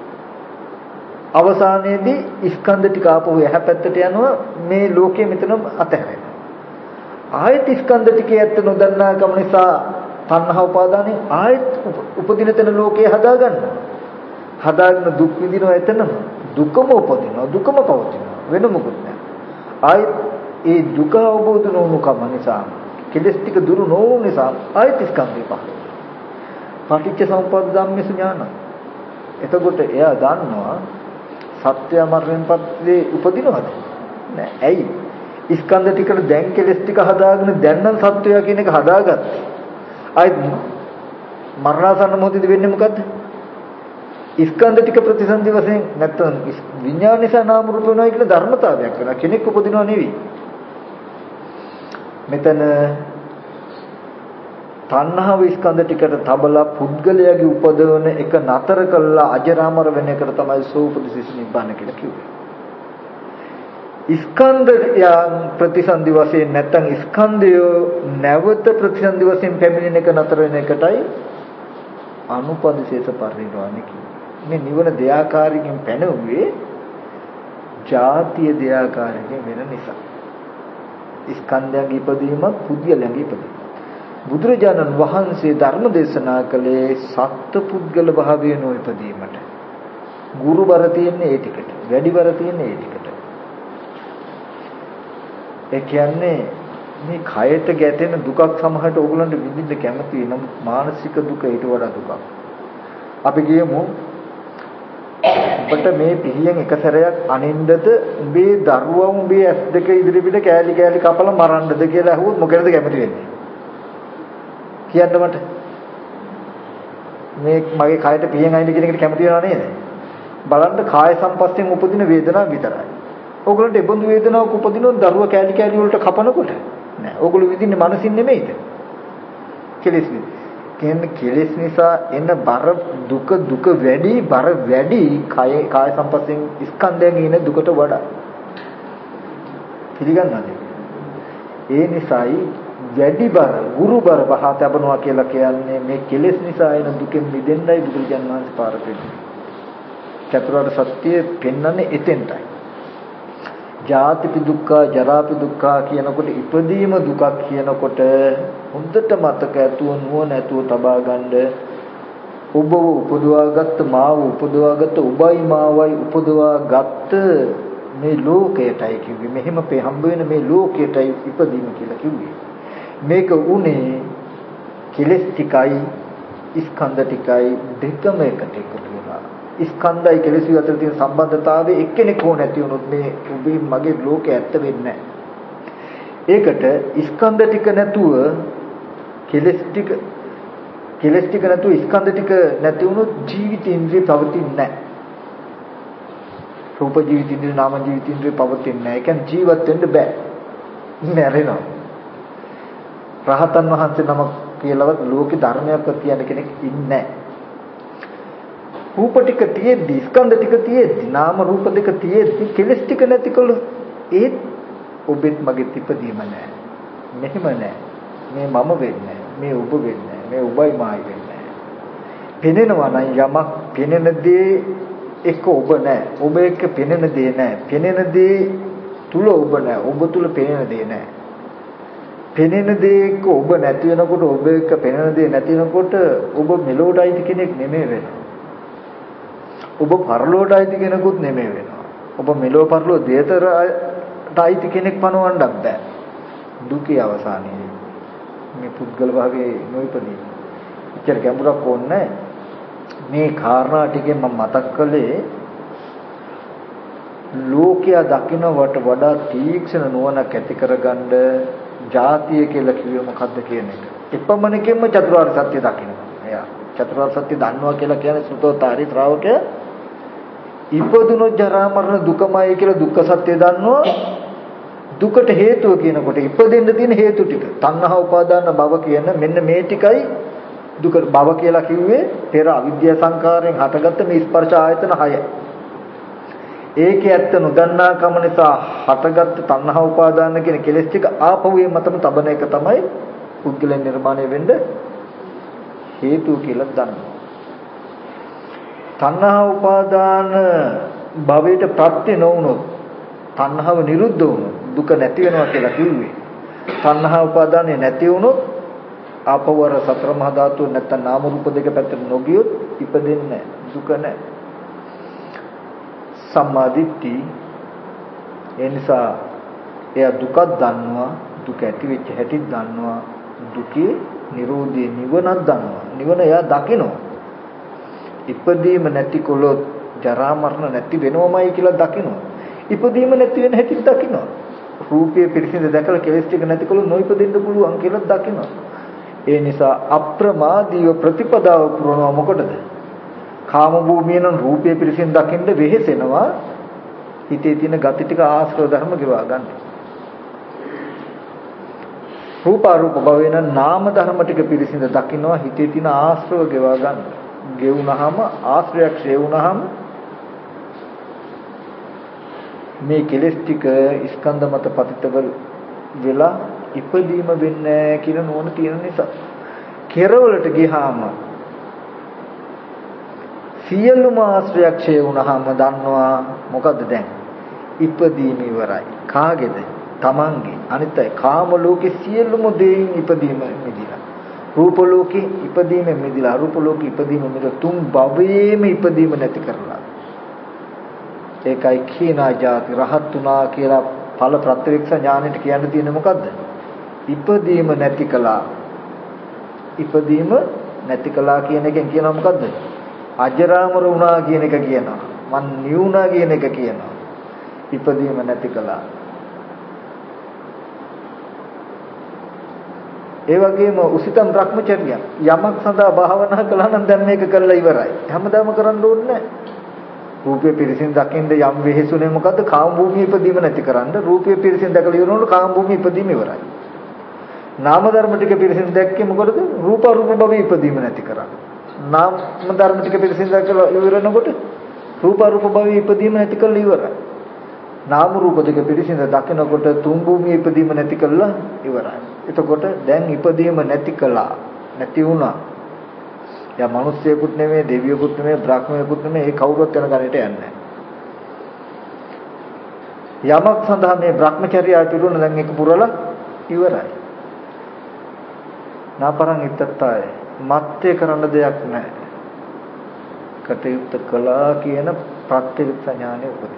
අවසානයේදී ස්කන්ධ ටික ආපහු එහා පැත්තට යනවා මේ ලෝකයේ මෙතනම අතහැරෙනවා. ආයත ස්කන්ධ ටිකේ ඇත්ත නොදන්නා කම නිසා තණ්හා උපාදානෙන් ආයත උපදින තැන ලෝකේ හදා ගන්නවා. හදාගෙන දුක් විඳිනවා එතනම දුකම උපදිනවා දුකම පවතිනවා වෙන මොකුත් නැහැ. ආයත ඒ දුක අවබෝධ නොවුණු කම නිසා කෙලස් ටික දුරු නොවුණු නිසා ආයත ස්කන්ධය පහළ. පටිච්ච සමුප්පාද ධම්මේසු ඥාන. එතකොට එයා දන්නවා සත්‍ය මරණයෙන් පස්සේ උපදිනවද? නෑ. ඇයි? ස්කන්ධ ටිකට දැන් කෙලස් ටික හදාගෙන දැන් නම් සත්‍යය කියන එක හදාගත්තා. ආයෙත් මරණාසන්න මොහොතේදී වෙන්නේ මොකද්ද? ස්කන්ධ ටික ප්‍රතිසන්දි වශයෙන් නැත්තම් විඥාන නිසා නාම රූප වෙනවා කියන ධර්මතාවයක් වෙනවා. කෙනෙක් උපදිනව නෙවෙයි. මෙතන තණ්හාව ස්කන්ධ ටිකට තබලා පුද්ගලයාගේ උපදවන එක නතර කළා අජරාමර වෙන එකට තමයි සෝපදිසිස් නිබ්බාන කියලා කිව්වේ. ස්කන්ධයන් ප්‍රතිසන්දි වශයෙන් නැත්තම් ස්කන්ධය නැවත ප්‍රතිසන්දි වශයෙන් පැමිණෙන එක නතර වෙන එකටයි අනුපදිශේෂ පරිණිරවාණය කියන්නේ. මේ නිවන දෙආකාරයෙන් පැනුවේ ජාතිය දෙආකාරයෙන් වෙන නිසා. ස්කන්ධයන්ගේ ඉපදීමත් පුද්ගලයන්ගේ ඉපදීමත්. බුදුරජාණන් වහන්සේ ධර්ම දේශනා කළේ සත්පුද්ගල භාවයේ නොඉපදීමට. ගුරු බර තියෙන්නේ ඒ ටිකට. වැඩි බර තියෙන්නේ ඒ ටිකට. ඒ කියන්නේ මේ කයට ගැටෙන දුකක් සමහරට ඕගොල්ලන්ට විඳින්න කැමති වෙන මානසික දුක ඊට වඩා දුකක්. අපි කියමු ඔබට මේ පිළියෙන් එක සැරයක් අනින්නද උඹේ දරුවා උඹේ ඇස් දෙක ඉදිරි පිට කෑලි කෑලි කපලා මරන්නද කියලා අහුවොත් මොකටද කැමති වෙන්නේ? කියන්න මට. මේ මගේ කයට පිළියෙන් අනින්න කියන එකට කැමති වෙනව නේද? බලන්න කාය සම්පස්යෙන් උපදින වේදනාව විතරයි. ඕගොල්ලන්ට ඒ බඳු වේදනාවක් උපදිනොත් දරුවා කෑලි කෑලි වලට කපනකොට නෑ. ඕගොල්ලෝ විඳින්නේ මනසින් නෙමෙයිද? කෙලෙස් නේ. කියන්නේ කෙලෙස් නිසා එන බර දුක දුක වැඩි බර වැඩි කාය කාය සම්පස්යෙන් ස්කන්ධයෙන් එන දුකට වඩා. පිළිගන්නවද? ඒ නිසායි වැඩි බර ගුරු බර පහ තබනවා කියලා කියන්නේ මේ කෙලෙස් නිසා එන දුකෙන් මිදෙන්නයි බුදුරජාණන් වහන්සේ පාර පෙන්නන්නේ. චතුරාර්ය සත්‍ය පෙන්වන්නේ එතෙන්ටයි. ජාතිපි දුක්ඛ ජරාපි දුක්ඛ කියනකොට ඉපදීම දුකක් කියනකොට හොඳට මතක ඇතුව නුවණ ඇතුව තබා ගන්න ඔබව උපදවාගත්ත මාව උපදවාගත්ත ඔබයි මාවයි උපදවාගත්ත මේ ලෝකයටයි කිව්වේ. මෙහෙම හම්බ වෙන මේ ලෝකයටයි ඉපදීම කියලා කිව්වේ. මේක උනේ කෙලස් ටිකයි ස්කන්ධ ටිකයි දෙකම එකට එකතු වෙනවා. ස්කන්ධයි කෙලෙස් අතර තියෙන සම්බන්ධතාවය එක්කෙනෙක් හෝ නැති වුණොත් මේ ඔබේ මගේ ලෝකේ ඇත්ත වෙන්නේ නැහැ. ඒකට ස්කන්ධ ටික නැතුව කෙලෙස් ටික කෙලෙස් ටික නැතුව ස්කන්ධ ටික නැති වුණොත් ජීවිත ඉන්ද්‍රිය පවතින්නේ නැහැ. රූප ජීවිත ඉන්ද්‍රිය නාම ජීවිත ඉන්ද්‍රිය පවතින්නේ නැහැ. ඒ කියන්නේ ජීවත් වෙන්න බෑ. මැරෙනවා. රහතන් වහන්සේ නමක් කියලාවත් ලෝකේ ධර්මයක් කියන කෙනෙක් ඉන්නේ නැහැ. රූප ටික තියෙද්දි ස්කන්ධ ටික තියෙද්දි නාම රූප දෙක තියෙද්දි කෙලස් ටික නැතිකොල ඒත් ඔබෙත් මගෙත් ඉපදීම නැහැ. මෙහෙම නැහැ. මේ මම වෙන්නේ මේ ඔබ වෙන්නේ මේ ඔබයි මායි වෙන්නේ. පෙනෙනවා නම් යමක් පෙනෙන දේ එක්ක ඔබ නැහැ. ඔබ එක්ක පෙනෙන දේ නැහැ. පෙනෙන දේ තුල ඔබ නැහැ. ඔබ තුල පෙනෙන දේ නැහැ. පෙනෙන දේ එක්ක ඔබ නැති වෙනකොට ඔබ එක්ක පෙනෙන දේ නැති වෙනකොට ඔබ මෙලොවට අයිති කෙනෙක් නෙමෙයි වෙන්නේ. ඔබ පරලෝට අයිති කෙනෙකුත් නෙමෙයි වෙනවා. ඔබ මෙලෝ පරලෝ දෙතරට අයිති කෙනෙක් පනවන්නත් බෑ. දුකේ අවසානයේ මේ පුද්ගල භාවයේ නොයිපදී. ඉච්ඡර ගැඹුරක් ඕනේ මේ කාරණා ටිකෙන් මම මතක් කළේ ලෝකයා දකින්නවට වඩා තීක්ෂණ නුවණක් ඇති කරගන්න ජාතිය කියලා කිව්වේ මොකද්ද කියන එක. එපමණකින්ම චතුරාර්ය සත්‍ය දකින්නවා. එයා චතුරාර්ය සත්‍ය දන්නවා කියලා කියන්නේ සුතෝතාරි ශ්‍රාවකයා ඉපදුණු ජරා මරණ දුකමයි කියලා දුක්ඛ සත්‍ය දන්නවා. දුකට හේතුව කියනකොට ඉපදෙන්න තියෙන හේතු ටික තණ්හා උපාදාන භව කියන මෙන්න මේ ටිකයි දුක භව කියලා කිව්වේ පෙර අවිද්‍යා සංකාරයෙන් හටගත්ත මේ ස්පර්ශ ආයතන හය. ඒකේ ඇත්ත නොදන්නා කම නිසා හටගත්ත තණ්හා උපාදාන කියන කෙලෙස් ටික ආපහු ඒ මතම තබන එක තමයි පුද්ගලයන් නිර්මාණය වෙන්න හේතුව කියලා දන්නවා. තණ්හා උපාදාන භවයට ප්‍රත්‍ය නොවුනොත් තණ්හාව නිරුද්ධ වුණොත් දුක නැති වෙනවා කියලා කිව්වේ. තණ්හා උපාදානේ නැති වුණොත් ආපවර සතර මහා ධාතු නැත්තම් නාම රූප දෙක පැත්තට නොගියොත් ඉපදෙන්නේ දුක නැහැ. සම්මාදිට්ඨි ඒ නිසා එයා දුකක් දන්නවා, දුක ඇති වෙච්ච හැටි දන්නවා, දුකේ නිරෝධයේ නිවනක් දන්නවා. නිවන එයා දකිනවා. ඉපදීම නැතිකොලොත් ජරා මරණ නැති වෙනවමයි කියලා දකිනවා. ඉපදීම නැති වෙන හැටි දකිනවා. රූපයේ පිරිසිඳ දැකලා කෙලස් ටික නැතිකොලොත් නොඉපදෙන්න පුළුවන් කියලා දකිනවා. ඒ නිසා අප්‍රමාදීව ප්‍රතිපදාව පුරනවා මොකටද? කාම භූමියේ නම් රූපයේ පිරිසිඳ දකින්න වෙහෙසෙනවා. හිතේ තියෙන gati ටික ආශ්‍රව ධර්ම ගෙවා ගන්න. රූපාරූප භවේන නාම ධර්ම ටික පිරිසිඳ දකින්නවා හිතේ තියෙන ආශ්‍රව ගෙවා ගන්න. ගෙවුනහම ආශ්‍රයක් ඡේ වුනහම මේ කෙලස් ටික ස්කන්ධ මත පතිත වෙලා ඉපදීම වෙන්නේ කියන නෝන තියෙන නිසා කෙරවලට ගියාම සියලුම ආශ්‍රයක් ඡේ වුනහම දන්නවා මොකද්ද දැන් ඉපදීම ඉවරයි. කාගේද? තමන්ගේ. අනිත් අය කාම ලෝකේ සියලුම දේයින් ඉපදීම මිදිලා. රූප ලෝකේ ඉපදීමෙන් මිදලා අරූප ලෝකේ ඉපදීමෙන් මිදලා තුන් භවයේම ඉපදීම නැති කරලා ඒකයි කීනා ජාති රහත් තුනා කියලා ඵල ප්‍රත්‍යක්ෂ ඥානෙට කියන්න තියෙන්නේ මොකද්ද? ඉපදීම නැති කළා. ඉපදීම නැති කළා කියන එකෙන් කියනවා මොකද්ද? අජරාමර වුණා කියන එක කියනවා. මන් නිවුණා කියන එක කියනවා. ඉපදීම නැති කළා. ඒ වගේම උසිතම් භ්‍රමචර්ය යමක් සඳහා භාවනා කළා නම් දැන් මේක කරලා ඉවරයි. හැමදාම කරන්න ඕනේ නැහැ. රූපේ පිරිසින් දකින්න යම් වෙහෙසුනේ මොකද්ද? කාම භූමිය ඉපදීම නැති කරන්න. රූපේ පිරිසින් දැකලා ඉවරනකොට කාම භූමිය ඉපදීම ඉවරයි. නාම ධර්ම ටික පිරිසින් දැක්කේ මොකටද? රූප රූප භවයේ ඉපදීම නැති කරන්න. නාම ධර්ම ටික පිරිසින් දැකලා ඉවරනකොට රූප රූප භවයේ ඉපදීම නැති කරලා ඉවරයි. නාම රූප දෙක පිරිසිඳ දකිනකොට තුන් භූමියේ ඉපදීම නැති කළා ඉවරයි. එතකොට දැන් ඉපදීම නැති කළා නැති වුණා. යා මිනිස්සෙකුත් නෙමෙයි දෙවියෙකුත් නෙමෙයි බ්‍රහ්මයෙකුත් නෙමෙයි ඒ කවුරුත් යන ගණයට යන්නේ නැහැ. යමක් සඳහා මේ භ්‍රමචර්යය පිරුණ දැන් ඒක පුරලා ඉවරයි. නාපරං ඉත්තත්තාය මත්තේ කරන්න දෙයක් නැහැ. කටයුත්ත කළා කියන ප්‍රත්‍යක්ෂ ඥානය උපදිනවා.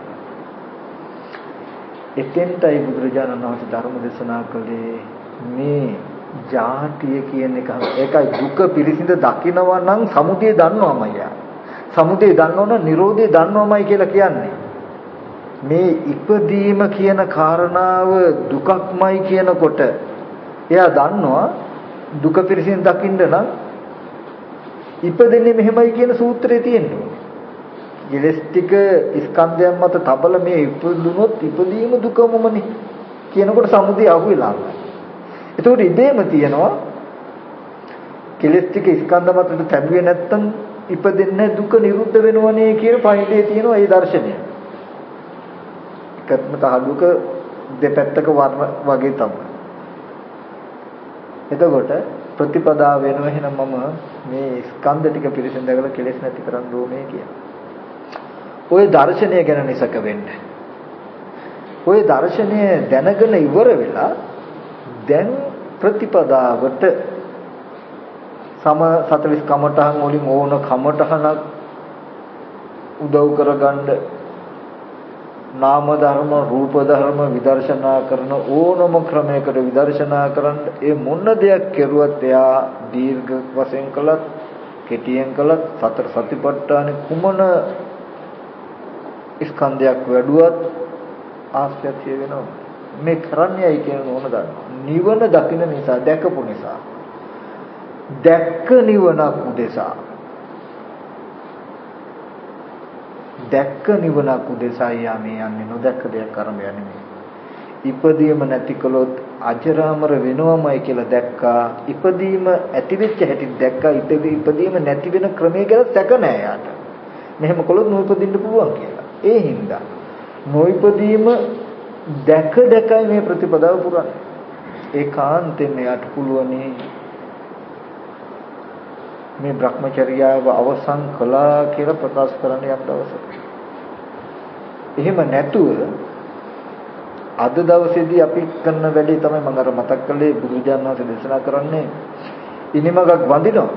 එතෙන්ටයි බුදුරජාණන් වහන්සේ ධර්ම දේශනා කළේ මේ ජාතිය කියන එක. ඒකයි දුක පිරිසිඳ දකිනවා නම් සමුදය දන්නවමයි. සමුදය දන්නවනම් නිරෝධය දන්නවමයි කියලා කියන්නේ. මේ ඉපදීම කියන කාරණාව දුකක්මයි කියනකොට එයා දන්නවා දුක පිරිසිඳ දකින්න නම් ඉපදෙන්නේ මෙහෙමයි කියන සූත්‍රය තියෙනවා. කෙලස් ටික ස්කන්ධයන් මත තබල මේ ඉපදුනොත් ඉපදීම දුකමමනේ කියනකොට සමුදය අහුවෙලා. ඒතකොට ඉබේම තියෙනවා කෙලස් ටික ස්කන්ධ මතට තැබුවේ නැත්තම් ඉපදෙන්නේ දුක නිරුද්ධ වෙනවනේ කියන පණිඩේ තියෙනවා ඒ දර්ශනය. එකත්ම තහඩුවක දෙපැත්තක වර්ණ වගේ තමයි. එතකොට ප්‍රතිපදාව වෙනවා එහෙනම් මම මේ ස්කන්ධ ටික පිරිසිදු කරලා කෙලස් නැති කරන්න ඕනේ කියලා. ওই දර්ශනය ගැන නිසක වෙන්න. ওই දර්ශනය දැනගෙන ඉවර වෙලා දැන් ප්‍රතිපදාවට සම සතලිස් කමඨහන් වලින් ඕන කමඨහනක් උදව් කරගන්න නාම ධර්ම රූප ධර්ම විදර්ශනා කරන ඕනම ක්‍රමයකට විදර්ශනා කරන්න ඒ මොන දෙයක් කෙරුවත් එයා දීර්ඝ වශයෙන් කළත් කෙටියෙන් කළත් සතර සතිපට්ඨාන කුමන ස්කන්ධයක් වැඩුවත් ආශ්‍රය වෙනවා. මේ කරන්නේයි කියන ඕන දන්න. නිවන දකින්න නිසා දැකපු නිසා. දැක්ක නිවනක් උදෙසා. දැක්ක නිවනක් උදෙසා යන්නේ යන්නේ නොදැක්ක දෙයක් අරඹ යන්නේ. ඉපදීම නැති කළොත් අජරාමර වෙනවමයි කියලා දැක්කා. ඉපදීම ඇති වෙච්ච හැටි දැක්කා. ඉපදීම නැති වෙන ක්‍රමය ගැන සැක නැහැ යාට. මෙහෙම කළොත් නොඉපදින්න පුළුවන් කියලා. ඒ හින්දා නොඉපදීම දැක දැකයි මේ ප්‍රතිපදාව පුරන්නේ. ඒකාන්තයෙන් එයාට පුළුවනි මේ භ්‍රමචර්යාව අවසන් කළා කියලා ප්‍රකාශ කරන්න යම් දවසක. එහෙම නැතුව අද දවසේදී අපි කරන වැඩේ තමයි මම අර මතක් කළේ බුදුරජාණන් වහන්සේ දේශනා කරන්නේ ඉනිමගක් වඳිනවා.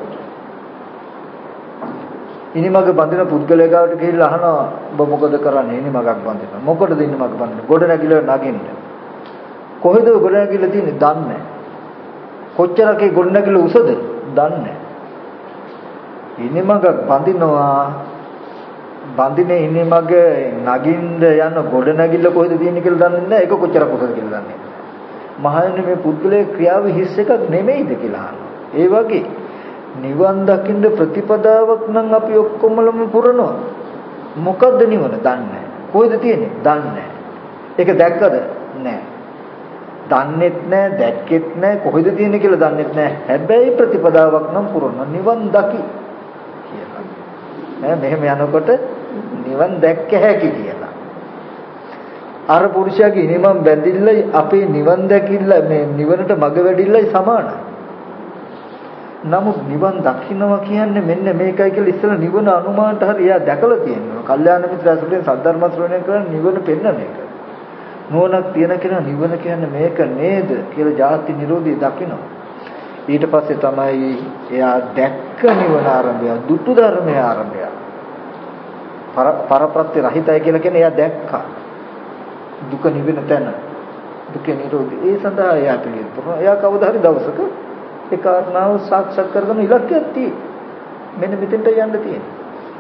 ඉනිමග බඳින පුද්ගලයා ගාවට ගිහිල්ලා අහනවා ඔබ මොකද කරන්නේ? ඉනිමගක් බඳිනවා. මොකටද ඉනිමග බඳින්නේ? ගොඩ නැගිල නගින්න. කොහෙද ගොඩ නැගිල තියෙන්නේ? දන්නේ නැහැ. කොච්චරකේ ගොඩ නැගිල උසද? දන්නේ නැහැ. ඉනිමගක් බඳිනවා. බඳිනේ ඉනිමග නගින්න යන ගොඩ නැගිල්ල කොහෙද තියෙන්නේ කියලා දන්නේ නැහැ. ඒක කොච්චරක් උසද කියලා දන්නේ නැහැ. මහන්නේ මේ පුද්ගලයේ ක්‍රියාව හිස් එකක් නෙමෙයිද කියලා අහනවා. ඒ වගේ නිවන් දකින්න ප්‍රතිපදාවක් නම් අපි ඔක්කොමලම පුරනවා. මොකද්ද නිවන? දන්නේ නැහැ. කොහෙද තියෙන්නේ? දන්නේ නැහැ. ඒක දැක්කද? නැහැ. දන්නේත් නැහැ, දැක්කෙත් නැහැ, කොහෙද තියෙන්නේ කියලා දන්නේත් නැහැ. හැබැයි ප්‍රතිපදාවක් නම් පුරනවා. නිවන් දකි කියලා. ඈ මෙහෙම යනකොට නිවන් දැක්ක හැකි කියලා. අර පුරුෂයාගේ නිවන් බැඳිල්ලයි අපේ නිවන් දැකිල්ල මේ නිවනට මඟ වැඩිල්ලයි සමානයි. නමුත් නිවන් දකින්නවා කියන්නේ මෙන්න මේකයි කියලා ඉස්සෙල්ලා නිවන අනුමානට හරි එයා දැකලා තියෙනවා. කල්යාණ මිත්‍ර ඇසුරෙන් සද්ධර්ම ශ්‍රවණය කරන නිවන පෙන්න මේක. නුවණක් තියෙන කෙනා නිවන කියන්නේ මේක නේද කියලා ජාති නිරෝධය දකිනවා. ඊට පස්සේ තමයි එයා දැක්ක නිවන ආරම්භය, දුටු ධර්මය ආරම්භය. පරප්‍රත්‍ය රහිතයි කියලා කියන්නේ එයා දැක්කා. දුක නිවෙන තැන. දුක නිරෝධය. ඒ සඳහා එයා පිළිගන්න පුළුවන්. එයා කවදා හරි දවසක ඒ කාරණාව සාක්ෂාත් කරගන්න ඉලක්කයක් තියෙනවා. මෙන්න මෙතෙන්ට යන්න තියෙනවා.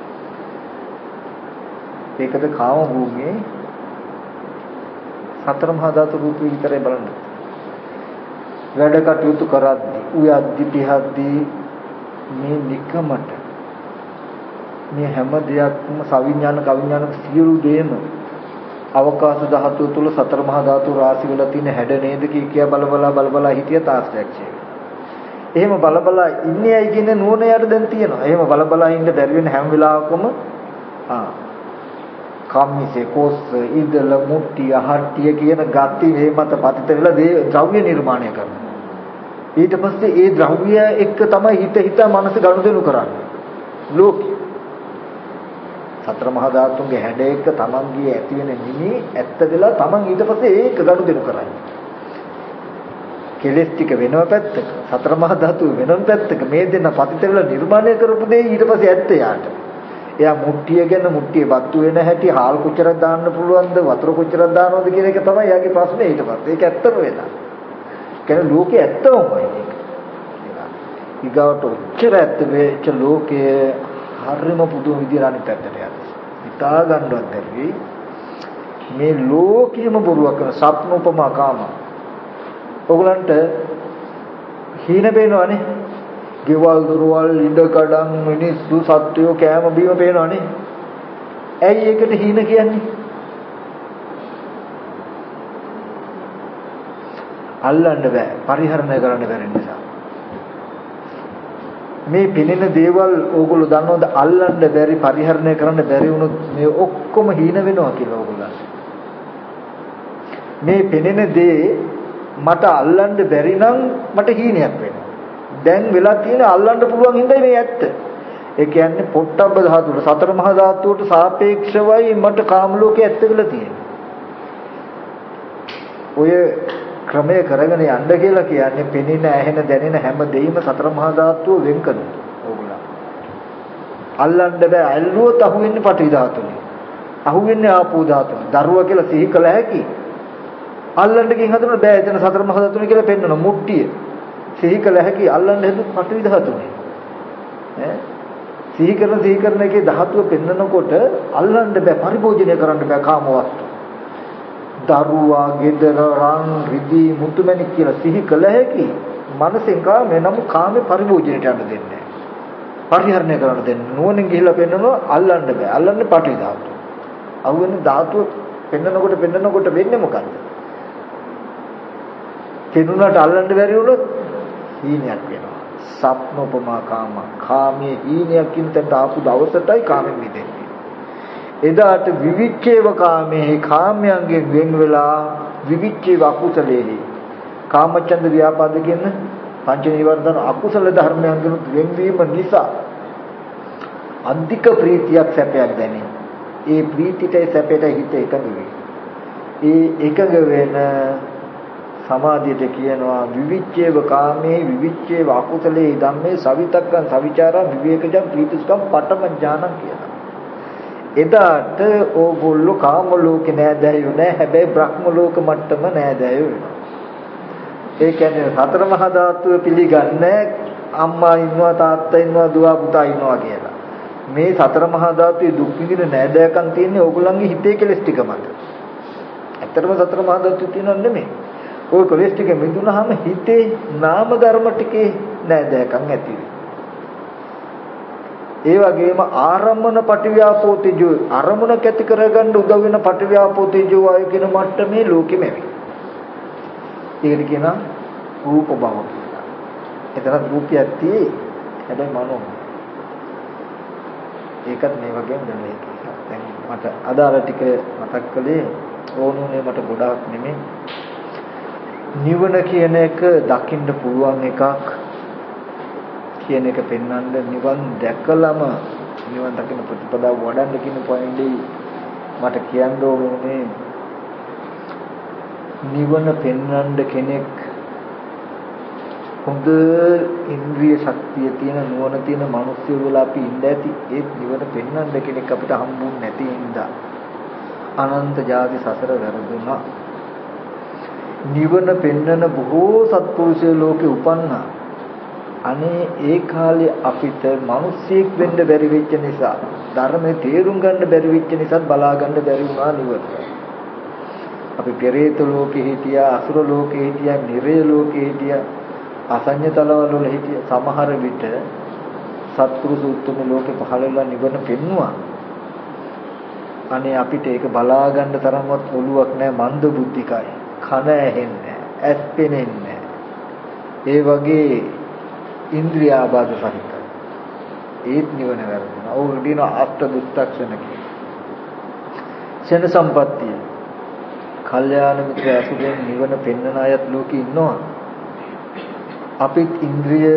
ඒකද කාම භූමියේ සතර මහා ධාතු රූපී විතරයි බලන්න. වැඩ කටයුතු කරද්දී, උයද්දී, පිහද්දී මේ නිකමට මේ හැම දෙයක්ම සවිඥානික අවිඥානික සියලු දේම අවකාශ ධාතුව තුල සතර මහා ධාතු රාශි වල තියෙන හැඩ නේද කිය කිය බල බල බල බල හිටිය තාස්ත්‍යක්ෂය. එහෙම බල බල ඉන්නේ අය කියන නුවණ යට දැන් තියෙනවා. එහෙම බල බල ඉන්න බැරි වෙන හැම වෙලාවකම ආ කම්මිසේ කොස් ඉදල මුට්ටිය හට්ටිය කියන ගති මේ මත පතිත වෙලා ද්‍රව්‍ය නිර්මාණය කරනවා. ඊට පස්සේ ඒ ද්‍රව්‍ය එක්ක තමයි හිත හිත මනස ගනුදෙනු කරන්නේ. ලෝකේ සතර මහා ධාතුන්ගේ හැඩ එක්ක තමන්ගේ ඇති වෙන නිමි ඇත්ත වෙලා තමන් ඊට පස්සේ ඒක ගනුදෙනු කරන්නේ. කෙලෙස් ටික වෙනව පැත්තක, සතර මහා ධාතු වෙනව පැත්තක මේ දෙන්න පතිත වෙලා නිර්මාණය කරපු දේ ඊට පස්සේ ඇත්ත යාට. එයා මුට්ටිය ගැන මුට්ටිය වත්තු වෙන හැටි, හාල් කොච්චරක් දාන්න පුළුවන්ද, වතුර කොච්චරක් දානවද කියන එක තමයි එයාගේ ප්‍රශ්නේ ඊට පස්සේ. ඒක ඇත්තම වෙලා. කියන්නේ ලෝකේ ඇත්තමයි ඒක. ඊගාවට ඔච්චර ඇත්ත වෙච්ච ලෝකයේ හරිම පුදුම විදිහට අනිත් පැත්තට යනවා. හිතා ගන්නවත් බැරි මේ ලෝකෙම බොරුවක් කරන සප්නෝපමා කාම. ඔයගලන්ට හීන පේනවනේ. ගෙවල් දොරවල් ඉඩකඩම් මිනිස්සු සත්වෝ කෑම බීම පේනවනේ. ඇයි ඒකට හීන කියන්නේ? අල්ලන්න බෑ, පරිහරණය කරන්න බැරි නිසා. මේ පිනෙන දේවල් ඕගොල්ලෝ දන්නවද? අල්ලන්න බැරි, පරිහරණය කරන්න බැරි වුණොත් මේ ඔක්කොම හීන වෙනවා කියලා ඕගොල්ලෝ. මේ පිනෙන දේ මට අල්ලන්න බැරි නම් මට හීනයක් වෙනවා. දැන් වෙලා තියෙන අල්ලන්න පුළුවන් හින්දායි මේ ඇත්ත. ඒ කියන්නේ පොට්ටබ්බ ධාතුවට, සතර මහා ධාතුවට සාපේක්ෂවයි මට කාම ලෝකේ ඇත්ත වෙලා තියෙන්නේ. ඔය ක්‍රමය කරගෙන යන්න කියලා කියන්නේ පෙනෙන, ඇහෙන, දැනෙන හැම දෙයක්ම සතර මහා ධාතුව වෙන් කරනවා. ඕගොල්ලෝ අල්ලන්න බෑ. ඇල්ලුවොත් අහුවෙන්නේ පඨවි ධාතුනේ. අහුවෙන්නේ ආපෝ ධාතුනේ. දරුවා කියලා සිහි කළ හැකි. අල්ලන්න ගින් හදන්න බෑ. එතන සතර මහා ධාතුනේ කියලා පෙන්වන මුට්ටිය. සිහි කළ හැකි අල්ලන්න හදු පඨවි ධාතුනේ. ඈ සිහි කරන සිහි කරන එකේ ධාතුව පෙන්වනකොට අල්ලන්න බෑ, පරිභෝජනය කරන්න බෑ කාම වස්තු. දරුවා, ගෙදර, රන්, රිදී, මුතුමැණික් කියලා සිහි කළ හැකි මනසෙන් කාමේ නම් කාමේ පරිභෝජනයට යන්න දෙන්නේ නැහැ. පරිහරණය කරන්න දෙන්නේ. නුවණින් ගිහිල්ලා පෙන්නනවා අල්ලන්න බෑ. අල්ලන්නේ පඨවි ධාතුව. අහුවෙන්නේ ධාතුව පෙන්නනකොට පෙන්නනකොට වෙන්නේ මොකද්ද? කෙනුනට අල්ලන්න බැරි වුණොත් හීනයක් වෙනවා. සප්නෝපමා කාම. කාමයේ හීනයක් කින්තට ආපු දවසටයි කාමෙන් මිදෙන්නේ. එදාට විවිච්ඡේව කාමයේ කාමයන්ගෙන් වෙන් වෙලා විවිච්ඡේව අකුසලෙහි කාමචන්ද ව්‍යාපාද කියන පංච නීවරණ අකුසල ධර්මයන්ගෙන් වෙන්වීම නිසා අධික ප්‍රීතියක් සැපයක් දැනේ. ඒ ප්‍රීතිතේ සැපයට හිත එකඟ වේ. ඒ එකඟ වෙන සමාධියට කියනවා විවිච්ඡේව කාමයේ විවිච්ඡේව අකුසලේ ධම්මේ සවිතක්කං සවිචාරං විවේකජං ප්‍රීතිසුඛං පඨම ඥානං කියලා. එදාට ඕගොල්ලෝ කාම ලෝකේ නෑදෑයෝ නෑ, හැබැයි බ්‍රහ්ම ලෝක මට්ටම නෑදෑයෝ වෙනවා. ඒ කියන්නේ සතර මහා ධාතුව පිළිගන්නේ අම්මා ඉන්නවා, තාත්තා ඉන්නවා, දුව පුතා ඉන්නවා කියලා. මේ සතර මහා ධාතුවේ දුක් විඳින නෑදෑකම් තියෙන්නේ ඕගොල්ලන්ගේ හිතේ කෙලස් ටික මත. ඇත්තටම සතර මහා ධාතුවේ තියෙනව නෙමෙයි. ওই කෙලස් ටික මිදුනහම හිතේ නාම ධර්ම ටිකේ නෑදෑකම් ඇති වෙනවා. ඒ වගේම ආරම්මන පටිව්‍යාපෝ තේජෝ අරමුණ කැති කරගන්න උදව් වෙන පටිව්‍යාපෝ තේජෝ වායු කියන මට්ටමේ ලෝකෙම ඇවි. ඒකට කියනවා රූප භව කියලා. එතන රූපයක් tie හැබැයි මනෝ. ඒකත් මේ වගේම දැනෙන්නේ කියලා. දැන් මට අදාළ ටික මතක් කළේ ඕනුනේ මට ගොඩාක් නෙමෙයි. නිවන කියන එක දකින්න පුළුවන් එකක් කියන එක පෙන්වන්න නිවන් දැකලම නිවන් දකින්න ප්‍රතිපදාව වඩන්න කියන පොයින්ටේ මට කියන්න ඕනේ. නිවන පෙන්වන්න කෙනෙක් හොඳ ඉන්ද්‍රිය ශක්තිය තියෙන නුවණ තියෙන මිනිස්සු වෙලා අපි ඉඳ ඇති ඒත් නිවන පෙන්වන්න කෙනෙක් අපිට හම්බුන්නේ නැති හින්දා අනන්ත ජාති සසර වැරදුනා. නිවන පෙන්වන බොහෝ සත්පුරුෂයෝ ලෝකේ උපන්නා. අනේ ඒ කාලේ අපිට මිනිස්සෙක් වෙන්න බැරි වෙච්ච නිසා ධර්මයේ තේරුම් ගන්න බැරි වෙච්ච නිසා බලා ගන්න බැරි වුණා නිවන. අපි පෙරේත ලෝකෙ හිටියා, අසුර ලෝකෙ හිටියා, නිරය ලෝකෙ හිටියා, අසඤ්ඤ තලවල වල හිටියා. සමහර විට සත්පුරුෂ උතුම් ලෝකෙ පහළ වෙලා නිවන පෙන්වුවා. අනේ අපිට ඒක බලා ගන්න තරම්වත් ඔළුවක් නැහැ, මන්ද බුද්ධිකයි. කන ඇහෙන්නේ නැහැ, ඇස් පෙනෙන්නේ නැහැ. ඒ වගේ ඉන්ද්‍රිය ආබාධ සහිතයි. ඒත් නිවන වැරදුනා. ඕක දින අෂ්ට දුක්ඛක්ෂණ කියන. සෙන සම්පත්තිය. කල්යාණ මිත්‍ර ඇසුරෙන් නිවන පෙන්වන අයත් ලෝකේ ඉන්නවා. අපිත් ඉන්ද්‍රිය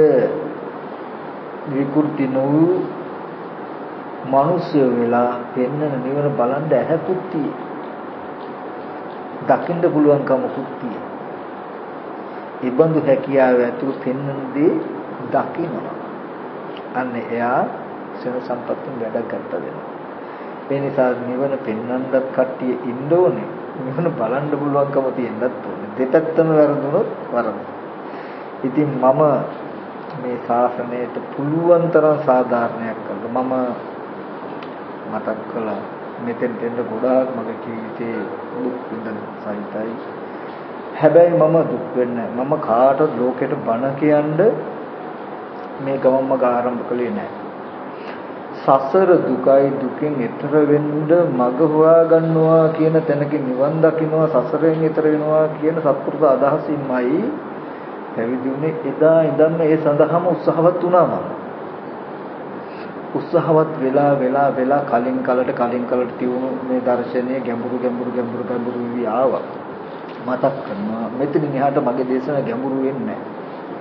විකෘති නොවු මිනිස්සු වෙලා පෙන්වන නිවන බලන් ඇහැකුත් tie. දකින්න පුළුවන්කමකුත් tie. ඉබඳු හැකියාව ඇතුළු පෙන්වන දේ දකින්නවා. අන්න එයා සෙන සම්පත්තියෙන් වැඩ ගන්න වෙනවා. ඒ නිසා නිවන පෙන්වන්නත් කට්ටිය ඉන්න ඕනේ. නිවන බලන්න පුළුවන්කම තියෙන්නත් ඕනේ. දෙපැත්තම වැරදුනොත් වරද. ඉතින් මම මේ ශාසනයට පුළුවන් තරම් සාධාරණයක් කළා. මම මතක් කළා මෙතෙන් දෙන්න ගොඩාක් මගේ ජීවිතේ දුක් විඳින සහිතයි. හැබැයි මම දුක් වෙන්නේ මම කාටවත් ලෝකෙට බණ කියන්න මේ ගමම්ම ආරම්භ කළේ නැහැ. සසර දුකයි දුකෙන් එතර වෙන්න මඟ හොයා ගන්නවා කියන තැනකින් නිවන් දකින්නවා සසරෙන් එතර වෙනවා කියන සත්පුරුෂ අදහසින්මයි පැවිදි වුණේ. එදා ඉඳන්ම ඒ සඳහාම උත්සාහවත් වුණා මම. උත්සාහවත් වෙලා වෙලා වෙලා කලින් කලට කලින් කලට තියුණු මේ දර්ශනීය ගැඹුරු ගැඹුරු ගැඹුරු ගැඹුරු වී ආවා. මතක් කරනවා මෙතනින් එහාට මගේ දේශන ගැඹුරු වෙන්නේ නැහැ.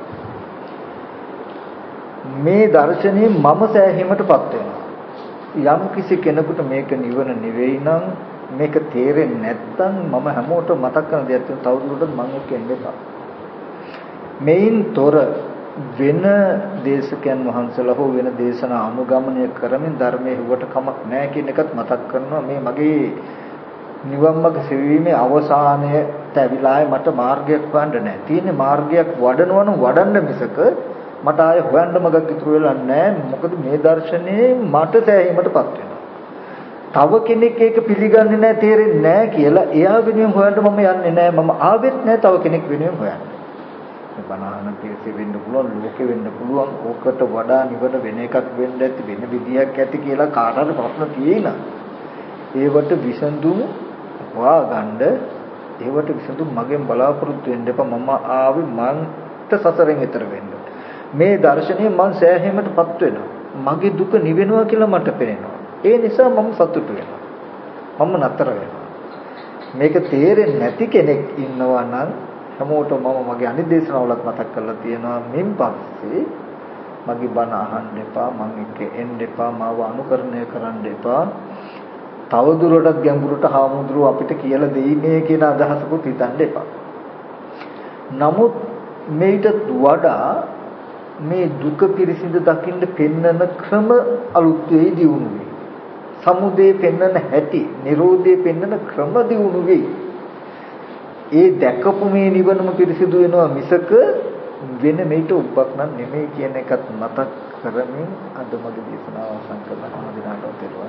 මේ දර්ශනයේ මම සෑහීමටපත් වෙනවා. යම් කිසි කෙනෙකුට මේක නිවන නෙවෙයි නම් මේක තේරෙන්නේ නැත්නම් මම හැමෝටම මතක් කරන දෙයක් තියෙනවා. තවදුරටත් මම එක්ක එන්න එපා. මේන් තොර වෙන දේශකයන් වහන්සේලා හෝ වෙන දේශනා අනුගමනය කරමින් ධර්මයේ හුවට කමක් නැහැ කියන එකත් මතක් කරනවා. මේ මගේ නිවන් මඟ සෙවීමේ අවසානයට ඇවිලායි මට මාර්ගයක් හොයන්න නැහැ. තියෙන්නේ මාර්ගයක් වඩනවා නම් වඩන්න මිසක මට ආය හොයන්න මගක් ඉතුරු වෙලා නැහැ. මොකද මේ දර්ශනේ මට සෑහීමටපත් වෙනවා. තව කෙනෙක් ඒක පිළිගන්නේ නැහැ, තේරෙන්නේ නැහැ කියලා එයා වෙනුවෙන් හොයන්න මම යන්නේ නැහැ. මම ආවෙත් නැහැ තව කෙනෙක් වෙනුවෙන් හොයන්න. මේ බණහන තේසෙ වෙන්න පුළුවන්, ලෝකෙ වෙන්න පුළුවන්. ඕකට වඩා නිවන වෙන එකක් වෙන්න ඇති, වෙන විදියක් ඇති කියලා කාට හරි ප්‍රශ්න තියෙනවා. ඒවට විසඳුම් හොයාගන්න, ඒවට විසඳුම් මගෙන් බලාපොරොත්තු වෙන්න එපා. මම ආවේ මන්ට සසරෙන් එතර වෙන්න. මේ දර්ශනය මං සෑහීමටපත් වෙනවා. මගේ දුක නිවෙනවා කියලා මට පේනවා. ඒ නිසා මම සතුටු වෙනවා. මම නතර වෙනවා. මේක තේරෙන්නේ නැති කෙනෙක් ඉන්නවා නම් හැමෝටම මම මගේ අනිත් දේශනාවලත් මතක් කරලා තියෙනවා. මින් පස්සේ මගේ බණ අහන්න එපා, මං එක්ක එන්න එපා, මාව අනුකරණය කරන්න එපා. තවදුරටත් ගැඹුරට හාමුදුරුවෝ අපිට කියලා දෙන්නේ කියන අදහසකුත් හිතන්න එපා. නමුත් මේකට වඩා මේ දුක පිරිසිදු දකින්න පෙන්නන ක්‍රම අලුත් වෙයි දියුණු වෙයි. සමුදේ පෙන්නන හැටි, නිරෝධේ පෙන්නන ක්‍රම දියුණු වෙයි. ඒ දැකපු මේ නිවනම පිරිසිදු වෙනවා මිසක වෙන මේට උප්පක් නම් නෙමෙයි කියන එකත් මතක් කරමින් අද මගේ දේශනාව අවසන් කරනවා. දිනාට තෙරුවන්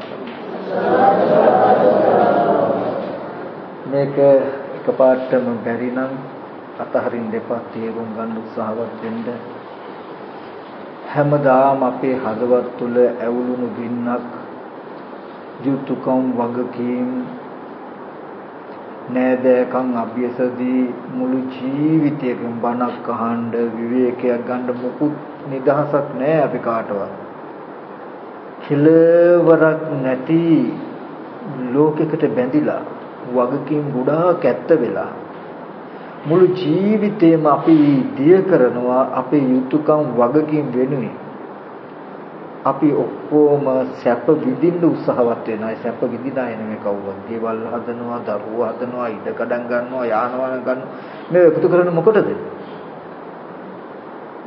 මේක එකපාරටම බැරි නම් අතහරින්න දෙපා තේරුම් ගන්න උත්සාහවත් වෙන්න. හැමදාම අපේ හදවත් තුළ ඇවුලුණු ගින්නක්, යුතුයකම් වගකීම් නෑදෑකම් අභ්‍යසදී මුළු ජීවිතයකම බණක් අහන්න, විවේකයක් ගන්න මොකුත් නිදහසක් නෑ අපි කාටවත්. කෙලවරක් නැති ලෝකයකට බැඳිලා වගකීම් ගොඩාක් ඇත්ත වෙලා මුළු ජීවිතේම අපි දිය කරනවා අපේ යුතුයකම් වගකීම් වෙනුවෙන්. අපි ඔක්කොම සැප විඳින්න උත්සාහවත් වෙනවා. ඒ සැප විඳින අය නෙමෙයි කවුරුත්. දේවල් හදනවා, දරුවෝ හදනවා, ඉඩ කඩම් ගන්නවා, යාන වාහන ගන්නවා. මේ එකතු කරන්නේ මොකටද?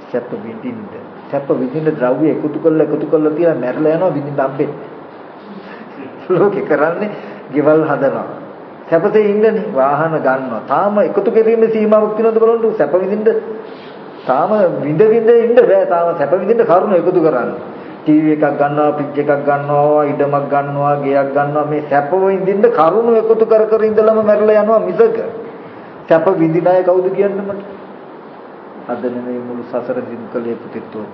සැප විඳින්න. සැප විඳින්න ද්‍රව්‍ය එකතු කරලා එකතු කරලා තියලා මැරලා යනවා විඳින්න හම්බෙන්නේ. ලෝකේ කරන්නේ ගෙවල් හදනවා. සැපසේ ඉන්නනේ වාහන ගන්නවා. තාම එකතු කිරීමේ සීමාවක් තියෙනවද බලන්න. සැප විඳින්න තාම විඳ විඳ ඉන්න බෑ. තාම සැප විඳින්න කරුණ එකතු කරන්න. ටීවී එකක් ගන්නවා, ෆ්‍රිජ් එකක් ගන්නවා, ඉඩමක් ගන්නවා, ගෙයක් ගන්නවා. මේ සැප විඳින්න කරුණ එකතු කර කර ඉඳලම මැරලා යනවා මිසක සැප විඳින අය කවුද කියන්නේ මට? අද නෙමෙයි මුළු සසර දිනකලේ පුතිත්වක.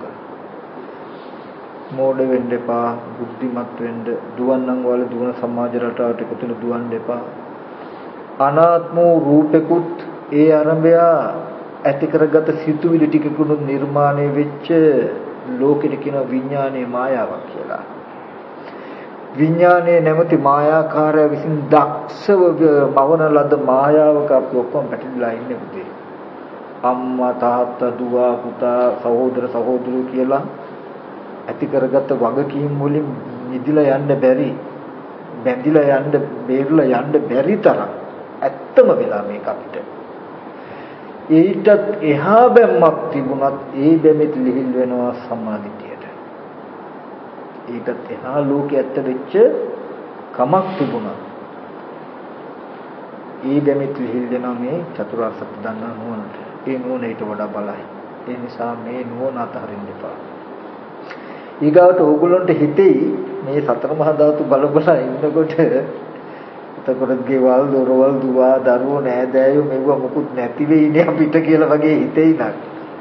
මෝඩ වෙන්න එපා, බුද්ධිමත් වෙන්න, දුවන්නම් වල දුවන සමාජ රටාවට එකතු වෙන දුවන්න එපා. අනාත්ම රූපෙකුත් ඒ ආරම්භය ඇති කරගත සිතුවිලි ටිකකුණු නිර්මාණය වෙච්ච ලෝකෙට කියන විඥානයේ මායාවක් කියලා. විඥානයේ නැමැති මායාකාරය විසින් දක්ෂව මවන ලද මායාවක අපි ඔක්කොම පැටලිලා ඉන්නේ පුතේ. අම්මා තාත්තා දුව පුතා සහෝදර සහෝදරියෝ කියලා ඇති කරගත්ත වගකීම් වලින් නිදිලා යන්න බැරි, බැඳිලා යන්න, බේරලා යන්න බැරි තරම් ඇත්තම වෙලා මේක අපිට. ඊටත් එහා බැම්මක් තිබුණත් ඒ බැමෙත් ලිහිල් වෙනවා සම්මාදිටියට. ඊටත් එහා ලෝකෙ ඇත්ත වෙච්ච කමක් තිබුණා. ඒ බැමෙත් ලිහිල් වෙනවා මේ චතුරාර්ය සත්‍ය දන්නා නුවණට. ඒ නුවණ ඊට වඩා බලයි. ඒ නිසා මේ නුවණ අතහරින්න එපා. ඊගාවට ඕගොල්ලන්ට හිතෙයි මේ සතර මහා ධාතු බල බල ඉන්නකොට එතකොට ගෙවල් දොරවල් දුව දරුවෝ නෑදෑයෝ මෙව මොකුත් නැති වෙයිනේ අපිට කියලා වගේ හිතෙයි නක්.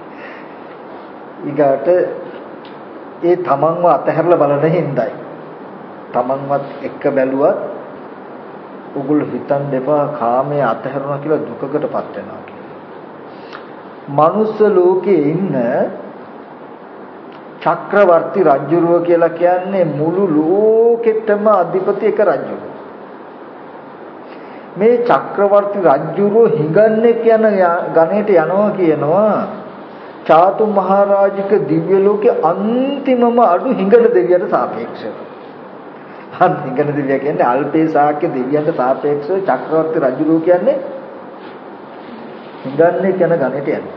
ඊගාට ඒ තමන්ව අතහැරලා බලන හින්දායි. තමන්වත් එක්ක බැලුවත් ඕගොල්ලෝ හිතන්න එපා කාමයේ අතහැරනවා කියලා දුකකටපත් වෙනවා කියලා. මනුස්ස ලෝකේ ඉන්න චක්‍රවර්ති රජුරුව කියලා කියන්නේ මුළු ලෝකෙටම අධිපති එක රජුරුව. මේ චක්‍රවර්ති රජුරුව හිඟන්නේ කියන ගණයට යනවා කියනවා චාතු මහරජික දිව්‍ය ලෝකේ අන්තිමම අඩු හිඟන දෙවියන්ට සාපේක්ෂව. අන් හිඟන දෙවිය කියන්නේ අල්පේ ශාක්‍ය දෙවියන්ට සාපේක්ෂව චක්‍රවර්ති රජුරුව කියන්නේ හිඟන්නේ කියන ගණයට යනවා.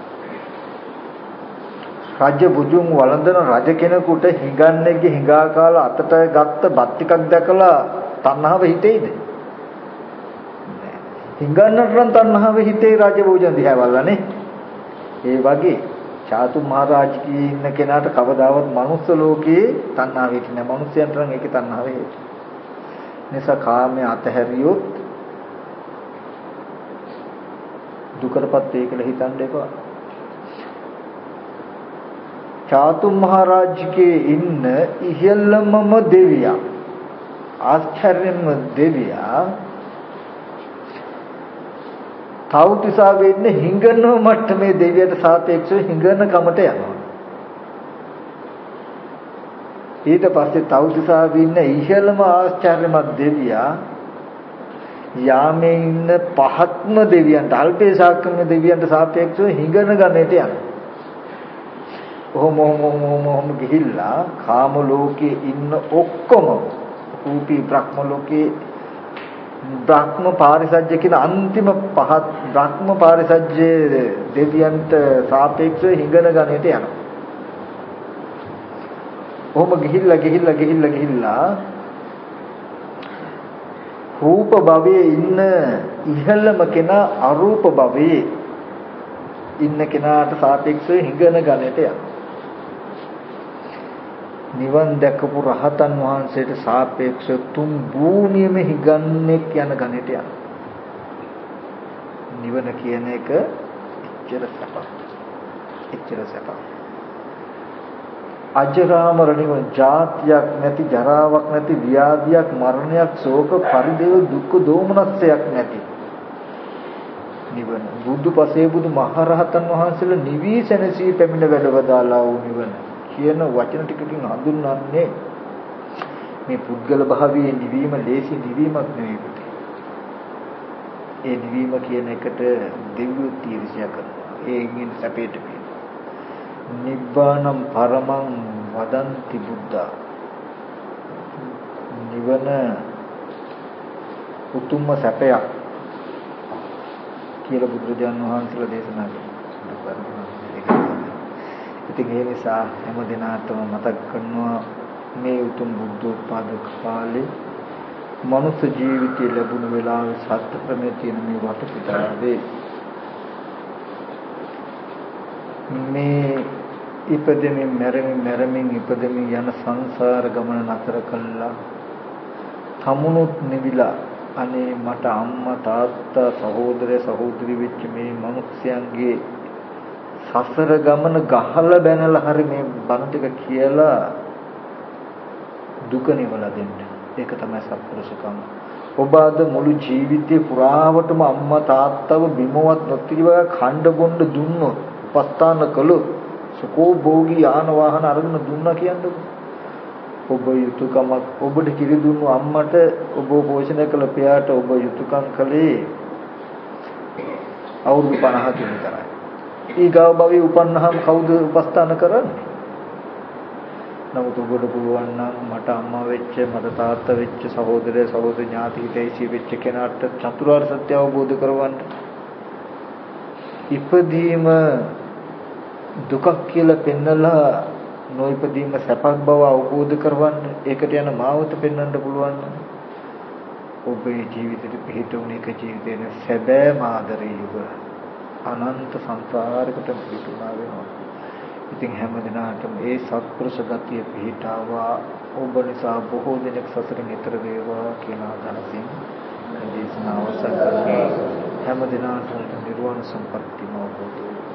රජ බුදුන් වළඳන රජ කෙනෙකුට හිඟන්නේගේ හිඟා කාලා අතට ගත්ත බත් ටිකක් දැකලා තණ්හාව හිතෙයිද? හිඟන්නට නම් තණ්හාව හිතේ රජ භෝජන දිහා බලලානේ. ඒ වගේ චාතු මහරජකී ඉන්න කෙනාට කවදාවත් මනුස්ස ලෝකේ තණ්හාව හිටින්නේ නැහැ. මනුස්සයන්ට නම් ඒකේ තණ්හාව හිටින්නේ. නිසා කාමයේ අතහැරියොත් දුකටපත් වෙයි කියලා හිතන්න එපා. චාතු මහරජකේ ඉන්න ඉහළමම දෙවියා ආශ්චර්යම දෙවියා තවුතිසාවේ ඉන්න හිඟන මට්ටමේ දෙවියට සාපේක්ෂව හිඟන කමට යනවා. ඊට පස්සේ තවුතිසාවේ ඉන්න ඉහළම ආශ්චර්යමත් දෙවියා යාමේ ඉන්න පහත්ම දෙවියන්ට අල්පේ ශාක්‍යම දෙවියන්ට සාපේක්ෂව හිඟන ගණයට යනවා. ඔහොම ඔහොම ඔහොම ගිහිල්ලා කාම ලෝකේ ඉන්න ඔක්කොම රූපී බ්‍රහ්ම ලෝකේ බ්‍රහ්ම පාරිසජ්‍ය කියන අන්තිම පහත් බ්‍රහ්ම පාරිසජ්‍ය දෙවියන්ට සාපේක්ෂව හිඟන ගණයට යනවා. ඔහොම ගිහිල්ලා ගිහිල්ලා ගිහිල්ලා ගිහිල්ලා රූප භවයේ ඉන්න ඉහළම කෙනා අරූප භවයේ ඉන්න කෙනාට සාපේක්ෂව හිඟන ගණයට යනවා. නිවන් දැකපු රහතන් වහන්සේට සාපේක්ෂව තුන් භූමියම හිඟන්නේ යන ගණයට යනවා. නිවන කියන එක එච්චර සපක්. එච්චර සපක්. අජරාමර නිවන, ජාතියක් නැති, ජරාවක් නැති, ව්‍යාධියක්, මරණයක්, ශෝක, පරිදේව, දුක්ඛ, දෝමනස්සයක් නැති නිවන. බුදු පසේ බුදු මහරහතන් වහන්සේලා නිවි සැනසී පැමිණ වැඩවදාලා වූ නිවන කියන වචන ටිකකින් හඳුන්වන්නේ මේ පුද්ගල භාවයේ නිවීම ලේසි නිවීමක් නෙවෙයි පුතේ. ඒ නිවීම කියන එකට දෙවියෝ තීරණය කරනවා. ඒකින් සැපේට පිය. නිබ්බානම් පරමං වදන්ති බුද්ධා. නිවන උතුම්ම සැපයක් කියලා බුදුරජාණන් වහන්සේලා දේශනා කළා. ඉතින් ඒ නිසා හැම දිනාටම මතක් කරනවා මේ උතුම් බුද්ධෝත්පාද කාලේ මනුෂ්‍ය ජීවිතය ලැබුණු වෙලාවේ සත්‍ය ප්‍රමේ තියෙන මේ වටපිටාවේ මේ ඉපදෙමින් මැරෙමින් මැරෙමින් ඉපදෙමින් යන සංසාර ගමන නතර කළා තමුණුත් නිවිලා අනේ මට අම්මා තාත්තා සහෝදර සහෝදරි වෙච්ච මේ මිනිස්යන්ගේ සසර ගමන ගහලා බැනලා හරි මේ බණ ටික කියලා දුක නිවලා දෙන්න. ඒක තමයි සත්පුරුෂකම. ඔබ අද මුළු ජීවිතේ පුරාවටම අම්මා තාත්තව බිමවත් නොතිව ඛණ්ඩ බොණ්ඩ දුන්නොත්, උපස්ථාන කළොත්, සුකෝ භෝගී යාන වාහන අරගෙන දුන්නා කියන්නේ ඔබ යුතුයකමක්. ඔබට කිරි දුන්නු අම්මට ඔබ පෝෂණය කළ පියාට ඔබ යුතුයකම් කළේ අවුරුදු පනහකින් විතරයි. ඊගාව භවයේ උපන්නාම කවුද උපස්ථාන කරන්නේ? නමුත් ඔබට පුළුවන් නම් මට අම්මා වෙච්ච, මට තාත්තා වෙච්ච, සහෝදරය සහෝදර ඥාති හිතයිසි වෙච්ච කෙනාට චතුරාර්ය සත්‍ය අවබෝධ කරවන්න. ඉපදීම දුකක් කියලා පෙන්නලා නොඉපදීම සැපක් බව අවබෝධ කරවන්න. ඒකට යන මාවත පෙන්වන්න පුළුවන්. ඔබේ ජීවිතේ පිහිටුන එක ජීවිතේ සැබෑ මාදරේ යුග අනන්ත සංසාරයකට පිටුනා වෙනවා. ඉතින් හැම දිනකටම ඒ සත්පුරුෂ ගතිය පිහිටාවා ඔබ නිසා බොහෝ දෙනෙක් සසරින් ඈතර වේවා කියන අදහසින් දේශනාව අවසන් කරනවා. හැම දිනකටම නිර්වාණ සම්පත්තිය අවබෝධ